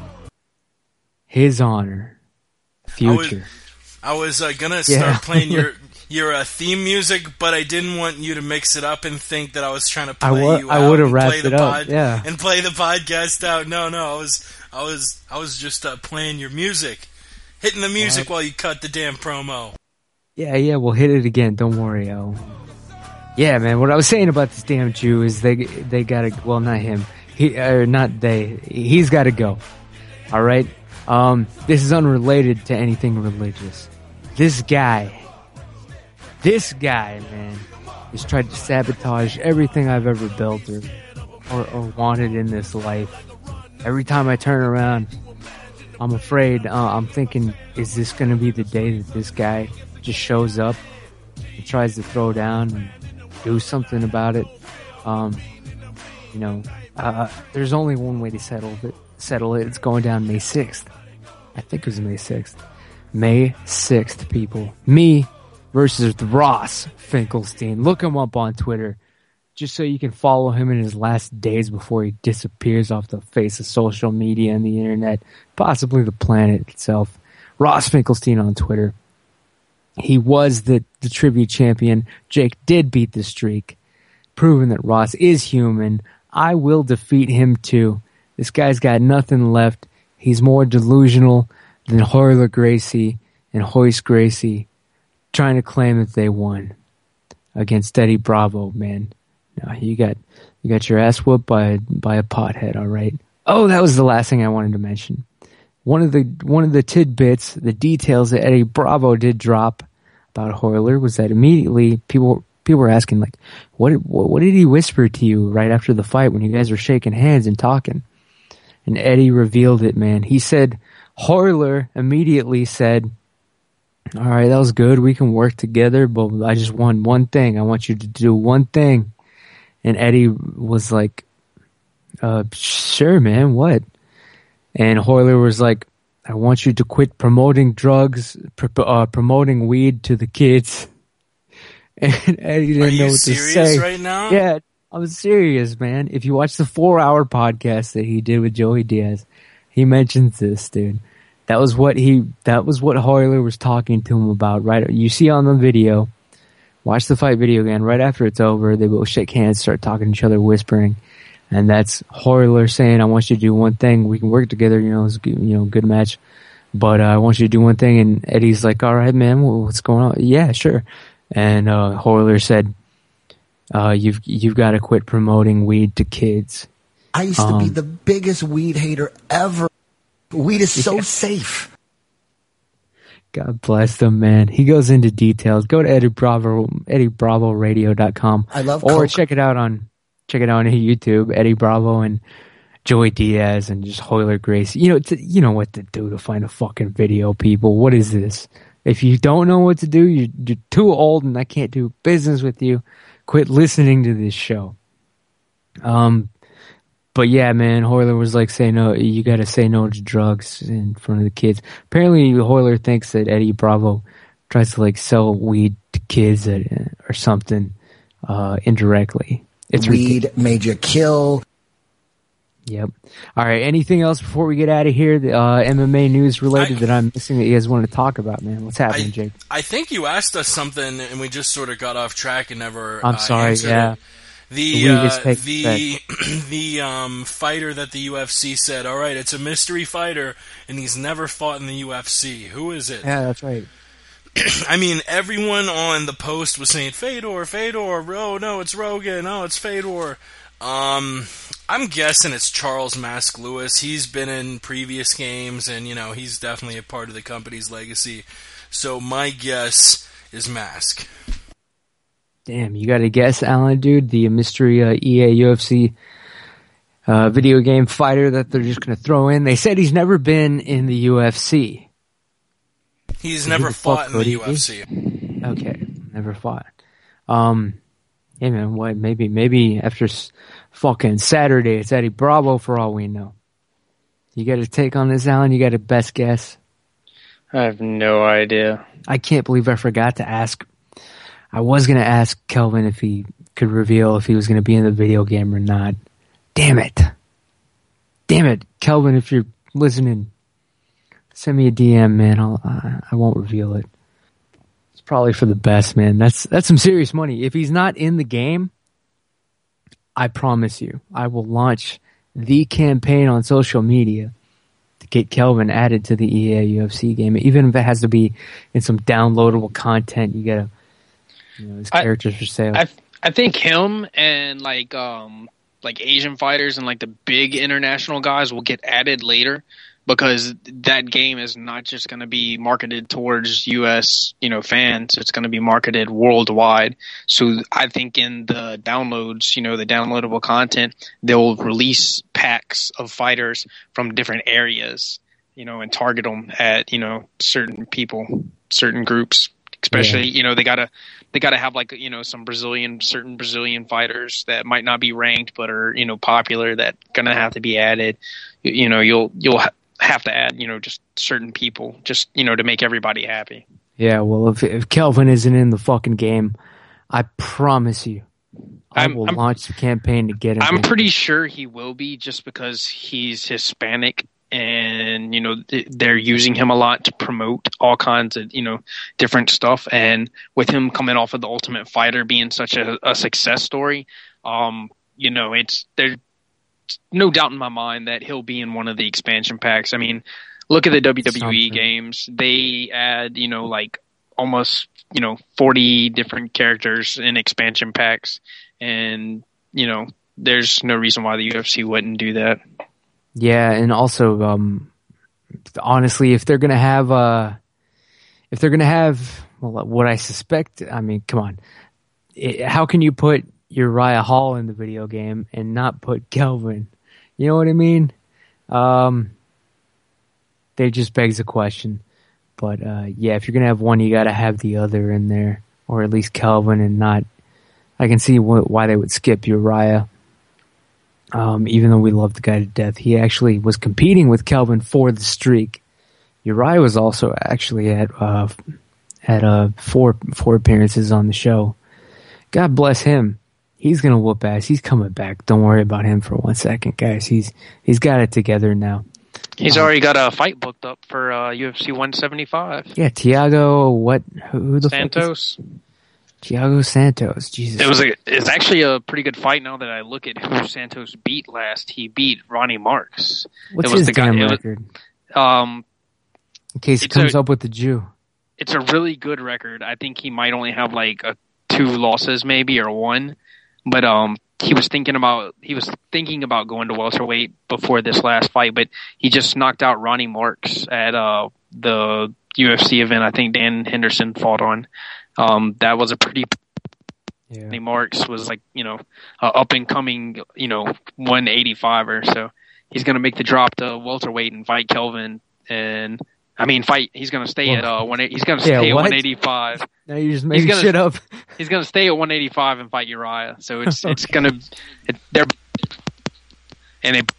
His honor. Future. I was, I was uh, going to start yeah. playing your... your uh, theme music, but I didn't want you to mix it up and think that I was trying to play I wa- you I out would have and wrapped play the it up, pod yeah. and play the podcast out. No, no, I was, I was, I was just uh, playing your music, hitting the music What? while you cut the damn promo. Yeah, yeah, we'll hit it again. Don't worry, Al. Yeah, man. What I was saying about this damn Jew is they they gotta. Well, not him. He or not they. He's got to go. All right. Um, this is unrelated to anything religious. This guy. This guy, man, has tried to sabotage everything I've ever built or, or, or wanted in this life. Every time I turn around, I'm afraid, uh, I'm thinking, is this going to be the day that this guy just shows up and tries to throw down and do something about it? Um, you know, uh, there's only one way to settle it. Settle it. It's going down May sixth. I think it was May sixth. May sixth, people. Me versus Ross Finkelstein. Look him up on Twitter just so you can follow him in his last days before he disappears off the face of social media and the internet, possibly the planet itself. Ross Finkelstein on Twitter. He was the, the tribute champion. Jake did beat the streak, proving that Ross is human. I will defeat him too. This guy's got nothing left. He's more delusional than Royler Gracie and Hoist Gracie, trying to claim that they won against Eddie Bravo, man. No, you got you got your ass whooped by by a pothead, all right. Oh, that was the last thing I wanted to mention. One of the one of the tidbits, the details that Eddie Bravo did drop about Royler was that immediately people people were asking like, what what, what did he whisper to you right after the fight when you guys were shaking hands and talking? And Eddie revealed it, man. He said Royler immediately said, all right, that was good. We can work together, but I just want one thing. I want you to do one thing. And Eddie was like, uh, sure, man, what? And Royler was like, I want you to quit promoting drugs, pr- uh, promoting weed to the kids. And Eddie didn't Are you know what to serious say. right now? Yeah, I'm serious, man. If you watch the four hour podcast that he did with Joey Diaz, he mentions this, dude. That was what he. That was what Hoyler was talking to him about. Right, you see on the video. Watch the fight video again. Right after it's over, they both shake hands, start talking to each other, whispering, and that's Hoyler saying, "I want you to do one thing. We can work together. You know, it's a good, you know, good match, but uh, I want you to do one thing." And Eddie's like, "All right, man, what's going on?" "Yeah, sure." And uh, Hoyler said, uh, "You've you've got to quit promoting weed to kids." I used um, to be the biggest weed hater ever. Weed is so yeah. safe. God bless them, man. He goes into details. Go to Eddie Bravo, Eddie Bravo Radio dot com. I love Or Coke. check it out on, check it out on YouTube, Eddie Bravo and Joey Diaz and just Hoyler Gracie. You know, to, you know what to do to find a fucking video, people. What is this? If you don't know what to do, you're, you're too old and I can't do business with you. Quit listening to this show. Um, But yeah, man, Hoyler was like, say no, you gotta say no to drugs in front of the kids. Apparently, Hoyler thinks that Eddie Bravo tries to like sell weed to kids at, or something, uh, indirectly. It's Weed ridiculous. made you kill. Yep. All right. Anything else before we get out of here? The, uh, M M A news related I, that I'm missing that you guys want to talk about, man? What's happening, I, Jake? I think you asked us something and we just sort of got off track and never. I'm uh, sorry. answered Yeah. it. The The weed uh, is taking the the um, fighter that the U F C said, all right, it's a mystery fighter, and he's never fought in the U F C. Who is it? Yeah, that's right. I mean, everyone on the post was saying Fedor, Fedor. Oh no, it's Rogan. Oh, it's Fedor. Um, I'm guessing it's Charles Mask Lewis. He's been in previous games, and you know he's definitely a part of the company's legacy. So my guess is Mask. Damn, you got to guess, Alan, dude, the mystery uh, E A U F C uh, video game fighter that they're just going to throw in. They said he's never been in the U F C. He's Who never the fought fuck in the would he U F C. be? Okay, never fought. Um, hey man, what? Maybe, maybe after s- fucking Saturday, it's Eddie Bravo for all we know. You got to take on this, Alan. You got a best guess? I have no idea. I can't believe I forgot to ask. I was going to ask Kelvin if he could reveal if he was going to be in the video game or not. Damn it. Damn it. Kelvin, if you're listening, send me a D M, man. I'll, I, I won't reveal it. It's probably for the best, man. That's, that's some serious money. If he's not in the game, I promise you, I will launch the campaign on social media to get Kelvin added to the E A U F C game. Even if it has to be in some downloadable content, you gotta, you know, his characters for sale. I I think him and like um like Asian fighters and like the big international guys will get added later because that game is not just going to be marketed towards U S, you know, fans. It's going to be marketed worldwide. So I think in the downloads, you know, the downloadable content, they'll release packs of fighters from different areas, you know, and target them at, you know, certain people, certain groups. Especially, yeah. you know, they gotta they gotta have like you know some Brazilian certain Brazilian fighters that might not be ranked but are you know popular that gonna have to be added. You, you know, you'll you'll ha- have to add you know just certain people just you know to make everybody happy. Yeah, well, if if Kelvin isn't in the fucking game, I promise you, I I'm, will I'm, launch the campaign to get him. I'm in. pretty sure he will be just because he's Hispanic. And, you know, they're using him a lot to promote all kinds of, you know, different stuff. And with him coming off of the Ultimate Fighter being such a, a success story, um, you know, it's there's no doubt in my mind that he'll be in one of the expansion packs. I mean, look at the W W E Something. games. They add, you know, like almost, you know, forty different characters in expansion packs. And, you know, there's no reason why the U F C wouldn't do that. Yeah, and also, um, honestly, if they're gonna have, uh, if they're gonna have, well, what I suspect, I mean, come on, it, how can you put Uriah Hall in the video game and not put Kelvin? You know what I mean? Um, they just begs the question. But uh, yeah, if you're gonna have one, you gotta have the other in there, or at least Kelvin, and not. I can see wh- why they would skip Uriah. Um, even though we love the guy to death, he actually was competing with Kelvin for the streak. Uriah was also actually at uh, at uh, four four appearances on the show. God bless him. He's gonna whoop ass. He's coming back. Don't worry about him for one second, guys. He's he's got it together now. He's Uh, already got a fight booked up for uh, U F C one seventy-five. Yeah, Thiago. What? Who, who the Santos. fuck is Thiago Santos? Jesus. It was a. It's actually a pretty good fight. Now that I look at who Santos beat last, he beat Ronnie Marks. What's it was his the guy, damn it was- record? Um, In case he it's comes a- up with the Jew. it's a really good record. I think he might only have like a two losses, maybe, or one. But um, he was thinking about he was thinking about going to welterweight before this last fight, but he just knocked out Ronnie Marks at uh the U F C event. I think Dan Henderson fought on. Um, that was a pretty. Yeah. Ronnie Marks was like you know uh, up and coming, you know one eighty-five or so. He's gonna make the drop to welterweight and fight Kelvin and. I mean, fight. He's going to stay at uh one. He's going to Yeah, stay at what? one eighty-five. Now you're just He's making gonna- shit up. He's going to stay at one eighty-five and fight Uriah. So it's it's going to it, they're and it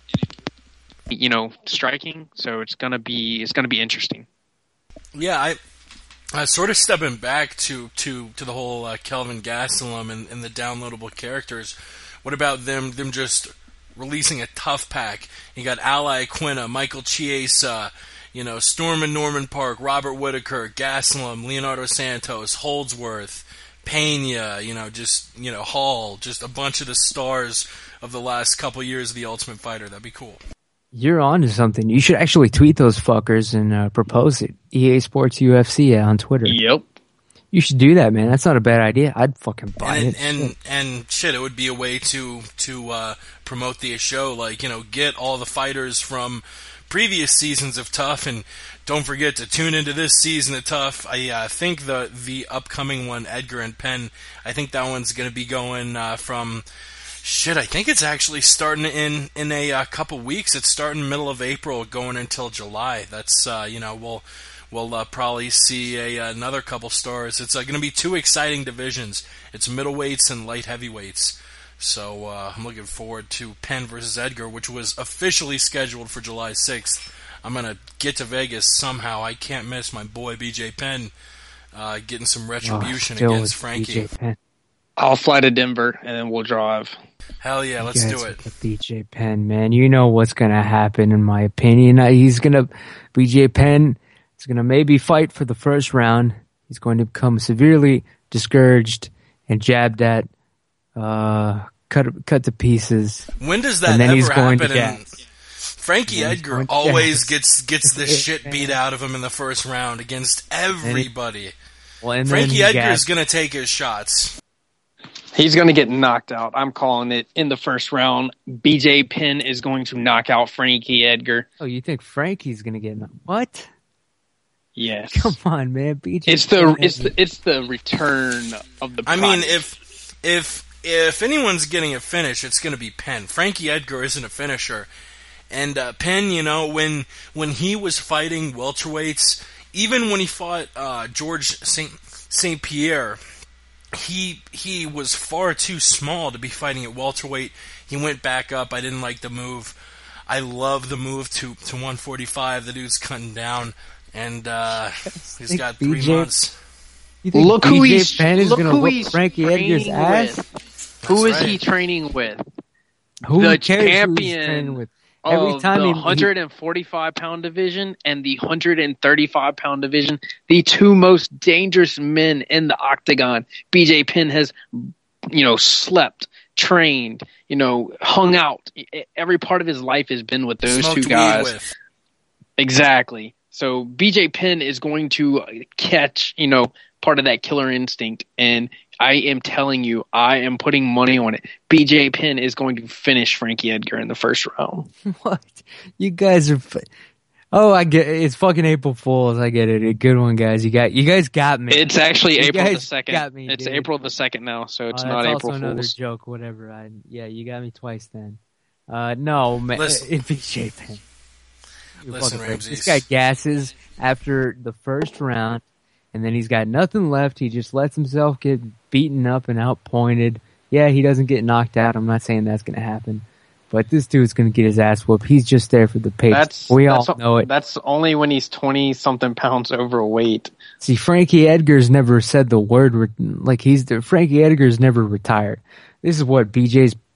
you know striking. So it's going to be it's going to be interesting. Yeah, I, uh, sort of stepping back to to to the whole uh, Kelvin Gastelum and, and the downloadable characters. What about them them just releasing a tough pack? You got Ally Aquina, Michael Chiesa. You know, Stormin Norman Park, Robert Whitaker, Gastelum, Leonardo Santos, Holdsworth, Pena, you know, just, you know, Hall, just a bunch of the stars of the last couple years of The Ultimate Fighter. That'd be cool. You're on to something. You should actually tweet those fuckers and uh, propose it. E A Sports U F C on Twitter. Yep. You should do that, man. That's not a bad idea. I'd fucking buy And, it. and, and shit, it would be a way to, to, uh, promote the show. Like, you know, get all the fighters from previous seasons of Tough, and don't forget to tune into this season of Tough. I uh, think the the upcoming one, Edgar and Penn, I think that one's going to be going uh, from shit. I think it's actually starting in in a uh, couple weeks. It's starting middle of April, going until July. That's uh, you know we'll we'll uh, probably see a another couple stars. It's uh, going to be two exciting divisions. It's middleweights and light heavyweights. So uh, I'm looking forward to Penn versus Edgar, which was officially scheduled for July sixth. I'm going to get to Vegas somehow. I can't miss my boy B J Penn uh, getting some retribution Oh, still against with Frankie. B J Penn. I'll fly to Denver and then we'll drive. Hell yeah, You let's guys do it. with the B J Penn, man. You know what's going to happen, in my opinion. Uh, He's going to, B J Penn is going to maybe fight for the first round. He's going to become severely discouraged and jabbed at, uh, cut cut to pieces. When does that and then ever he's going happen? to And gas. Frankie And he's Edgar going to always gas. gets gets the shit beat out of him in the first round against everybody. Well, and then Frankie he Edgar's gassed. going to take his shots. He's going to get knocked out. I'm calling it in the first round. B J Penn is going to knock out Frankie Edgar. Oh, you think Frankie's going to get knocked? What? Yes. Come on, man. B J It's the Penn it's has- the it's the return of the. I mean, product. if if if anyone's getting a finish, it's going to be Penn. Frankie Edgar isn't a finisher, and uh, Penn, you know, when when he was fighting welterweights, even when he fought uh, George Saint Saint Pierre, he he was far too small to be fighting at welterweight. He went back up. I didn't like the move. I love the move to to one forty-five. The dude's cutting down, and uh, he's think got three B J months. You think look B J who he's Penn is look going to who whoop he's Frankie Edgar's training ass? with. Who is That's he right. training with? Who the cares who he's champion training with? Every of time the he, one hundred forty-five pound division and the one hundred thirty-five pound division, the two most dangerous men in the octagon. B J Penn has, you know, slept, trained, you know, hung out. Every part of his life has been with those Smoked two weed guys. with. Exactly. So B J Penn is going to catch, you know, part of that killer instinct. And I am telling you, I am putting money on it. B J Penn is going to finish Frankie Edgar in the first round. What? You guys are. F- oh, I get it. It's fucking April Fools. I get it. A good one, guys. You got. You guys got me. It's actually You April the guys second. got me, it's dude. April the second now, so it's Oh, not that's April also another Fools. joke. Whatever. I, yeah, you got me twice then. Uh, no, man. Listen. It B J Penn. You Listen, fucking prick. Ramses. This guy gasses after the first round, and then he's got nothing left. He just lets himself get beaten up and outpointed. Yeah, he doesn't get knocked out. I'm not saying that's going to happen. But this dude's going to get his ass whooped. He's just there for the pace. That's we that's, all know it. That's only when he's twenty something pounds overweight. See, Frankie Edgar's never said the word, re- like he's, the, Frankie Edgar's never retired. This is what B J's,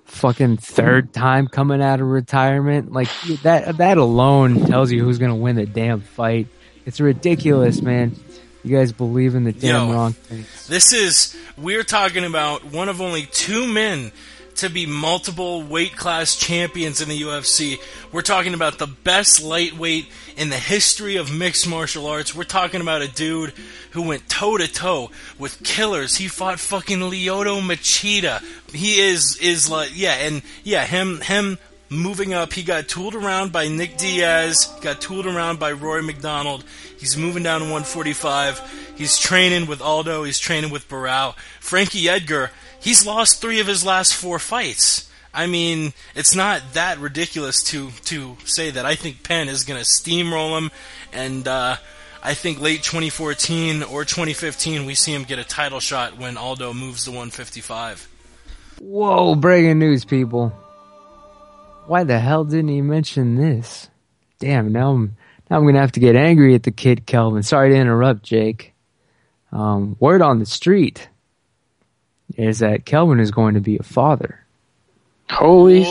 fucking third time coming out of retirement. Like that that alone tells you who's gonna win the damn fight. It's ridiculous, man. You guys believe in the damn Yo, wrong things. This is, we're talking about one of only two men to be multiple weight class champions in the U F C. We're talking about the best lightweight in the history of mixed martial arts. We're talking about a dude who went toe to toe with killers. He fought fucking Lyoto Machida. He is, is like, yeah, and yeah, him, him moving up. He got tooled around by Nick Diaz, got tooled around by Rory McDonald. He's moving down to one forty-five. He's training with Aldo. He's training with Barao. Frankie Edgar, he's lost three of his last four fights. I mean, it's not that ridiculous to, to say that. I think Penn is going to steamroll him, and uh, I think late twenty fourteen or twenty fifteen we see him get a title shot when Aldo moves to one fifty-five. Whoa, breaking news, people. Why the hell didn't he mention this? Damn, now I'm now I'm gonna have to get angry at the kid Kelvin. Sorry to interrupt, Jake. Um, word on the street is that Kelvin is going to be a father. Holy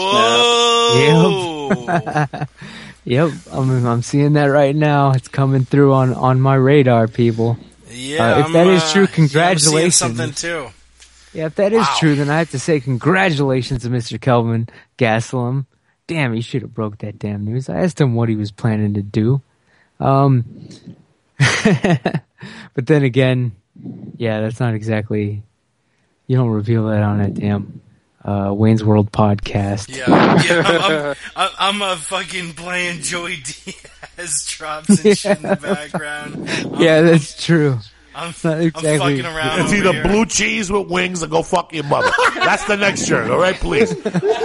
snap! Yep, yep. I'm I'm seeing that right now. It's coming through on, on my radar, people. Yeah, uh, if I'm, that is uh, true, congratulations. Yeah, I'm seeing something too. Yeah, if that is wow. true, then I have to say congratulations to Mister Kelvin Gastelum. Damn, he should have broke that damn news. I asked him what he was planning to do. Um, but then again, yeah, that's not exactly, you don't reveal that on that damn uh, Wayne's World podcast. Yeah, yeah I'm, I'm, I'm a fucking playing Joey Diaz drops and yeah. shit in the background. I'm, yeah, that's true. I'm, not exactly. I'm fucking around. It's either here. Blue cheese with wings or go fuck your mother. That's the next shirt, all right, please.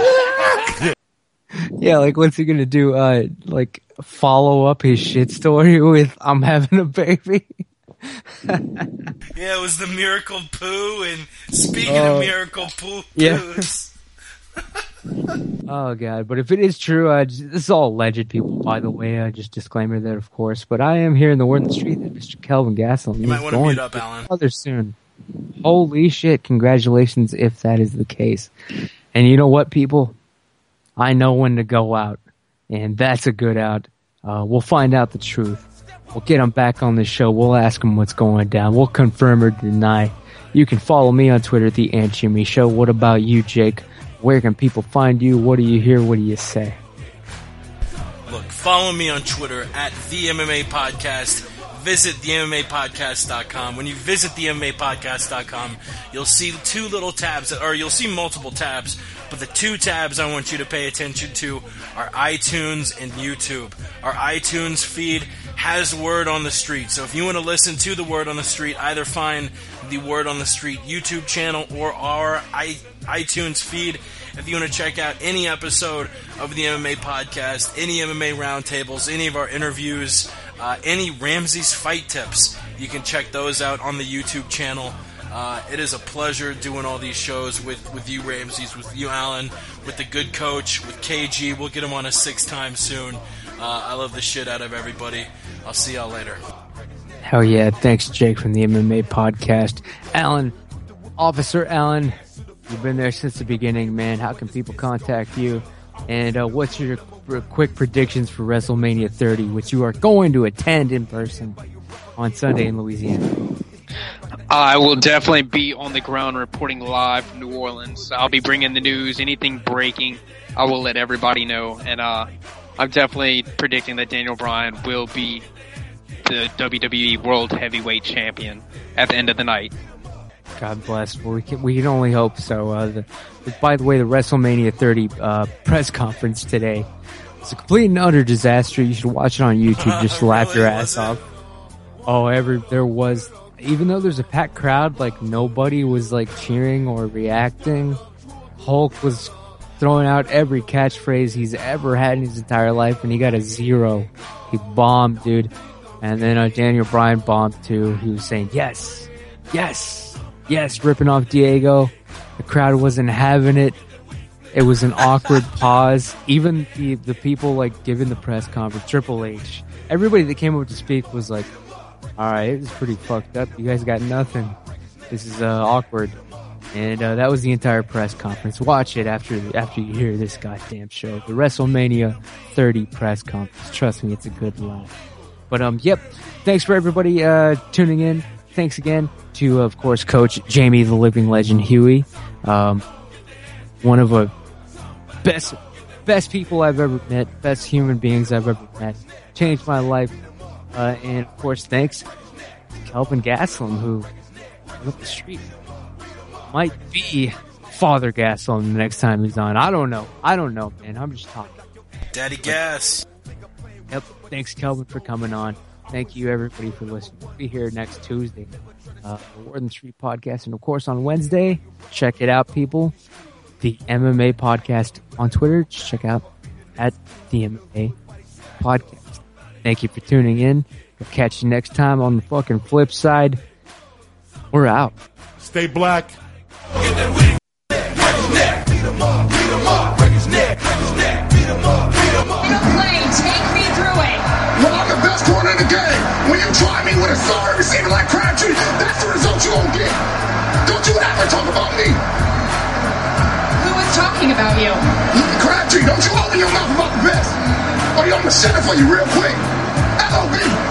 Yeah, like what's he gonna do? Uh, like follow up his shit story with "I'm having a baby." Yeah, it was the Miracle Poo, and speaking uh, of Miracle Poo, yeah. poos. Oh god! But if it is true, uh, this is all alleged, people. By the way, uh, just disclaimer there, of course. But I am hearing the word in the street that Mister Kelvin Gastelum you might is want to going mute up, to Alan. Father soon. Holy shit! Congratulations, if that is the case. And you know what, people? I know when to go out, and that's a good out. Uh, we'll find out the truth. We'll get him back on the show. We'll ask him what's going down. We'll confirm or deny. You can follow me on Twitter, The Ant Jimmy Show. What about you, Jake? Where can people find you? What do you hear? What do you say? Look, follow me on Twitter at The M M A Podcast. Visit the M M A podcast dot com. When you visit the M M A podcast dot com, you'll see two little tabs, or you'll see multiple tabs, but the two tabs I want you to pay attention to are iTunes and YouTube. Our iTunes feed has Word on the Street, so if you want to listen to the Word on the Street, either find the Word on the Street YouTube channel or our I- iTunes feed. If you want to check out any episode of the M M A podcast, any M M A roundtables, any of our interviews, uh, any Ramsey's fight tips, you can check those out on the YouTube channel. Uh, it is a pleasure doing all these shows with, with you, Ramses, with you, Alan, with the good coach, with K G. We'll get him on a sixth time soon. Uh, I love the shit out of everybody. I'll see y'all later. Hell yeah. Thanks, Jake, from the M M A podcast. Alan, Officer Alan, you've been there since the beginning, man. How can people contact you? And uh, what's your quick predictions for WrestleMania thirty, which you are going to attend in person on Sunday in Louisiana? I will definitely be on the ground reporting live from New Orleans. I'll be bringing the news, anything breaking, I will let everybody know. And uh, I'm definitely predicting that Daniel Bryan will be the W W E World Heavyweight Champion at the end of the night. God bless. Well, we can we can only hope so. Uh, the, by the way, the WrestleMania thirty uh, press conference today was a complete and utter disaster. You should watch it on YouTube. Just really? laugh your ass Was it? off. Oh, every there was. Even though there's a packed crowd, like nobody was like cheering or reacting. Hulk was throwing out every catchphrase he's ever had in his entire life, and he got a zero. He bombed, dude. And then uh, Daniel Bryan bombed too. He was saying yes, yes, yes, ripping off Diego. The crowd wasn't having it. It was an awkward pause. Even the the people like giving the press conference, Triple H, everybody that came up to speak was like, all right, it's pretty fucked up. You guys got nothing. This is uh, awkward. And uh, that was the entire press conference. Watch it after after you hear this goddamn show. The WrestleMania thirty press conference. Trust me, it's a good laugh. But um, yep. Thanks for everybody uh, tuning in. Thanks again to, of course, Coach Jamie the Living Legend Huey. Um, one of the best best people I've ever met, best human beings I've ever met. Changed my life. Uh, and of course, thanks to Kelvin Gaslam, who up the street might be Father Gaslam the next time he's on. I don't know. I don't know, man. I'm just talking. Daddy Gas. Yep. Thanks, Kelvin, for coming on. Thank you, everybody, for listening. We'll be here next Tuesday. Uh, the Word on the Street podcast. And, of course, on Wednesday, check it out, people. The M M A podcast on Twitter. Just check out at the M M A podcast. Thank you for tuning in. We'll catch you next time on the fucking flip side. We're out. Stay black. Well, I'm the best corner in the game. When you try me with a sorry receiver like Crabtree, that's the result you gon' get. Don't you ever talk about me. Who was talking about you? Crabtree, don't you open your mouth about the best. Or I'm gonna set it for you real quick. L O B.